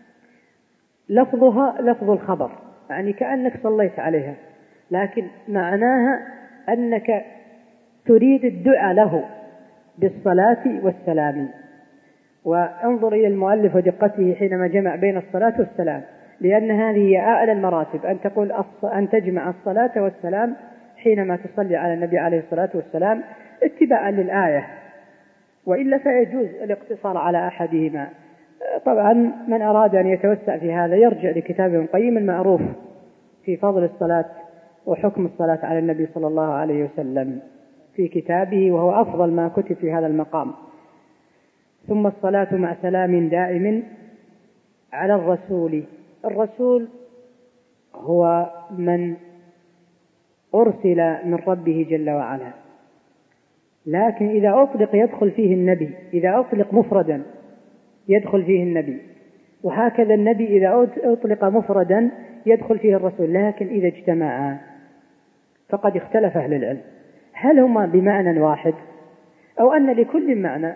لفظها لفظ الخبر، يعني كأنك صليت عليها، لكن معناها أنك تريد الدعاء له بالصلاة والسلام. وانظر إلى المؤلف ودقته حينما جمع بين الصلاة والسلام، لأن هذه هي أعلى المراتب، أن تقول أن تجمع الصلاة والسلام حينما تصلي على النبي عليه الصلاة والسلام اتباعا للآية، وإلا فيجوز الاقتصار على أحدهما. طبعا من أراد أن يتوسع في هذا يرجع لكتاب ابن القيم المعروف في فضل الصلاة وحكم الصلاة على النبي صلى الله عليه وسلم في كتابه، وهو أفضل ما كتب في هذا المقام. ثم الصلاة مع سلام دائم على الرسول. الرسول هو من أرسل من ربه جل وعلا، لكن إذا أطلق يدخل فيه النبي، إذا أطلق مفردا يدخل فيه النبي، وهكذا النبي إذا أطلق مفردا يدخل فيه الرسول. لكن إذا اجتمعا فقد اختلف أهل العلم هل هما بمعنى واحد أو أن لكل معنى.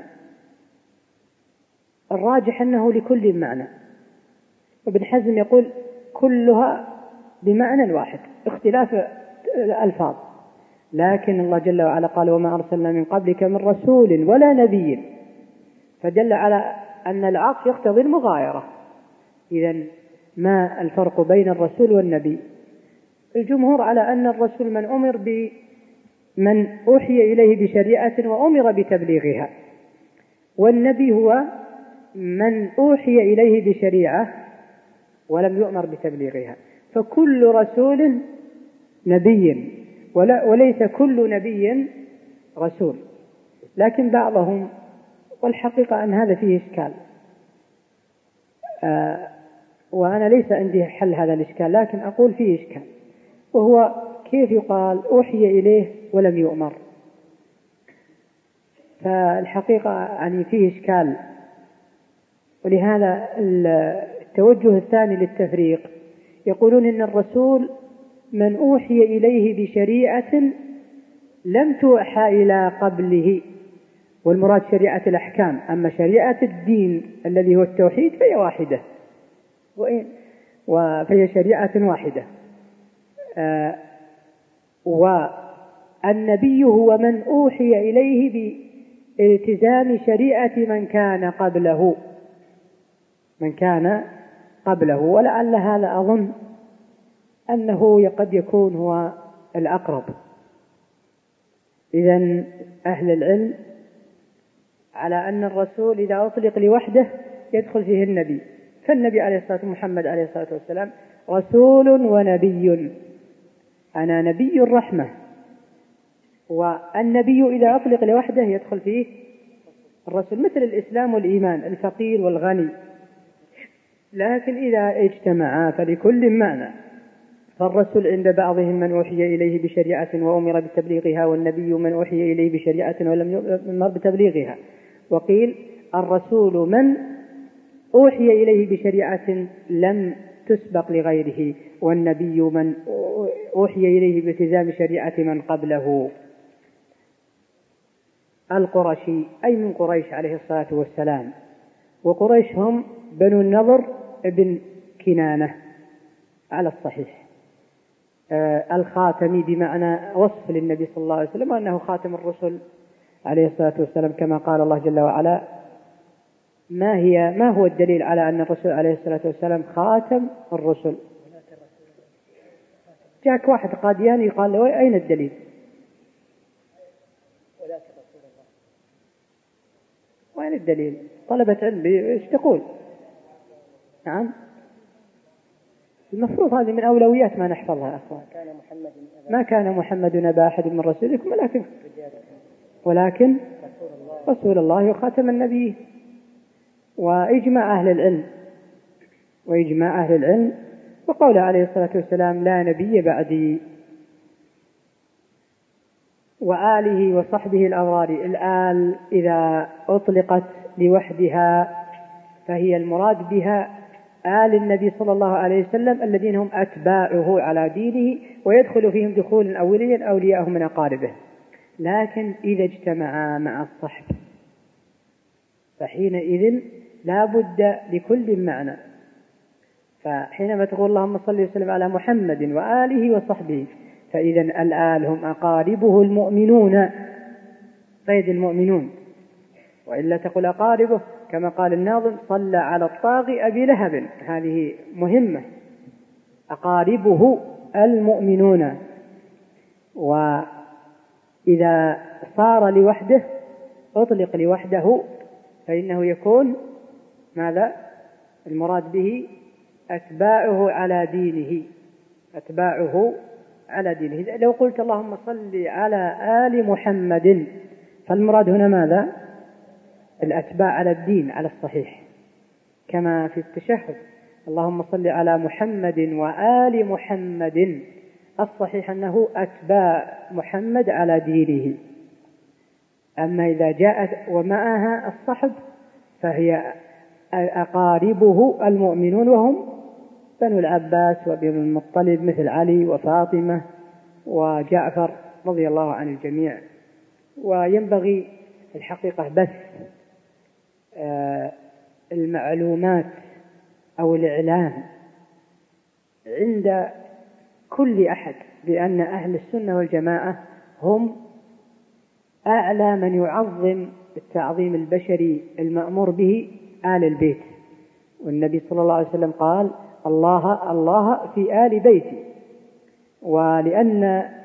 الراجح أنه لكل معنى، وابن حزم يقول كلها بمعنى واحد، اختلاف الألفاظ. لكن الله جل وعلا قال وما أرسلنا من قبلك من رسول ولا نبي، فدل على أن العطف يقتضي المغايرة. إذن ما الفرق بين الرسول والنبي؟ الجمهور على أن الرسول من أمر بمن أوحي إليه بشريعة وأمر بتبليغها، والنبي هو من أوحي إليه بشريعة ولم يؤمر بتبليغها. فكل رسول نبي وليس كل نبي رسول. لكن بعضهم، والحقيقة أن هذا فيه إشكال، آه وأنا ليس عندي حل هذا الإشكال، لكن أقول فيه إشكال، وهو كيف يقال أوحي إليه ولم يؤمر؟ فالحقيقة يعني فيه إشكال. ولهذا التوجه الثاني للتفريق يقولون إن الرسول من أوحي إليه بشريعة لم توحى إلى قبله، والمراد شريعة الأحكام. أما شريعة الدين الذي هو التوحيد فهي واحدة، فهي شريعة واحدة. آه والنبي هو من أوحي إليه بالتزام شريعة من كان قبله من كان قبله ولعل هذا أظن أنه قد يكون هو الأقرب. إذن أهل العلم على أن الرسول إذا أطلق لوحده يدخل فيه النبي، فالنبي عليه الصلاة والسلام محمد عليه الصلاة والسلام رسول ونبي، أنا نبي الرحمة. والنبي إذا أطلق لوحده يدخل فيه الرسول، مثل الإسلام والإيمان، الفقير والغني. لكن إذا اجتمعا فلكل معنى، فالرسول عند بعضهم من أوحي إليه بشريعة وأمر بتبليغها، والنبي من أوحي إليه بشريعة ولم يؤمر بتبليغها. وقيل الرسول من أوحي إليه بشريعة لم تسبق لغيره، والنبي من أوحي إليه بالتزام شريعة من قبله. القرشي أي من قريش عليه الصلاة والسلام، وقريش هم بنو النضر ابن كنانة على الصحيح. آه الخاتمي بمعنى وصف للنبي صلى الله عليه وسلم وأنه خاتم الرسل عليه الصلاة والسلام، كما قال الله جل وعلا ما هي ما هو الدليل على أن الرسول عليه الصلاة والسلام خاتم الرسل؟ جاءك واحد قادياني يقال له أين الدليل؟ وين الدليل؟ طلبة علم ايش تقول؟ نعم، المفروض هذه من أولويات ما نحفظها أخوان. ما كان محمد أبا أحد من رسولكم ولكن ولكن رسول الله وخاتم النبي. وإجماع أهل العلم وإجماع أهل العلم وقول عليه الصلاة والسلام لا نبي بعدي. وآله وصحبه الأبرار. الآل إذا أطلقت لوحدها فهي المراد بها آل النبي صلى الله عليه وسلم الذين هم أتباعه على دينه، ويدخل فيهم دخول أوليا أولياءهم من أقاربه. لكن إذا اجتمعا مع الصحب فحينئذ لا بد لكل معنى فحينما تقول اللهم صل وسلم على محمد وآله وصحبه، فإذا الآل هم أقاربه المؤمنون، قيد المؤمنون، وإلا تقول أقاربه كما قال الناظم صلى على الطاغي أبي لهب، هذه مهمة، أقاربه المؤمنون. وإذا صار لوحده أطلق لوحده فإنه يكون ماذا؟ المراد به أتباعه على دينه، أتباعه على دينه. لو قلت اللهم صل على آل محمد فالمراد هنا ماذا؟ الأتباع على الدين على الصحيح، كما في التشهد اللهم صل على محمد وآل محمد، الصحيح أنه أتباع محمد على دينه. أما إذا جاءت ومعها الصحب فهي أقاربه المؤمنون، وهم بنو العباس وبنو المطلب مثل علي وفاطمة وجعفر رضي الله عن الجميع. وينبغي الحقيقة بث المعلومات أو الإعلام عند كل أحد بأن أهل السنة والجماعة هم أعلى من يعظم التعظيم البشري المأمور به آل البيت. والنبي صلى الله عليه وسلم قال الله الله في آل بيتي. ولأن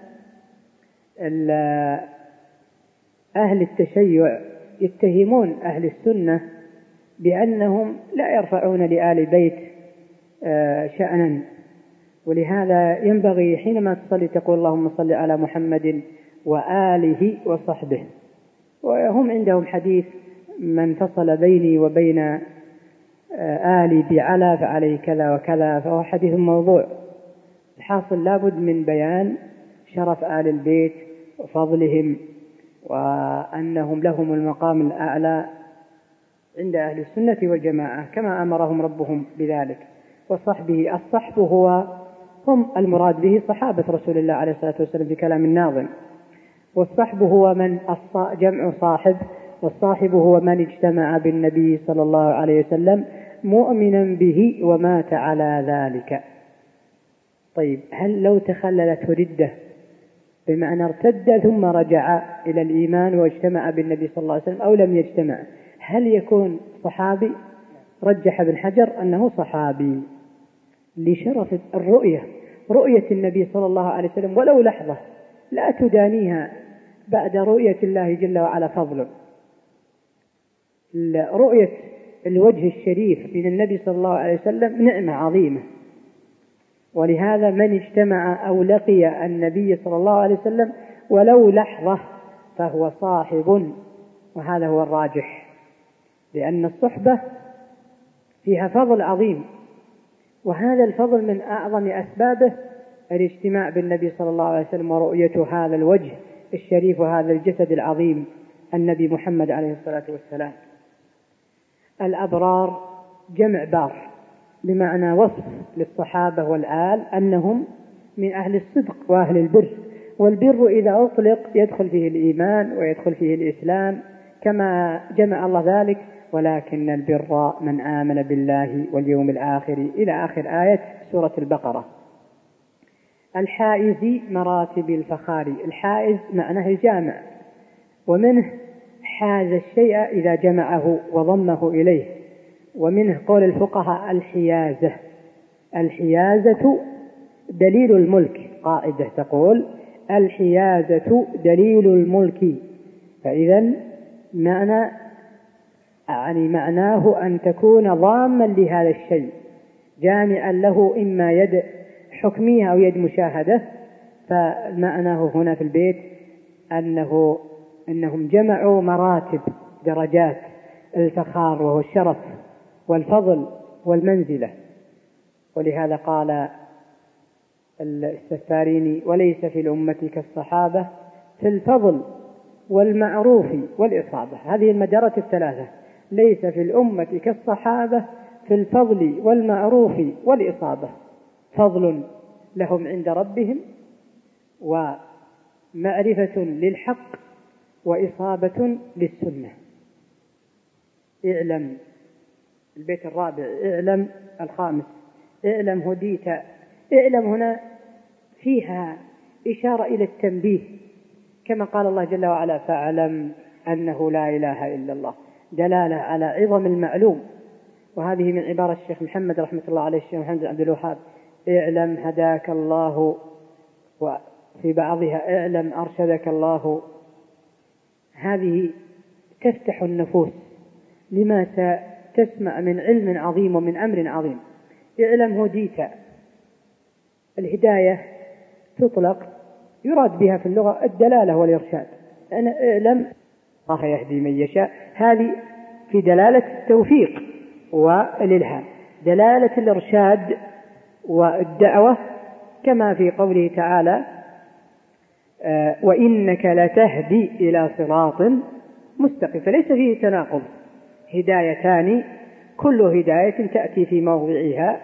أهل التشيع يتهمون أهل السنة بأنهم لا يرفعون لآل البيت شأنا، ولهذا ينبغي حينما تصلي تقول اللهم صل على محمد وآله وصحبه. وهم عندهم حديث من فصل بيني وبين آلي بعلى فعليه كذا وكذا، فهو حديث موضوع. الحاصل لابد من بيان شرف آل البيت وفضلهم وأنهم لهم المقام الأعلى عند أهل السنة والجماعة كما أمرهم ربهم بذلك. وصحبه، الصحب هو هم المراد به صحابة رسول الله عليه الصلاة والسلام في كلام الناظم. والصحب هو من جمع صاحب، والصاحب هو من اجتمع بالنبي صلى الله عليه وسلم مؤمنا به ومات على ذلك. طيب، هل لو تخللت ردة بمعنى ارتد ثم رجع إلى الإيمان واجتمع بالنبي صلى الله عليه وسلم أو لم يجتمع، هل يكون صحابي؟ رجح ابن حجر أنه صحابي لشرف الرؤية، رؤية النبي صلى الله عليه وسلم ولو لحظة لا تدانيها بعد رؤية الله جل وعلا فضل. رؤية الوجه الشريف من النبي صلى الله عليه وسلم نعمة عظيمة، ولهذا من اجتمع أو لقي النبي صلى الله عليه وسلم ولو لحظة فهو صاحب، وهذا هو الراجح، لأن الصحبة فيها فضل عظيم، وهذا الفضل من أعظم أسبابه الاجتماع بالنبي صلى الله عليه وسلم ورؤية هذا الوجه الشريف وهذا الجسد العظيم النبي محمد عليه الصلاة والسلام. الأبرار جمع بار بمعنى وصف للصحابة والآل أنهم من أهل الصدق وأهل البر، والبر إذا أطلق يدخل فيه الإيمان ويدخل فيه الإسلام كما جمع الله ذلك، ولكن البر من آمن بالله واليوم الآخر إلى آخر آية سورة البقرة. الحائز مراتب الفخار، الحائز معناه الجامع، ومنه حاز الشيء إذا جمعه وضمه إليه، ومنه قول الفقهاء الحيازة. الحيازة دليل الملك، قاعدة تقول الحيازة دليل الملك، فإذا معنى يعني معناه أن تكون ضاما لهذا الشيء جامعا له إما يد حكمية أو يد مشاهدة. فمعناه هنا في البيت أنه أنهم جمعوا مراتب درجات الفخار وهو الشرف والفضل والمنزلة. ولهذا قال السفاريني وليس في الأمة كالصحابة في الفضل والمعروف والإصابة. هذه المدارات الثلاثة، ليس في الأمة كالصحابة في الفضل والمعروف والإصابة، فضل لهم عند ربهم ومعرفة للحق وإصابة للسنة. اعلم البيت الرابع، اعلم الخامس، اعلم هديت. اعلم هنا فيها إشارة إلى التنبيه، كما قال الله جل وعلا فاعلم أنه لا إله إلا الله، دلالة على عظم المعلوم. وهذه من عبارة الشيخ محمد رحمة الله عليه، الشيخ محمد عبد الوهاب: اعلم هداك الله، وفي بعضها اعلم أرشدك الله. هذه تفتح النفوس لما تسمع من علم عظيم ومن أمر عظيم. اعلم هديت، الهداية تطلق يراد بها في اللغة الدلالة والإرشاد. أنا اعلم الله يهدي من يشاء، هذه في دلالة التوفيق والإلهام، دلالة الإرشاد والدعوة، كما في قوله تعالى آه وإنك لتهدي إلى صراط مستقيم. فليس فيه تناقض، هدايتان كل هداية تأتي في موضعها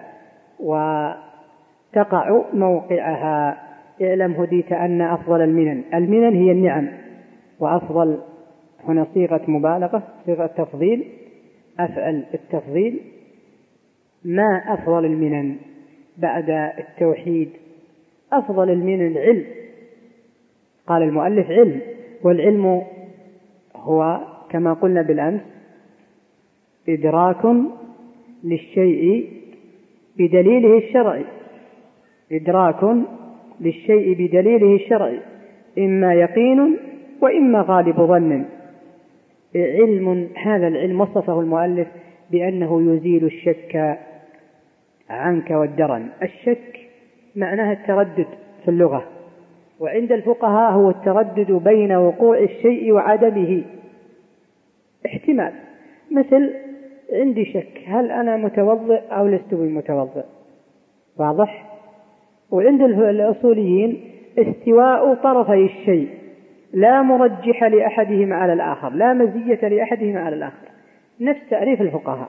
وتقع موقعها. اعلم هديت أن أفضل المنن، المنن هي النعم، وأفضل هنا صيغة مبالغة، صيغة تفضيل، أفعل التفضيل. ما أفضل المنن بعد التوحيد؟ أفضل المنن العلم، قال المؤلف علم، والعلم هو كما قلنا بالأمس إدراك للشيء بدليله الشرعي، إدراك للشيء بدليله الشرعي، إما يقين وإما غالب ظن. علم، هذا العلم وصفه المؤلف بأنه يزيل الشك عنك والدرن. الشك معناها التردد في اللغة، وعند الفقهاء هو التردد بين وقوع الشيء وعدمه، احتمال، مثل عندي شك هل أنا متوضئ أو لست بمتوضئ، واضح؟ وعند الأصوليين استواء طرفي الشيء، لا مرجح لأحدهما على الآخر، لا مزية لأحدهما على الآخر، نفس تعريف الفقهاء.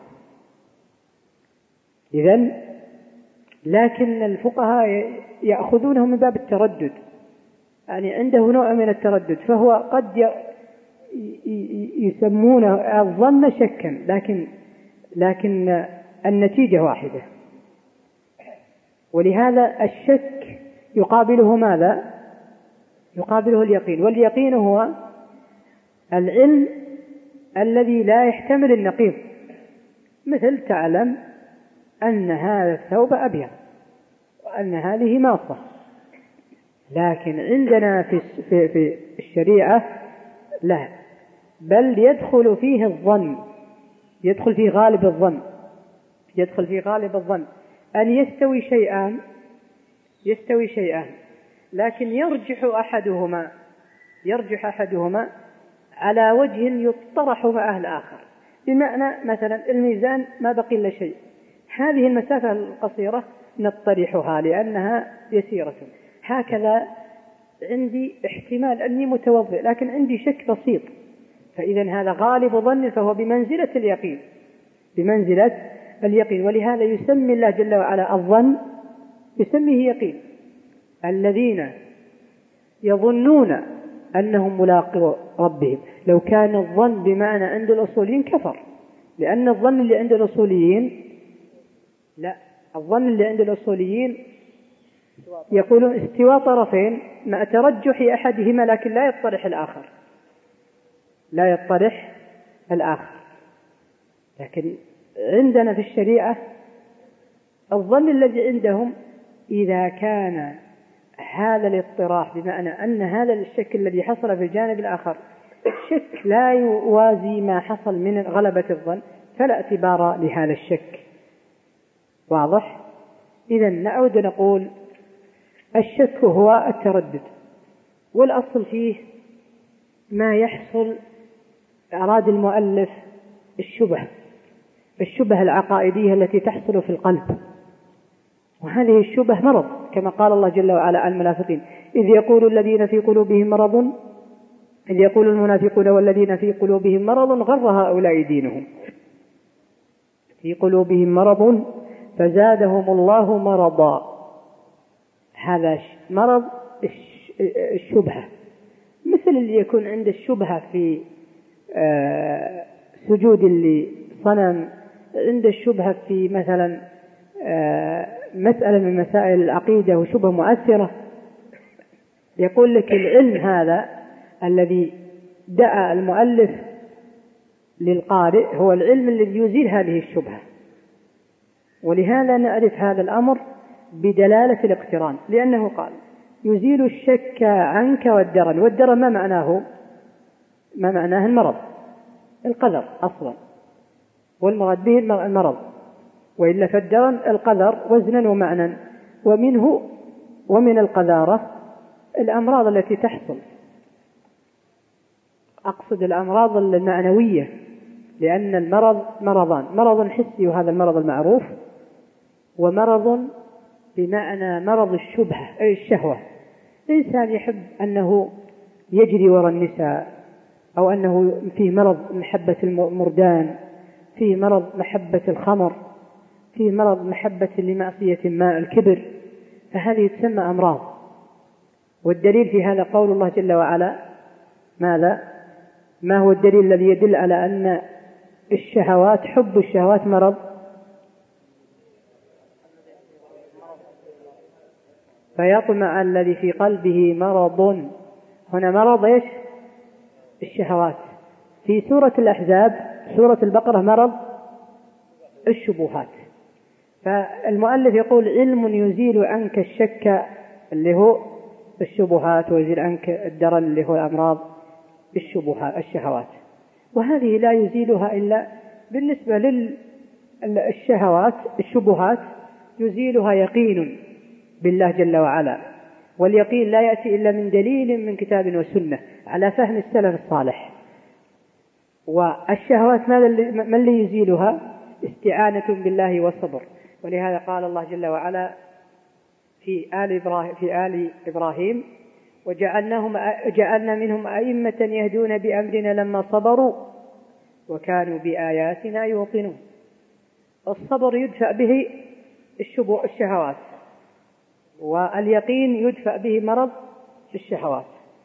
إذن لكن الفقهاء يأخذونه من باب التردد، يعني عنده نوع من التردد، فهو قد يسمون الظن شكا، لكن لكن النتيجة واحدة. ولهذا الشك يقابله ماذا؟ يقابله اليقين، واليقين هو العلم الذي لا يحتمل النقيض. مثل تعلم أن هذا الثوب أبيض وأن هذه ماصة، لكن عندنا في في الشريعة لا، بل يدخل فيه الظن، يدخل فيه غالب الظن، يدخل فيه غالب الظن أن يستوي شيئان، يستوي شيئان لكن يرجح أحدهما يرجح أحدهما على وجه يطرح معه الآخر. بمعنى مثلا الميزان ما بقي إلا شيء، هذه المسافة القصيرة نطرحها لأنها يسيرة. هكذا عندي احتمال أني متوضئ لكن عندي شك بسيط، فإذا هذا غالب ظن، فهو بمنزلة اليقين، بمنزلة اليقين. ولهذا يسمي الله جل وعلا الظن، يسميه يقين. الذين يظنون أنهم ملاقوا ربهم، لو كان الظن بمعنى عند الأصوليين كفر، لأن الظن اللي عند الأصوليين لا، الظن اللي عند الأصوليين يقولون استواء طرفين مع ترجح أحدهما لكن لا يطرح الآخر، لا يطرح الآخر. لكن عندنا في الشريعة الظن الذي عندهم إذا كان هذا الاطراح بمعنى أن هذا الشك الذي حصل في الجانب الآخر شك لا يوازي ما حصل من غلبة الظن، فلا اعتبار لهذا الشك، واضح؟ إذن نعود نقول الشك هو التردد، والأصل فيه ما يحصل. أراد المؤلف الشبه، الشبه العقائدية التي تحصل في القلب، وهذه الشبه مرض، كما قال الله جل وعلا عن المنافقين: إذ يقول الذين في قلوبهم مرض إذ يقول المنافقون والذين في قلوبهم مرض غر هؤلاء دينهم، في قلوبهم مرض فزادهم الله مرضا. هذا مرض الشبهة، مثل اللي يكون عند الشبهة في سجود لصنم، عند الشبهة في مثلا مسألة من مسائل العقيدة وشبه مؤثرة، يقول لك العلم هذا الذي دعا المؤلف للقارئ هو العلم الذي يزيل هذه الشبهة، ولهذا نعرف هذا الأمر بدلالة الاقتران، لأنه قال يزيل الشك عنك والدرن. والدرن ما معناه؟ ما معناه المرض، القذر أصلا، والمراد به المرض، وإلا فالدرن القذر وزنا ومعنى، ومنه ومن القذارة الأمراض التي تحصل، أقصد الأمراض المعنوية، لأن المرض مرضان: مرض حسي وهذا المرض المعروف، ومرض بمعنى مرض الشبهة أي الشهوة. الإنسان يحب أنه يجري وراء النساء، أو أنه فيه مرض محبة المردان، فيه مرض محبة الخمر، فيه مرض محبة لمعصية ما الكبر، فهذه تسمى أمراض. والدليل في هذا قول الله جل وعلا: ماذا؟ ما هو الدليل الذي يدل على أن الشهوات حب الشهوات مرض؟ فيطمع الذي في قلبه مرض. هنا مرض إيش؟ الشهوات. في سورة الأحزاب سورة البقرة مرض الشبهات. فالمؤلف يقول علم يزيل عنك الشك اللي هو الشبهات، ويزيل عنك الدرن اللي هو الأمراض الشبهات الشهوات، وهذه لا يزيلها إلا بالنسبة للشهوات الشبهات يزيلها يقين بالله جل وعلا، واليقين لا يأتي إلا من دليل من كتاب وسنة على فهم السلف الصالح. والشهوات ماذا ما اللي يزيلها؟ استعانة بالله والصبر. ولهذا قال الله جل وعلا في آل إبراهيم, في آل إبراهيم وجعلناهم جعلنا منهم أئمة يهدون بأمرنا لما صبروا وكانوا بآياتنا يوقنون. الصبر يدفع به الشهوات، واليقين يدفع به مرض الشهوات.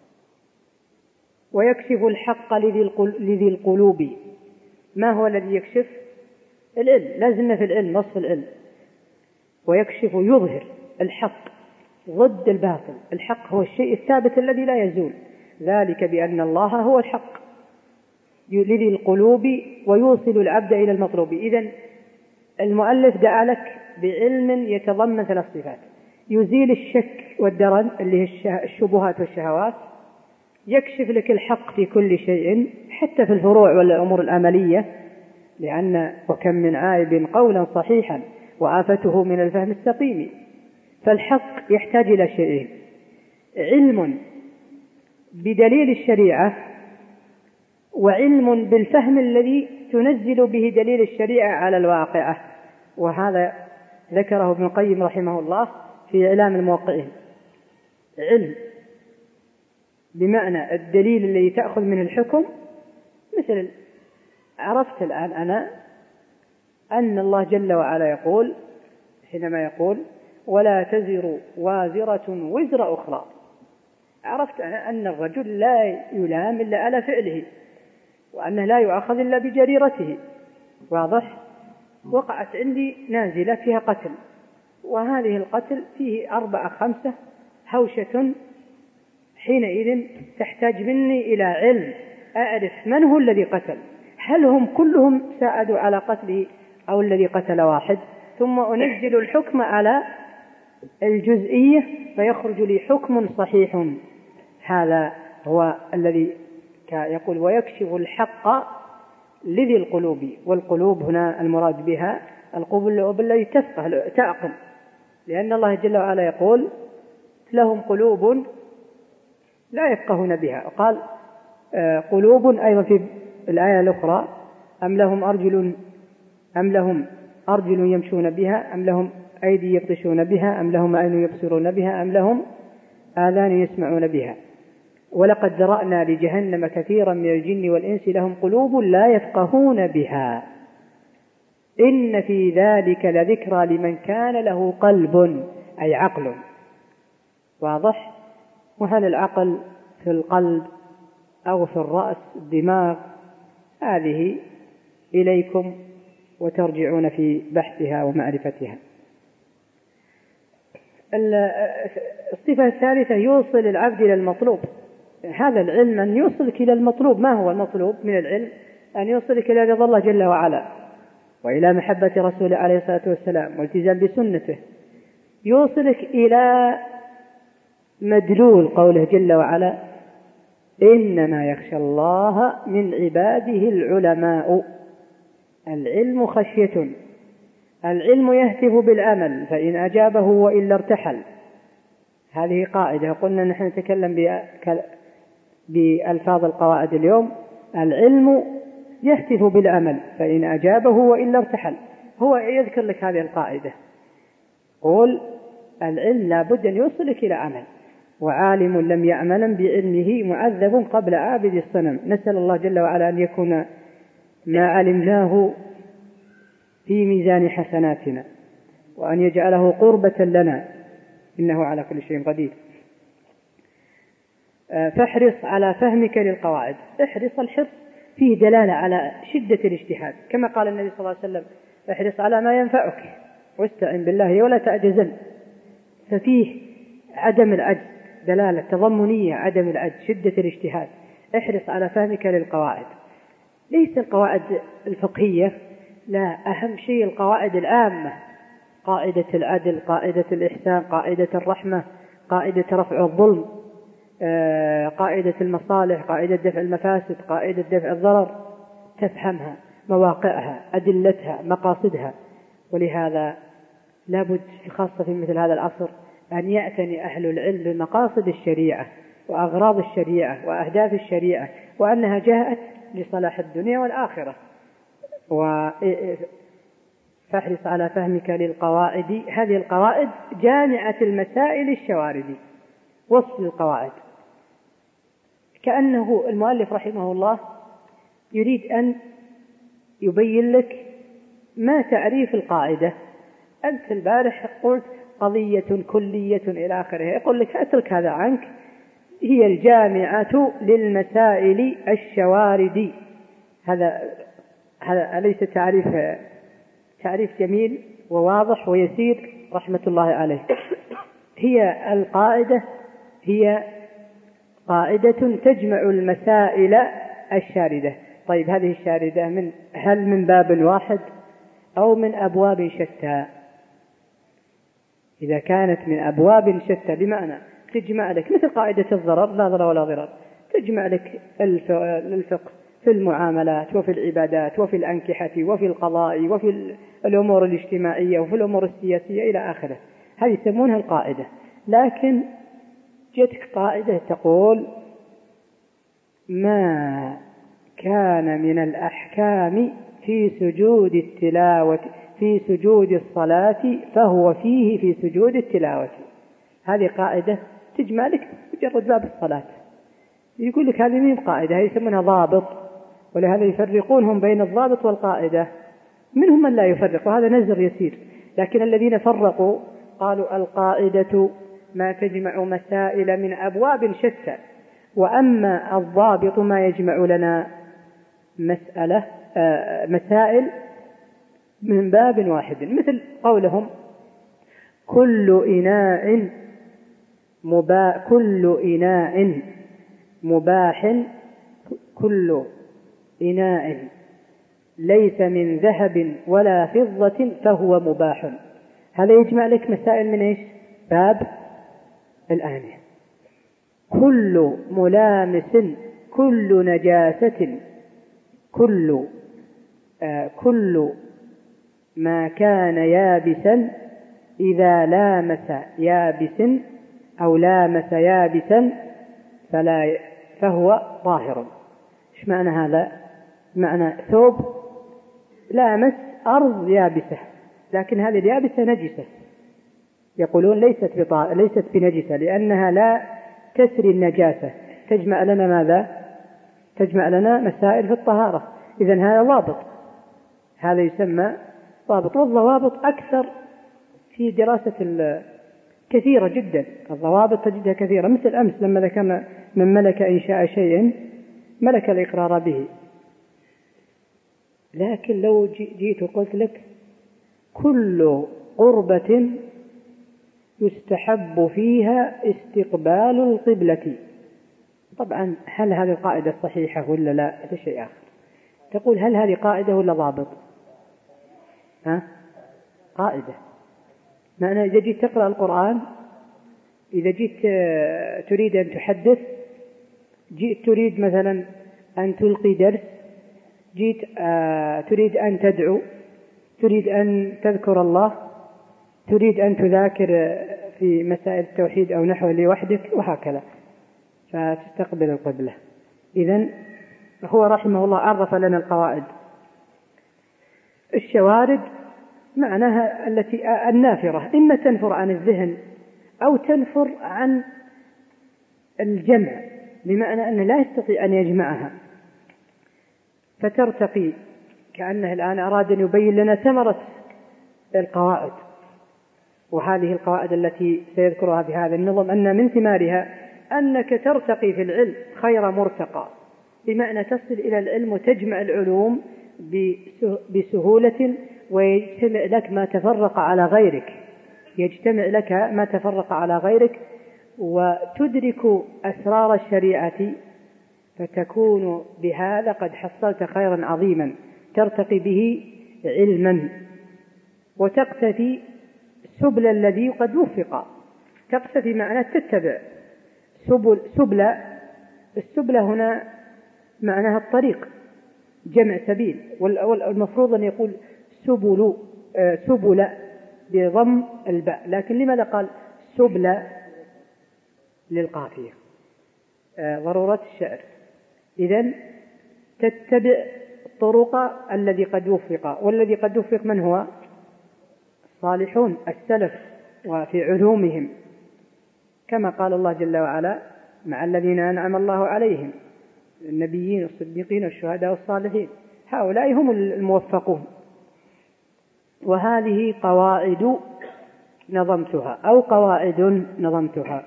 ويكشف الحق لذي القلوب. ما هو الذي يكشف؟ العلم، لازلنا في العلم، نصف العلم. ويكشف يظهر الحق ضد الباطل. الحق هو الشيء الثابت الذي لا يزول، ذلك بأن الله هو الحق لذي القلوب ويوصل العبد إلى المطلوب. إذن المؤلف دعا لك بعلم يتضمن ثلاث صفات: يزيل الشك والدرن اللي هي الشبهات والشهوات، يكشف لك الحق في كل شيء حتى في الفروع والأمور العملية، لأن وكم من عائب قولا صحيحا وآفته من الفهم السقيم. فالحق يحتاج إلى شيئين: علم بدليل الشريعة، وعلم بالفهم الذي تنزل به دليل الشريعة على الواقعة. وهذا ذكره ابن القيم رحمه الله في إعلام الموقعين. علم بمعنى الدليل الذي تأخذ منه الحكم، مثل عرفت الآن أنا أن الله جل وعلا يقول حينما يقول ولا تزر وازرة وزر أخرى، عرفت أنا أن الرجل لا يلام إلا على فعله، وأنه لا يؤخذ إلا بجريرته. واضح؟ وقعت عندي نازلة فيها قتل، وهذه القتل فيه أربعة خمسة هوشة، حينئذ تحتاج مني إلى علم أعرف من هو الذي قتل، هل هم كلهم ساعدوا على قتله أو الذي قتل واحد، ثم أنزل الحكم على الجزئية فيخرج لي حكم صحيح. هذا هو الذي يقول ويكشف الحق لذي القلوب. والقلوب هنا المراد بها القلوب التي تفقه تعقل، لأن الله جل وعلا يقول لهم قلوب لا يفقهون بها. وقال قلوب أيضا في الآية الأخرى أم لهم أرجل أم لهم أرجل يمشون بها أم لهم أيدي يبطشون بها أم لهم عين يبصرون بها أم لهم آذان يسمعون بها. ولقد ذرأنا لجهنم كثيرا من الجن والإنس لهم قلوب لا يفقهون بها إن في ذلك لذكرى لمن كان له قلب أي عقل. واضح؟ وهل العقل في القلب أو في الرأس الدماغ؟ هذه إليكم وترجعون في بحثها ومعرفتها. الصفة الثالثة يوصل العبد إلى المطلوب. هذا العلم أن يوصلك إلى المطلوب. ما هو المطلوب من العلم؟ أن يوصلك إلى رضا الله جل وعلا، وإلى محبة رسوله عليه الصلاة والسلام، والتزام بسنته. يوصلك إلى مدلول قوله جل وعلا: إنما يخشى الله من عباده العلماء. العلم خشية، العلم يهتف بالأمل، فإن أجابه وإلا ارتحل. هذه قاعدة قلنا نحن نتكلم بألفاظ القواعد اليوم. العلم يهتف بالأمل، فإن أجابه وإلا ارتحل. هو يذكر لك هذه القاعدة، قول العلم لا بد أن يوصلك إلى عمل، وعالم لم يعمل بعلمه معذب قبل عابد الصنم. نسأل الله جل وعلا أن يكون ما علمناه في ميزان حسناتنا، وأن يجعله قربة لنا، إنه على كل شيء قدير. فاحرص على فهمك للقواعد. احرص، الحرص فيه دلالة على شدة الاجتهاد، كما قال النبي صلى الله عليه وسلم: احرص على ما ينفعك واستعن بالله ولا تعجزن. ففيه عدم العجز، دلالة تضمنية عدم العجز، شدة الاجتهاد. احرص على فهمك للقواعد. ليس القواعد الفقهية، لا، أهم شيء القواعد العامة: قاعدة العدل، قاعدة الإحسان، قاعدة الرحمة، قاعدة رفع الظلم، قاعدة المصالح، قاعدة دفع المفاسد، قاعدة دفع الضرر. تفهمها، مواقعها، أدلتها، مقاصدها. ولهذا لابد خاصة في مثل هذا العصر أن يعتني أهل العلم بمقاصد الشريعة وأغراض الشريعة وأهداف الشريعة، وأنها جاءت لصلاح الدنيا والآخرة. فاحرص على فهمك للقواعد. هذه القواعد جامعة المسائل الشوارد. وصف القواعد كأنه المؤلف رحمه الله يريد أن يبين لك ما تعريف القاعدة. أنت البارح قلت قضية كلية إلى آخره، يقول لك اترك هذا عنك، هي الجامعة للمسائل الشوارد. هذا هذا أليس تعريف تعريف جميل وواضح ويسير رحمة الله عليه؟ هي القاعدة هي قاعدة تجمع المسائل الشاردة. طيب، هذه الشاردة من هل من باب واحد أو من أبواب شتى؟ إذا كانت من أبواب شتى بمعنى تجمع لك مثل قاعدة الضرر، لا ضرر ولا ضرر، تجمع لك الفقه في المعاملات وفي العبادات وفي الأنكحة وفي القضاء وفي الأمور الاجتماعية وفي الأمور السياسية إلى آخره، هذه يسمونها القاعدة. لكن جتك قاعدة تقول ما كان من الأحكام في سجود التلاوة في سجود الصلاة فهو فيه في سجود التلاوة. هذه قاعدة تجمع لك مجرد باب الصلاة. يقول لك هذه مين قاعدة، هذه يسمونها ضابط، ولهذا يفرقونهم بين الضابط والقاعدة. منهم من لا يفرق، وهذا نزر يسير. لكن الذين فرقوا قالوا القاعدة ما تجمع مسائل من أبواب شتى، وأما الضابط ما يجمع لنا مسألة آه مسائل من باب واحد، مثل قولهم كل إناء مباح كل إناء مباح كل إناء ليس من ذهب ولا فضة فهو مباح. هذا يجمع لك مسائل من إيش؟ باب الآنية. كل ملامس، كل نجاسة، كل آه كل ما كان يابسا إذا لامس يابس أو لامس يابسا فلا فهو طاهر. إيش معنى هذا؟ معنى ثوب لامس أرض يابسة، لكن هذه اليابسة نجسة، يقولون ليست بطا... ليست بنجسة لأنها لا تسري النجاسة. تجمع لنا ماذا؟ تجمع لنا مسائل في الطهارة. إذن هذا ضابط، هذا يسمى ضابط. والضوابط أكثر في دراسة كثيرة جدا، الضوابط تجدها كثيرة. مثل أمس لما ذكرنا من ملك إنشاء شيء ملك الإقرار به. لكن لو جئت وقلت لك كل قربة يستحب فيها استقبال القبلة. طبعا هل هذه القاعدة صحيحة ولا لا؟ هذا شيء آخر. تقول هل هذه قاعدة ولا ضابط؟ ها؟ قاعدة. معنى إذا جيت تقرأ القرآن، إذا جيت تريد أن تحدث، جيت تريد مثلا أن تلقي درس، جيت تريد أن تدعو، تريد أن تذكر الله، تريد أن تذاكر في مسائل التوحيد أو نحو لوحدك وهكذا، فتستقبل القبلة. إذن هو رحمه الله عرف لنا القواعد. الشوارد معناها التي النافرة، إما تنفر عن الذهن أو تنفر عن الجمع، بمعنى أنه لا يستطيع أن يجمعها فترتقي. كأنه الآن أراد أن يبين لنا ثمرة القواعد، وهذه القواعد التي سيذكرها بهذا النظم أن من ثمارها أنك ترتقي في العلم خير مرتقى، بمعنى تصل إلى العلم وتجمع العلوم بسهولة، ويجتمع لك ما تفرق على غيرك يجتمع لك ما تفرق على غيرك وتدرك أسرار الشريعة، فتكون بهذا قد حصلت خيرا عظيما ترتقي به علما، وتقتفي سبل الذي قد وفق. تقتفي معنى تتبع سبل. سبل السبل هنا معناها الطريق، جمع سبيل، والمفروض أن يقول سبل سبل بضم الباء، لكن لماذا قال سبل؟ للقافية، ضرورة الشعر. إذن تتبع الطرق الذي قد وفق، والذي قد وفق من هو؟ الصالحون السلف وفي علومهم، كما قال الله جل وعلا مع الذين أنعم الله عليهم النبيين والصديقين والشهداء والصالحين، هؤلاء هم الموفقون. وهذه قواعد نظمتها أو قواعد نظمتها.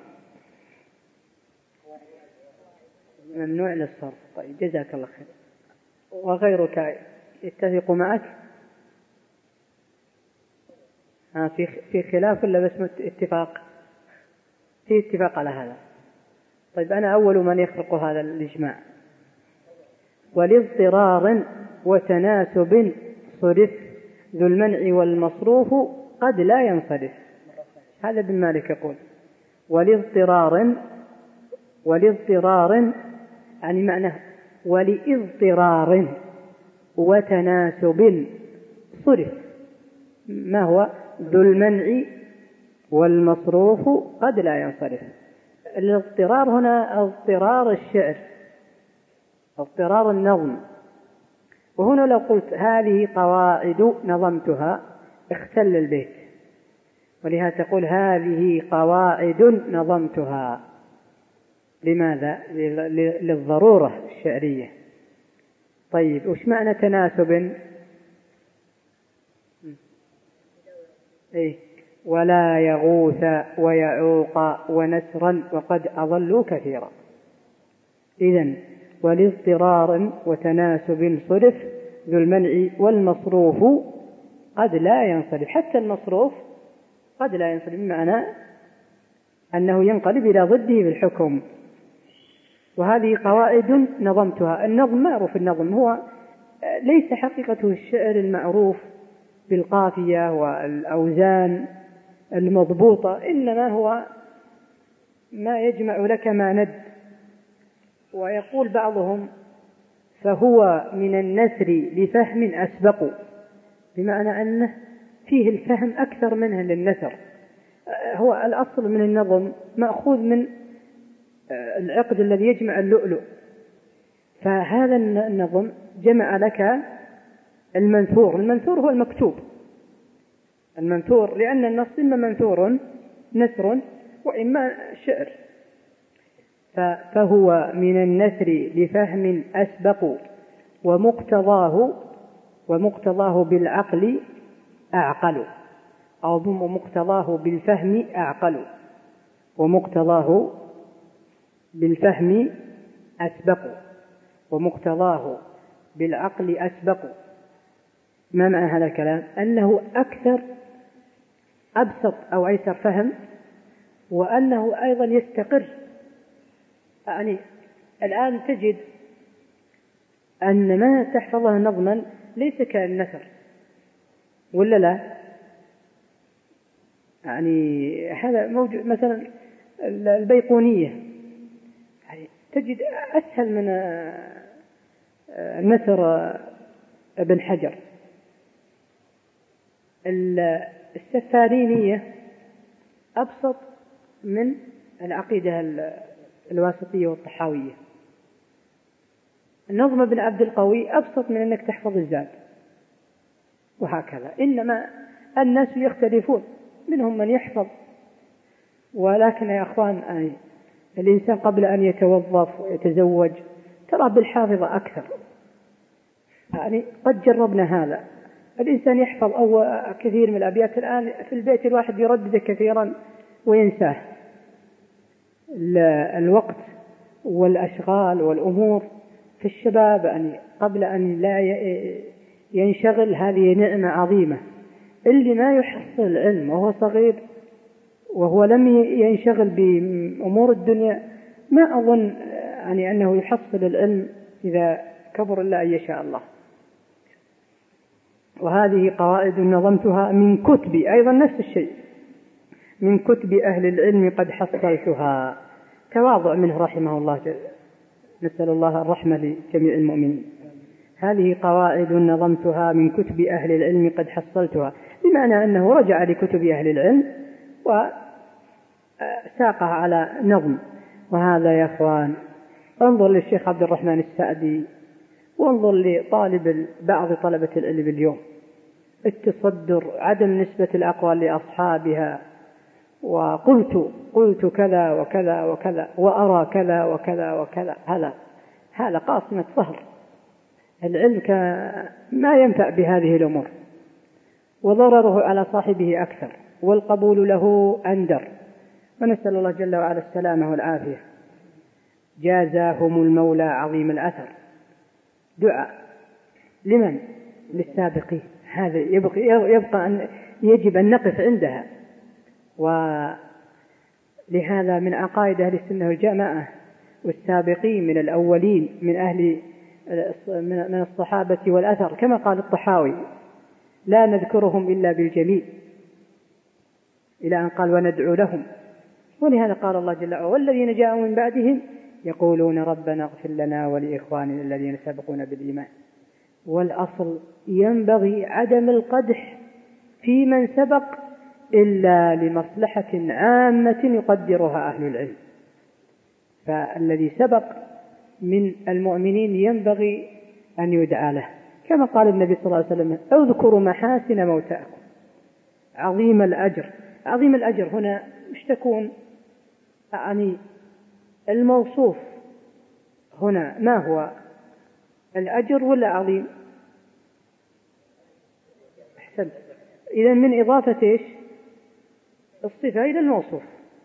ممنوع للصرف. طيب جزاك الله خير. وغيرك يتفق معك؟ آه في في خلاف ولا بس اتفاق؟ في اتفاق على هذا. طيب أنا أول من يخرق هذا الإجماع. ولاضطرار وتناسب صرف ذو المنع والمصروف قد لا ينصرف. هذا ابن مالك يقول ولاضطرار، ولاضطرار يعني معناه ولإضطرار وتناسب صرف. ما هو؟ ذو المنع والمصروف قد لا ينصرف. الاضطرار هنا اضطرار الشعر، اضطرار النظم. وهنا لو قلت هذه قواعد نظمتها اختل البيت، ولهذا تقول هذه قواعد نظمتها. لماذا؟ للضرورة الشعرية. طيب وش معنى تناسب؟ إيه؟ ولا يغوث ويعوق ونسرا وقد أضلوا كثيرا. إذن ولاضطرار وتناسب صرف ذو المنع والمصروف قد لا ينصرف. حتى المصروف قد لا ينصرف، بمعنى أنه ينقلب إلى ضده بالحكم. وهذه قواعد نظمتها. النظم معروف، النظم هو ليس حقيقته الشعر المعروف بالقافية والأوزان المضبوطة، إنما هو ما يجمع لك ما ند. ويقول بعضهم فهو من النثر لفهم أسبق، بمعنى أنه فيه الفهم أكثر منه للنثر. هو الأصل من النظم مأخوذ من العقد الذي يجمع اللؤلؤ، فهذا النظم جمع لك المنثور. المنثور هو المكتوب، المنثور، لأن النص إما منثور نثر وإما شعر. فهو من النثر لفهم أسبق ومقتضاه ومقتضاه بالعقل أعقل، أو مقتضاه بالفهم أعقل ومقتضاه بالفهم أسبق ومقتضاه بالعقل أسبق. ما معنى هذا الكلام؟ أنه أكثر أبسط أو أيسر فهم وأنه أيضا يستقر. يعني الآن تجد أن ما تحفظه نظما ليس كالنثر، ولا لا؟ يعني هذا موجود مثلا البيقونية، يعني تجد أسهل من نثر ابن حجر. السفارينية أبسط من العقيدة الواسطية والطحاوية. النظم ابن عبد القوي أبسط من أنك تحفظ الزاد، وهكذا. إنما الناس يختلفون، منهم من يحفظ، ولكن يا أخوان يعني الإنسان قبل أن يتوظف ويتزوج ترى بالحافظة أكثر. يعني قد جربنا هذا، الإنسان يحفظ أو كثير من الأبيات الآن في البيت الواحد يردد كثيرا وينساه. الوقت والأشغال والأمور في الشباب يعني قبل أن لا ينشغل، هذه نعمة عظيمة. اللي ما يحصل العلم وهو صغير وهو لم ينشغل بأمور الدنيا ما أظن يعني أنه يحصل العلم إذا كبر إلا أن يشاء الله. وهذه قواعد نظمتها من كتبي، أيضا نفس الشيء، من كتب أهل العلم قد حصلتها. تواضع منه رحمه الله جل. نسأل الله الرحمة لجميع المؤمنين. هذه قواعد نظمتها من كتب أهل العلم قد حصلتها، بمعنى أنه رجع لكتب أهل العلم وساقها على نظم. وهذا يا أخوان انظر للشيخ عبد الرحمن السعدي، وانظر لطالب بعض طلبة العلم اليوم، التصدر، عدم نسبة الأقوال لأصحابها، وقلت قلت كذا وكذا وكذا وأرى كذا وكذا وكذا. هذا هذا قاصمة ظهر. العلم ما ينفع بهذه الأمور، وضرره على صاحبه أكثر، والقبول له أندر. ونسأل الله جل وعلا السلامة والعافية. جازاهم المولى عظيم الأثر. دعاء لمن؟ للسابقين. هذا يبقى, يبقى أن يجب أن نقف عندها. ولهذا من عقائد أهل السنة والجماعة والسابقين من الأولين من أهل من الصحابة والأثر، كما قال الطحاوي: لا نذكرهم إلا بالجميل، إلى أن قال: وندعو لهم. ولهذا قال الله جل وعلا: والذين جاءوا من بعدهم يقولون ربنا اغفر لنا ولإخواننا الذين سبقونا بالإيمان. والأصل ينبغي عدم القدح في من سبق إلا لمصلحة عامة يقدرها أهل العلم. فالذي سبق من المؤمنين ينبغي أن يدعى له، كما قال النبي صلى الله عليه وسلم: اذكروا محاسن موتاكم. عظيم الأجر. عظيم الأجر هنا مش تكون يعني الموصوف هنا ما هو الأجر ولا عظيم؟ أحسن. إذن من إضافة إيش؟ الصفة إلى الموصوف.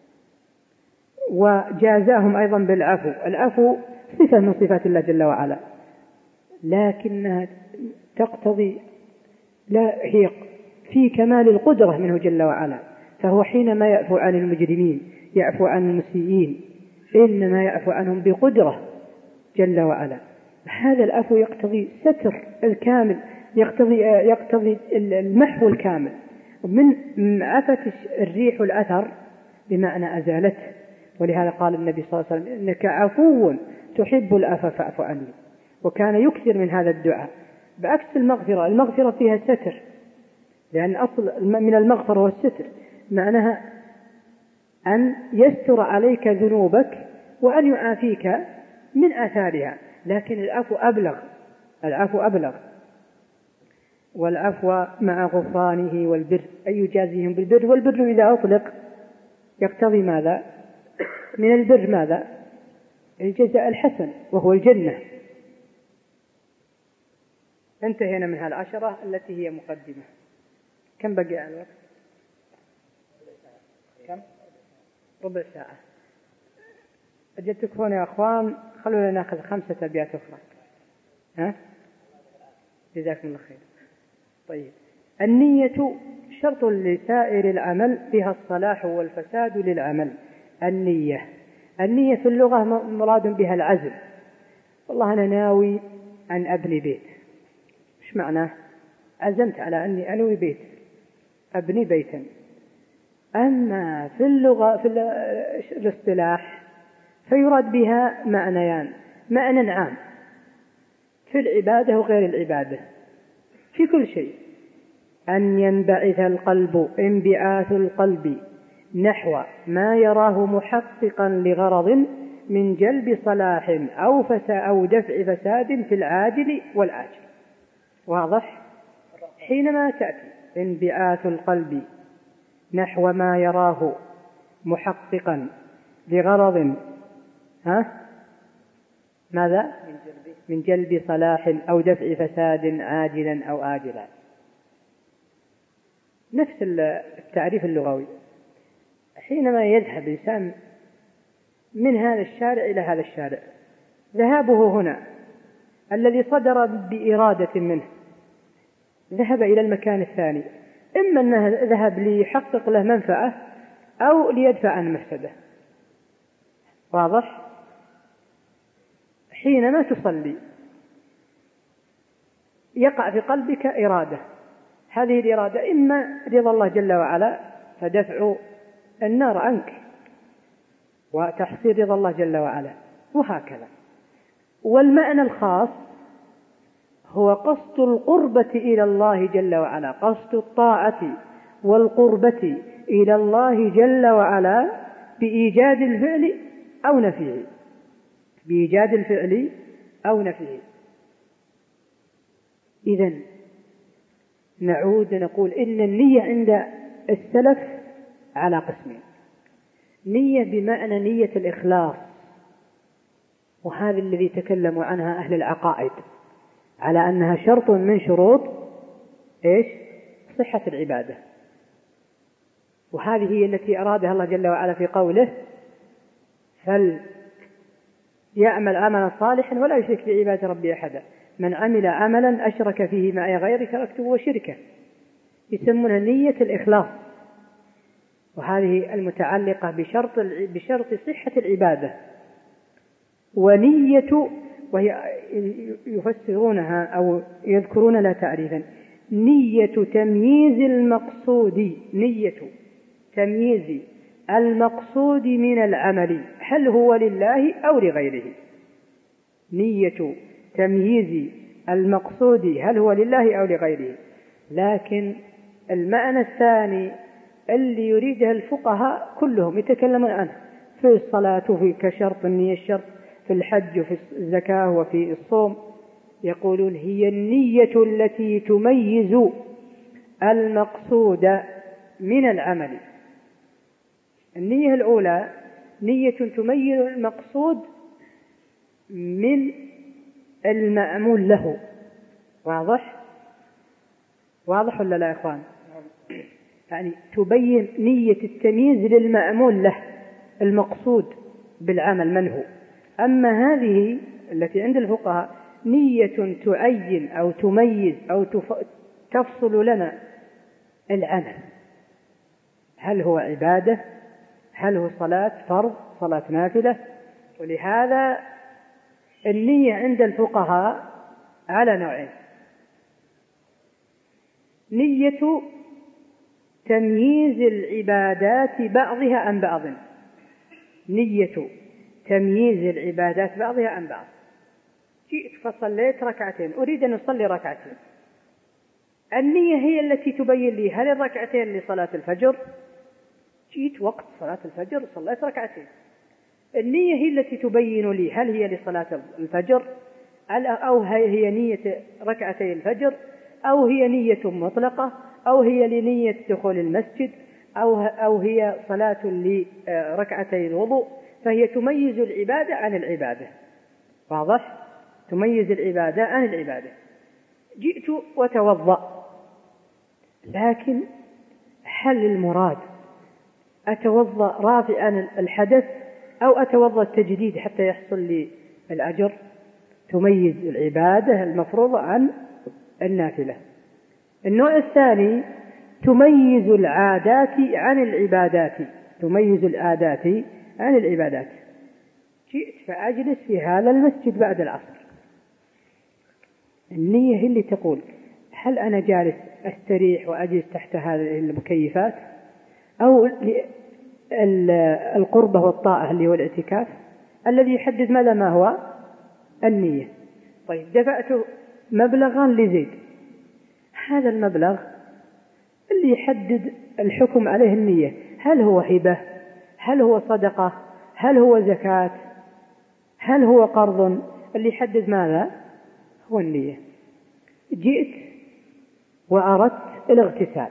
وجازاهم أيضا بالعفو. العفو صفة من صفات الله جل وعلا، لكنها تقتضي لا هي في كمال القدرة منه جل وعلا. فهو حينما يعفو عن المجرمين يعفو عن المسيئين، إنما يعفو عنهم بقدرة جل وعلا. هذا العفو يقتضي ستر الكامل، يقتضي يقتضي المحو الكامل. من عفت الريح الأثر بمعنى أزالته. ولهذا قال النبي صلى الله عليه وسلم: إنك عفو تحب العفو فاعف عني. وكان يكثر من هذا الدعاء، بعكس المغفرة. المغفرة فيها ستر، لأن أصل من المغفرة والستر معناها أن يستر عليك ذنوبك وأن يعافيك من آثارها. لكن العفو أبلغ، العفو أبلغ. والعفو مع غفرانه والبر، أي يجازيهم بالبر. والبر إذا أطلق يقتضي ماذا؟ من البر ماذا؟ الجزاء الحسن وهو الجنة. انتهينا من هالعشرة التي هي مقدمة. كم بقي على الوقت؟ كم؟ ربع ساعة. أجل تكفون يا أخوان، خلونا نأخذ خمسة أبيات أخرى. ها؟ جزاكم الله خير. طيب، النية شرط لسائر العمل فيها الصلاح والفساد للعمل. النية، النية في اللغة مراد بها العزم. والله أنا ناوي أن أبني بيت، إيش معناه؟ عزمت على أني أنوي بيت، أبني بيتا. أما في اللغة في الاصطلاح فيراد بها معنيان: معنى عام في العبادة وغير العبادة، في كل شيء، أن ينبعث القلب انبعاث القلب نحو ما يراه محققا لغرض من جلب صلاح أو فساد أو دفع فساد في العاجل والآجل. واضح؟ حينما تأتي انبعاث القلب نحو ما يراه محققا لغرض ها ماذا؟ من جلب صلاح أو دفع فساد عاجلا أو آجلا، نفس التعريف اللغوي. حينما يذهب إنسان من هذا الشارع إلى هذا الشارع، ذهابه هنا الذي صدر بإرادة منه ذهب إلى المكان الثاني، إما أنه ذهب ليحقق له منفعة أو ليدفع عن مفسده. واضح؟ حينما تصلي يقع في قلبك إرادة، هذه الإرادة إما رضا الله جل وعلا فدفع النار عنك وتحصيل رضا الله جل وعلا، وهكذا. والمعنى الخاص هو قصد القربة إلى الله جل وعلا، قصد الطاعة والقربة إلى الله جل وعلا بإيجاد الفعل أو نفيه، بإيجاد الفعل أو نفيه. إذن نعود نقول إن النية عند السلف على قسمين: نية بمعنى نية الإخلاص، وهذا الذي تكلموا عنها أهل العقائد على أنها شرط من شروط إيش؟ صحة العبادة. وهذه هي التي أرادها الله جل وعلا في قوله: فليعمل عملا صالحا ولا يشرك بعبادة ربي أحدا، من عمل عملا أشرك فيه معي غيري تركته وشركه. يسمونها نية الإخلاص، وهذه المتعلقة بشرط بشرط صحة العبادة. ونية، وهي يفسرونها أو يذكرون لها تعريفا: نية تمييز المقصود، نية تمييز المقصود من العمل، هل هو لله أو لغيره. نية تمييز المقصود هل هو لله أو لغيره. لكن المعنى الثاني اللي يريدها الفقهاء كلهم يتكلمون عنه في الصلاة وفي كشرط النية الشرط، في الحج وفي الزكاة وفي الصوم، يقولون هي النية التي تميز المقصود من العمل. النية الأولى نية تميز المقصود من المأمول له. واضح؟ واضح ولا لا يا إخوان؟ يعني تبين نية التمييز للمأمول له، المقصود بالعمل من هو. أما هذه التي عند الفقهاء نية تعين أو تميز أو تفصل لنا العمل، هل هو عبادة، هل هو صلاة فرض، صلاة نافلة. ولهذا النية عند الفقهاء على نوعين: نية تمييز العبادات بعضها عن بعض، نية تمييز العبادات بعضها عن بعض. جئت فصليت ركعتين، أريد أن أصلي ركعتين، النية هي التي تبين لي هل الركعتين لصلاة الفجر، جئت وقت صلاة الفجر صليت ركعتين، النية هي التي تبين لي هل هي لصلاة الفجر أو هي نية ركعتي الفجر، أو هي نية مطلقة، أو هي لنية دخول المسجد، أو أو هي صلاة لركعتي الوضوء. فهي تميز العبادة عن العبادة. واضح؟ تميز العبادة عن العبادة. جئت وتوضأ، لكن هل المراد أتوضأ رافعا الحدث أو أتوضأ التجديد حتى يحصل لي الأجر؟ تميز العبادة المفروضة عن النافلة. النوع الثاني تميز العادات عن العبادات، تميز العادات عن العبادات. جئت فأجلس في هذا المسجد بعد العصر، النية هي اللي تقول هل أنا جالس أستريح وأجلس تحت هذه المكيفات، أو القربة والطاعة اللي هو الاعتكاف. الذي يحدد ماذا ما هو النية. طيب دفعت مبلغا لزيد، هذا المبلغ اللي يحدد الحكم عليه النية، هل هو هبة، هل هو صدقة، هل هو زكاة، هل هو قرض، اللي يحدد ماذا هو النية. جئت وأردت الاغتسال،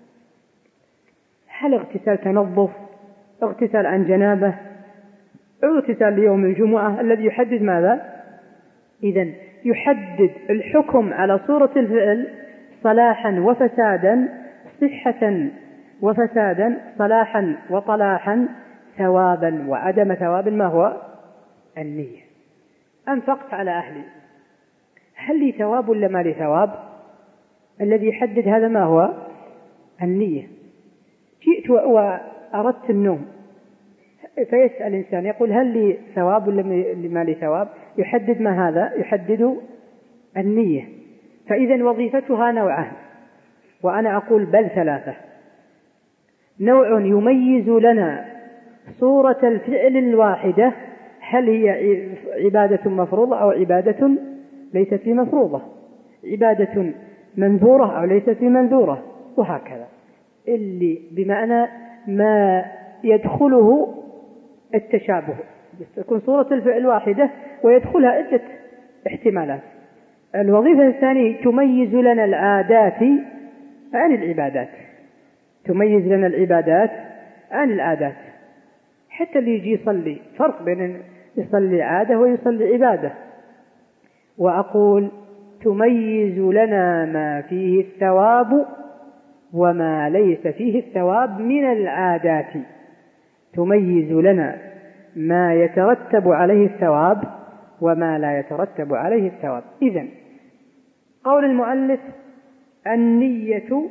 هل اغتسال تنظف، اغتسال عن جنابه، اغتسال ليوم الجمعة، الذي يحدد ماذا؟ إذن يحدد الحكم على صورة الفعل صلاحا وفسادا، صحة وفسادا، صلاحا وطلاحا، ثوابا وعدم ثواب. ما هو النية؟ أنفقت على أهلي، هل لي ثواب ولا ما لي ثواب؟ الذي يحدد هذا ما هو النية. جئت وأردت النوم، فيسأل الإنسان يقول هل لي ثواب ولا ما لي ثواب؟ يحدد ما هذا؟ يحدد النية. فإذا وظيفتها نوعان، وأنا أقول بل ثلاثة. نوع يميز لنا صورة الفعل الواحدة، هل هي عبادة مفروضة أو عبادة ليست بمفروضة، عبادة منذورة أو ليست بمنذورة، وهكذا. اللي بمعنى ما يدخله التشابه، تكون صورة الفعل واحدة ويدخلها عدة احتمالات. الوظيفة الثانية تميز لنا العادات عن العبادات، تميز لنا العبادات عن العادات. حتى اللي يجي يصلي، فرق بين يصلي عادة ويصلي عبادة. وأقول تميز لنا ما فيه الثواب وما ليس فيه الثواب من العادات، تميز لنا ما يترتب عليه الثواب وما لا يترتب عليه الثواب. إذن قول المؤلف النية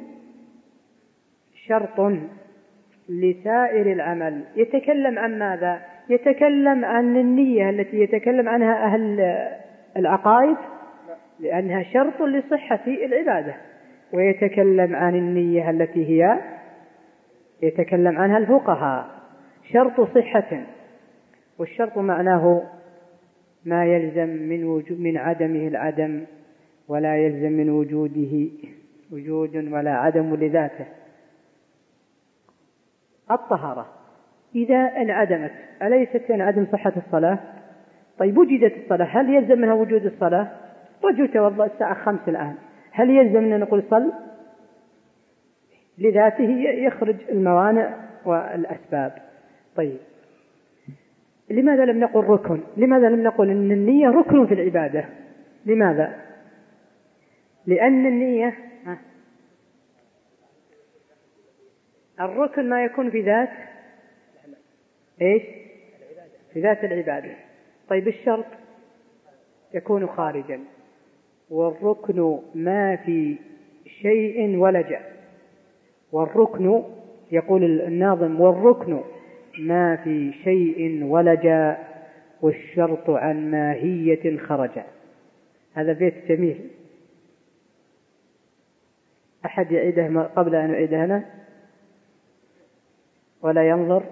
شرط لسائر العمل، يتكلم عن ماذا؟ يتكلم عن النية التي يتكلم عنها أهل العقائد، لأنها شرط لصحة العبادة، ويتكلم عن النية التي هي يتكلم عنها الفقهاء شرط صحة. والشرط معناه ما يلزم من وجود من عدمه العدم، ولا يلزم من وجوده وجود ولا عدم لذاته. الطهارة إذا انعدمت أليست انعدم صحة الصلاة؟ طيب وجدت الصلاة، هل يلزم منها وجود الصلاة؟ رجل توضأ الساعة خمس الآن، هل يلزم أن نقول صل؟ لذاته يخرج الموانع والأسباب. طيب لماذا لم نقل ركن؟ لماذا لم نقل أن النية ركن في العبادة؟ لماذا؟ لأن النية الركن ما يكون في ذات إيش؟ في ذات العبادة. طيب الشرط يكون خارجا، والركن ما في شيء ولج. والركن يقول الناظم والركن ما في شيء ولج، والشرط عن ماهية خرج. هذا بيت جميل، أحد يعيده قبل أن أعيده أنا ولا ينظر؟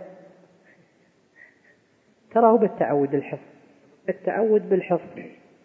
تراه بالتعود الحفظ، التعود بالحفظ.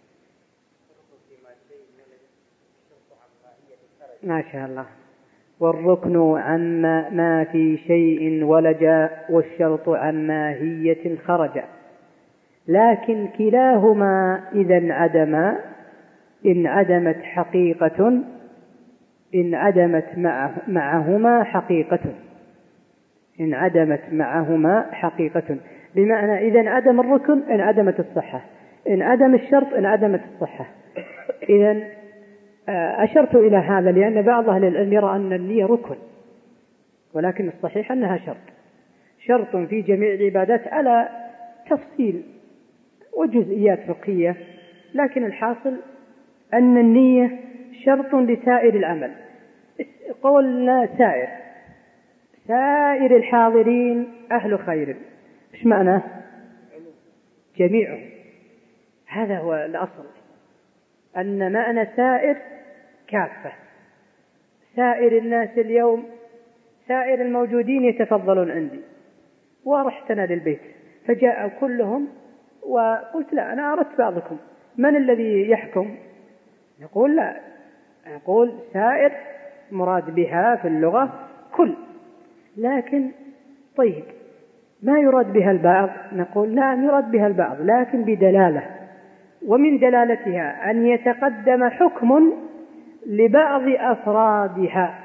ما شاء الله. والركن عن ما في شيء ولج، والشرط عن ماهية خرج، لكن كلاهما إذا انعدما انعدمت حقيقة، انعدمت معهما حقيقة، انعدمت معهما حقيقة. بمعنى إذا انعدم الركن انعدمت الصحة، انعدم الشرط انعدمت الصحة. إذن أشرت إلى هذا لأن بعض أهل العلم يرى أن النية ركن، ولكن الصحيح أنها شرط، شرط في جميع العبادات على تفصيل وجزئيات فقهية، لكن الحاصل أن النية شرط لسائر العمل. قولنا سائر، سائر الحاضرين أهل خير، إيش معناه؟ جميعهم. هذا هو الأصل، أن معنى سائر كافة، سائر الناس اليوم، سائر الموجودين يتفضلون عندي، ورحتنا للبيت فجاء كلهم وقلت لا أنا أردت بعضكم، من الذي يحكم؟ نقول لا، نقول سائر مراد بها في اللغة كل، لكن طيب ما يراد بها البعض؟ نقول لا يراد بها البعض لكن بدلالة، ومن دلالتها أن يتقدم حكم لبعض أفرادها،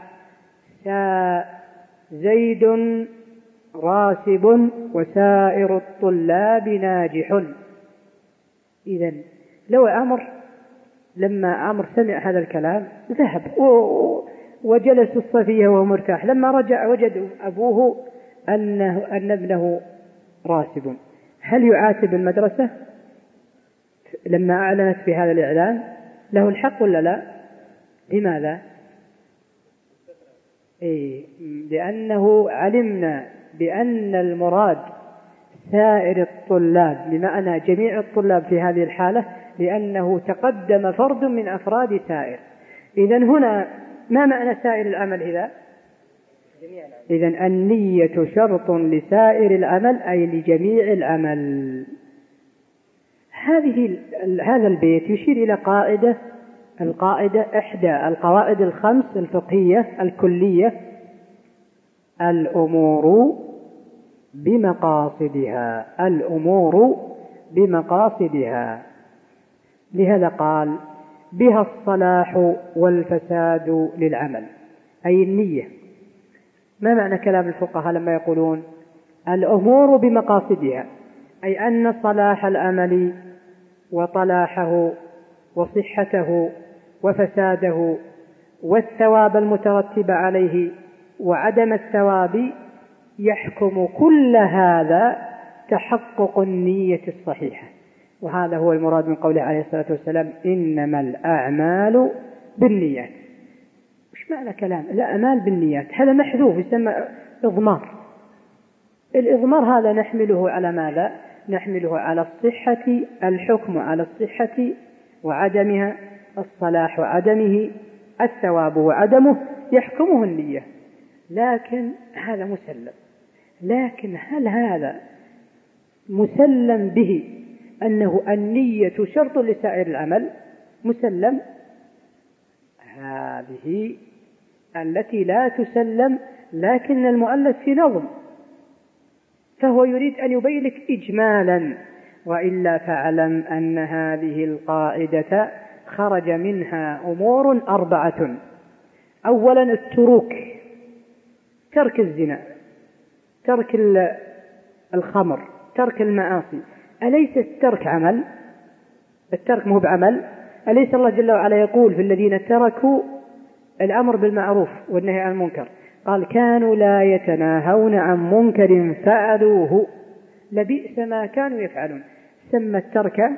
زيد راسب وسائر الطلاب ناجح. إذن لو عمر لما عمر سمع هذا الكلام ذهب وجلس الصفية وهو مرتاح، لما رجع وجد أبوه أنه أن ابنه راسب، هل يعاتب المدرسة لما أعلنت بهذا الإعلان؟ له الحق ولا لا؟ لماذا؟ إيه، لأنه علمنا بأن المراد سائر الطلاب بمعنى جميع الطلاب في هذه الحالة، لأنه تقدم فرد من أفراد سائر. إذن هنا ما معنى سائر العمل إذا؟ إذن النية شرط لسائر العمل أي لجميع العمل. هذه هذا البيت يشير إلى قاعدة، القاعدة إحدى القواعد الخمس الفقهية الكلية: الأمور بمقاصدها، الأمور بمقاصدها. لهذا قال بها الصلاح والفساد للعمل، أي النية. ما معنى كلام الفقهاء لما يقولون الأمور بمقاصدها؟ أي أن صلاح العمل وطلاحه وصحته وفساده والثواب المترتب عليه وعدم الثواب يحكم كل هذا تحقق النية الصحيحة. وهذا هو المراد من قوله عليه الصلاة والسلام: إنما الأعمال بالنيات. مش معنى كلام الأعمال بالنيات؟ هذا محذوف يسمى إضمار. الإضمار هذا نحمله على ماذا؟ نحمله على الصحة، الحكم على الصحة وعدمها، الصلاح وعدمه، الثواب وعدمه، يحكمه النية. لكن هذا مسلم، لكن هل هذا مسلم به أنه النية شرط لسائر العمل؟ مسلم؟ هذه التي لا تسلم، لكن المؤلف في نظم، فهو يريد أن يبين لك إجمالا: وإلا فاعلم أن هذه القاعدة خرج منها أمور أربعة. أولا التروك، ترك الزنا، ترك الخمر، ترك المعاصي. أليس الترك عمل؟ الترك مو بعمل؟ أليس الله جل وعلا يقول في الذين تركوا الأمر بالمعروف والنهي عن المنكر، قال: كانوا لا يتناهون عن منكر فعلوه لبئس ما كانوا يفعلون. سمى الترك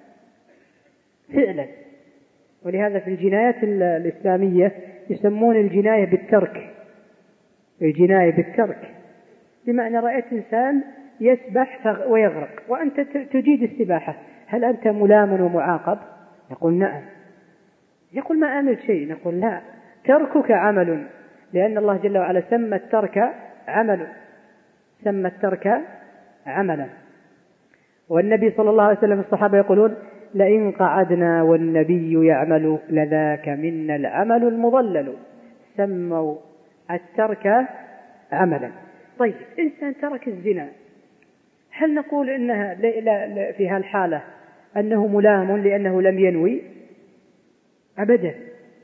فعلا. ولهذا في الجنايات الإسلامية يسمون الجناية بالترك، الجناية بالترك بمعنى رأيت إنسان يسبح ويغرق وأنت تجيد السباحة، هل أنت ملام ومعاقب؟ يقول نعم. يقول ما أعمل شيء، نقول لا، تركك عمل، لأن الله جل وعلا سمى الترك عمل، سمى الترك عملا. والنبي صلى الله عليه وسلم الصحابة يقولون: لئن قعدنا والنبي يعمل لذاك منا العمل المضلل. سموا الترك عملا. طيب إنسان ترك الزنا، هل نقول إنها في هالحالة أنه ملام لأنه لم ينوي؟ أبدا.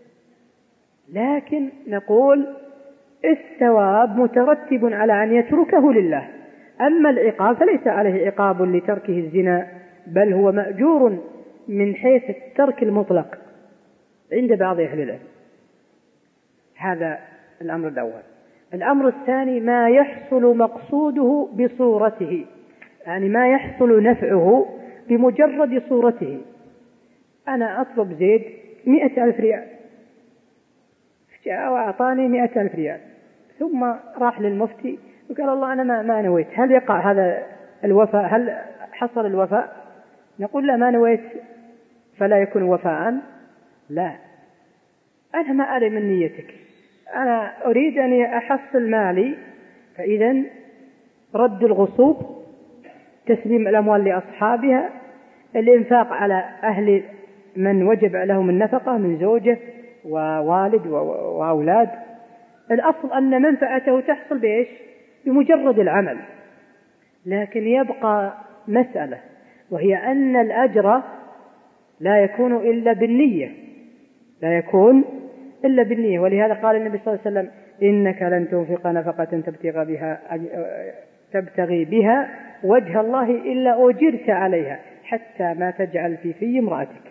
لكن نقول الثواب مترتب على أن يتركه لله، أما العقاب فليس عليه عقاب لتركه الزنا، بل هو مأجور من حيث الترك المطلق عند بعض أهل العلم. هذا الأمر الأول. الأمر الثاني ما يحصل مقصوده بصورته، يعني ما يحصل نفعه بمجرد صورته. أنا أطلب زيد مئة ألف ريال، جاء وأعطاني مئة ألف ريال، ثم راح للمفتي وقال الله أنا ما, ما نويت، هل يقع هذا الوفاء؟ هل حصل الوفاء؟ نقول لا، ما نويت فلا يكون وفاء. لا، أنا ما أرى من نيتك، أنا أريد أن أحصل مالي، فإذا رد الغصوب، تسليم الأموال لأصحابها، الإنفاق على أهل من وجب لهم النفقة من زوجة ووالد وأولاد. الأصل أن منفعته تحصل بإيش؟ بمجرد العمل. لكن يبقى مسألة، وهي أن الأجر لا يكون إلا بالنية، لا يكون إلا بالنية. ولهذا قال النبي صلى الله عليه وسلم إنك لن تنفق نفقة تبتغي بها تبتغي بها وجه الله إلا أجرت عليها حتى ما تجعل في في امرأتك.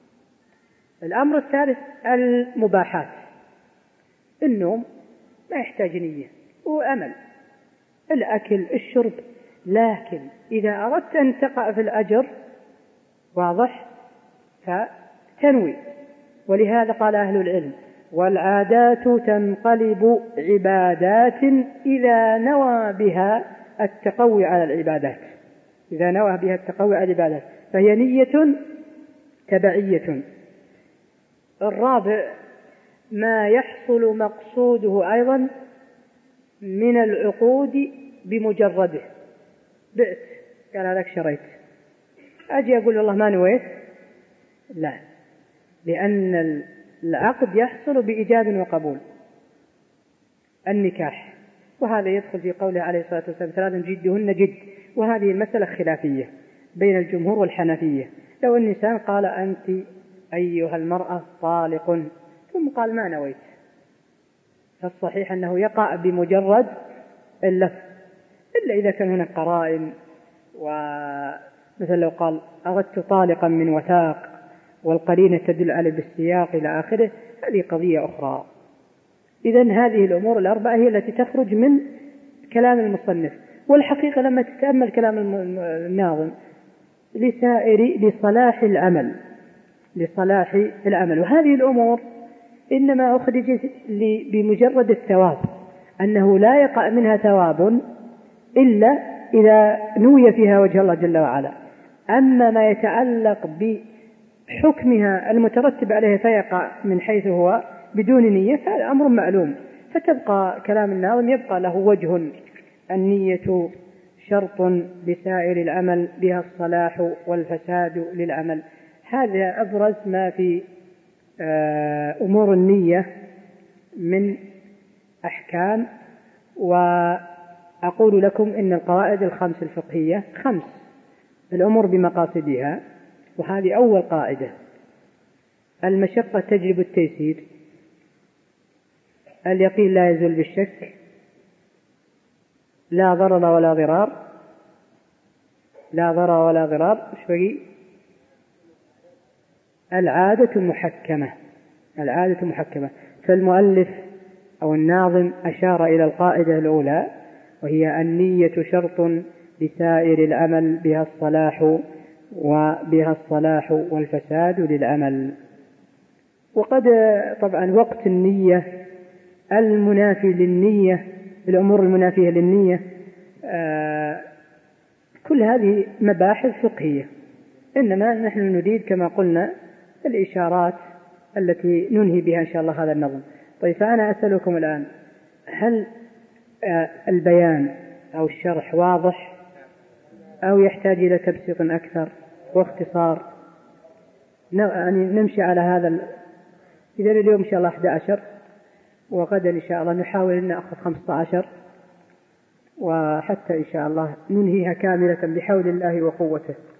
الأمر الثالث المباحات. النوم ما يحتاج نية وأمل، الأكل الشرب، لكن إذا أردت أن تقع في الأجر واضح فتنوي. ولهذا قال أهل العلم والعادات تنقلب عبادات إذا نوى بها التقوي على العبادات، إذا نوى بها التقوي على العبادات فهي نية تبعية. الرابع ما يحصل مقصوده أيضا من العقود بمجرده. بئت، قال هذاك شريت، أجي أقول والله ما نويت، لا، لأن العقد يحصل بإيجاب وقبول. النكاح، وهذا يدخل في قوله عليه الصلاة والسلام ثلاث جدهن جد، وهذه المسألة خلافية بين الجمهور والحنفية. لو الإنسان قال أنت أيها المرأة طالق ثم قال ما نويت، فالصحيح أنه يقع بمجرد اللفظ، إلا إذا كان هناك قرائن، ومثل لو قال أردت طالقا من وثاق والقرينة تدل على بالسياق إلى آخره، هذه قضية أخرى. إذن هذه الأمور الأربعة هي التي تخرج من كلام المصنف. والحقيقة لما تتأمل كلام الناظم لسائر لصلاح العمل، لصلاح العمل، وهذه الأمور إنما أخرجت بمجرد الثواب، أنه لا يقع منها ثواب إلا إذا نوي فيها وجه الله جل وعلا. أما ما يتعلق بحكمها المترتب عليه فيقع من حيث هو بدون نية فهذا أمر معلوم. فتبقى كلام الناظم يبقى له وجه، النية شرط لسائر العمل بها الصلاح والفساد للعمل. هذا أبرز ما في أمور النية من أحكام. وأقول لكم إن القواعد الخمس الفقهية خمس، الأمور بمقاصدها، وهذه أول قاعدة: المشقة تجلب التيسير، اليقين لا يزول بالشك، لا ضرر ولا ضرار، لا ضرر ولا ضرار، إيش بقي؟ العادة محكمة، العادة محكمة. فالمؤلف أو الناظم أشار إلى القاعدة الأولى، وهي النية شرط لسائر العمل بها الصلاح وبها الصلاح والفساد للعمل. وقد طبعا وقت النية المنافي للنية، الأمور المنافية للنية، آه كل هذه مباحث فقهية، إنما نحن نريد كما قلنا الإشارات التي ننهي بها إن شاء الله هذا النظم. طيب، فأنا أسألكم الآن، هل آه البيان أو الشرح واضح أو يحتاج إلى تبسيط أكثر واختصار؟ يعني نمشي على هذا. إذا اليوم إن شاء الله أحد عشر، وغدا إن شاء الله نحاول أن نأخذ خمسة عشر، وحتى إن شاء الله ننهيها كاملة بحول الله وقوته.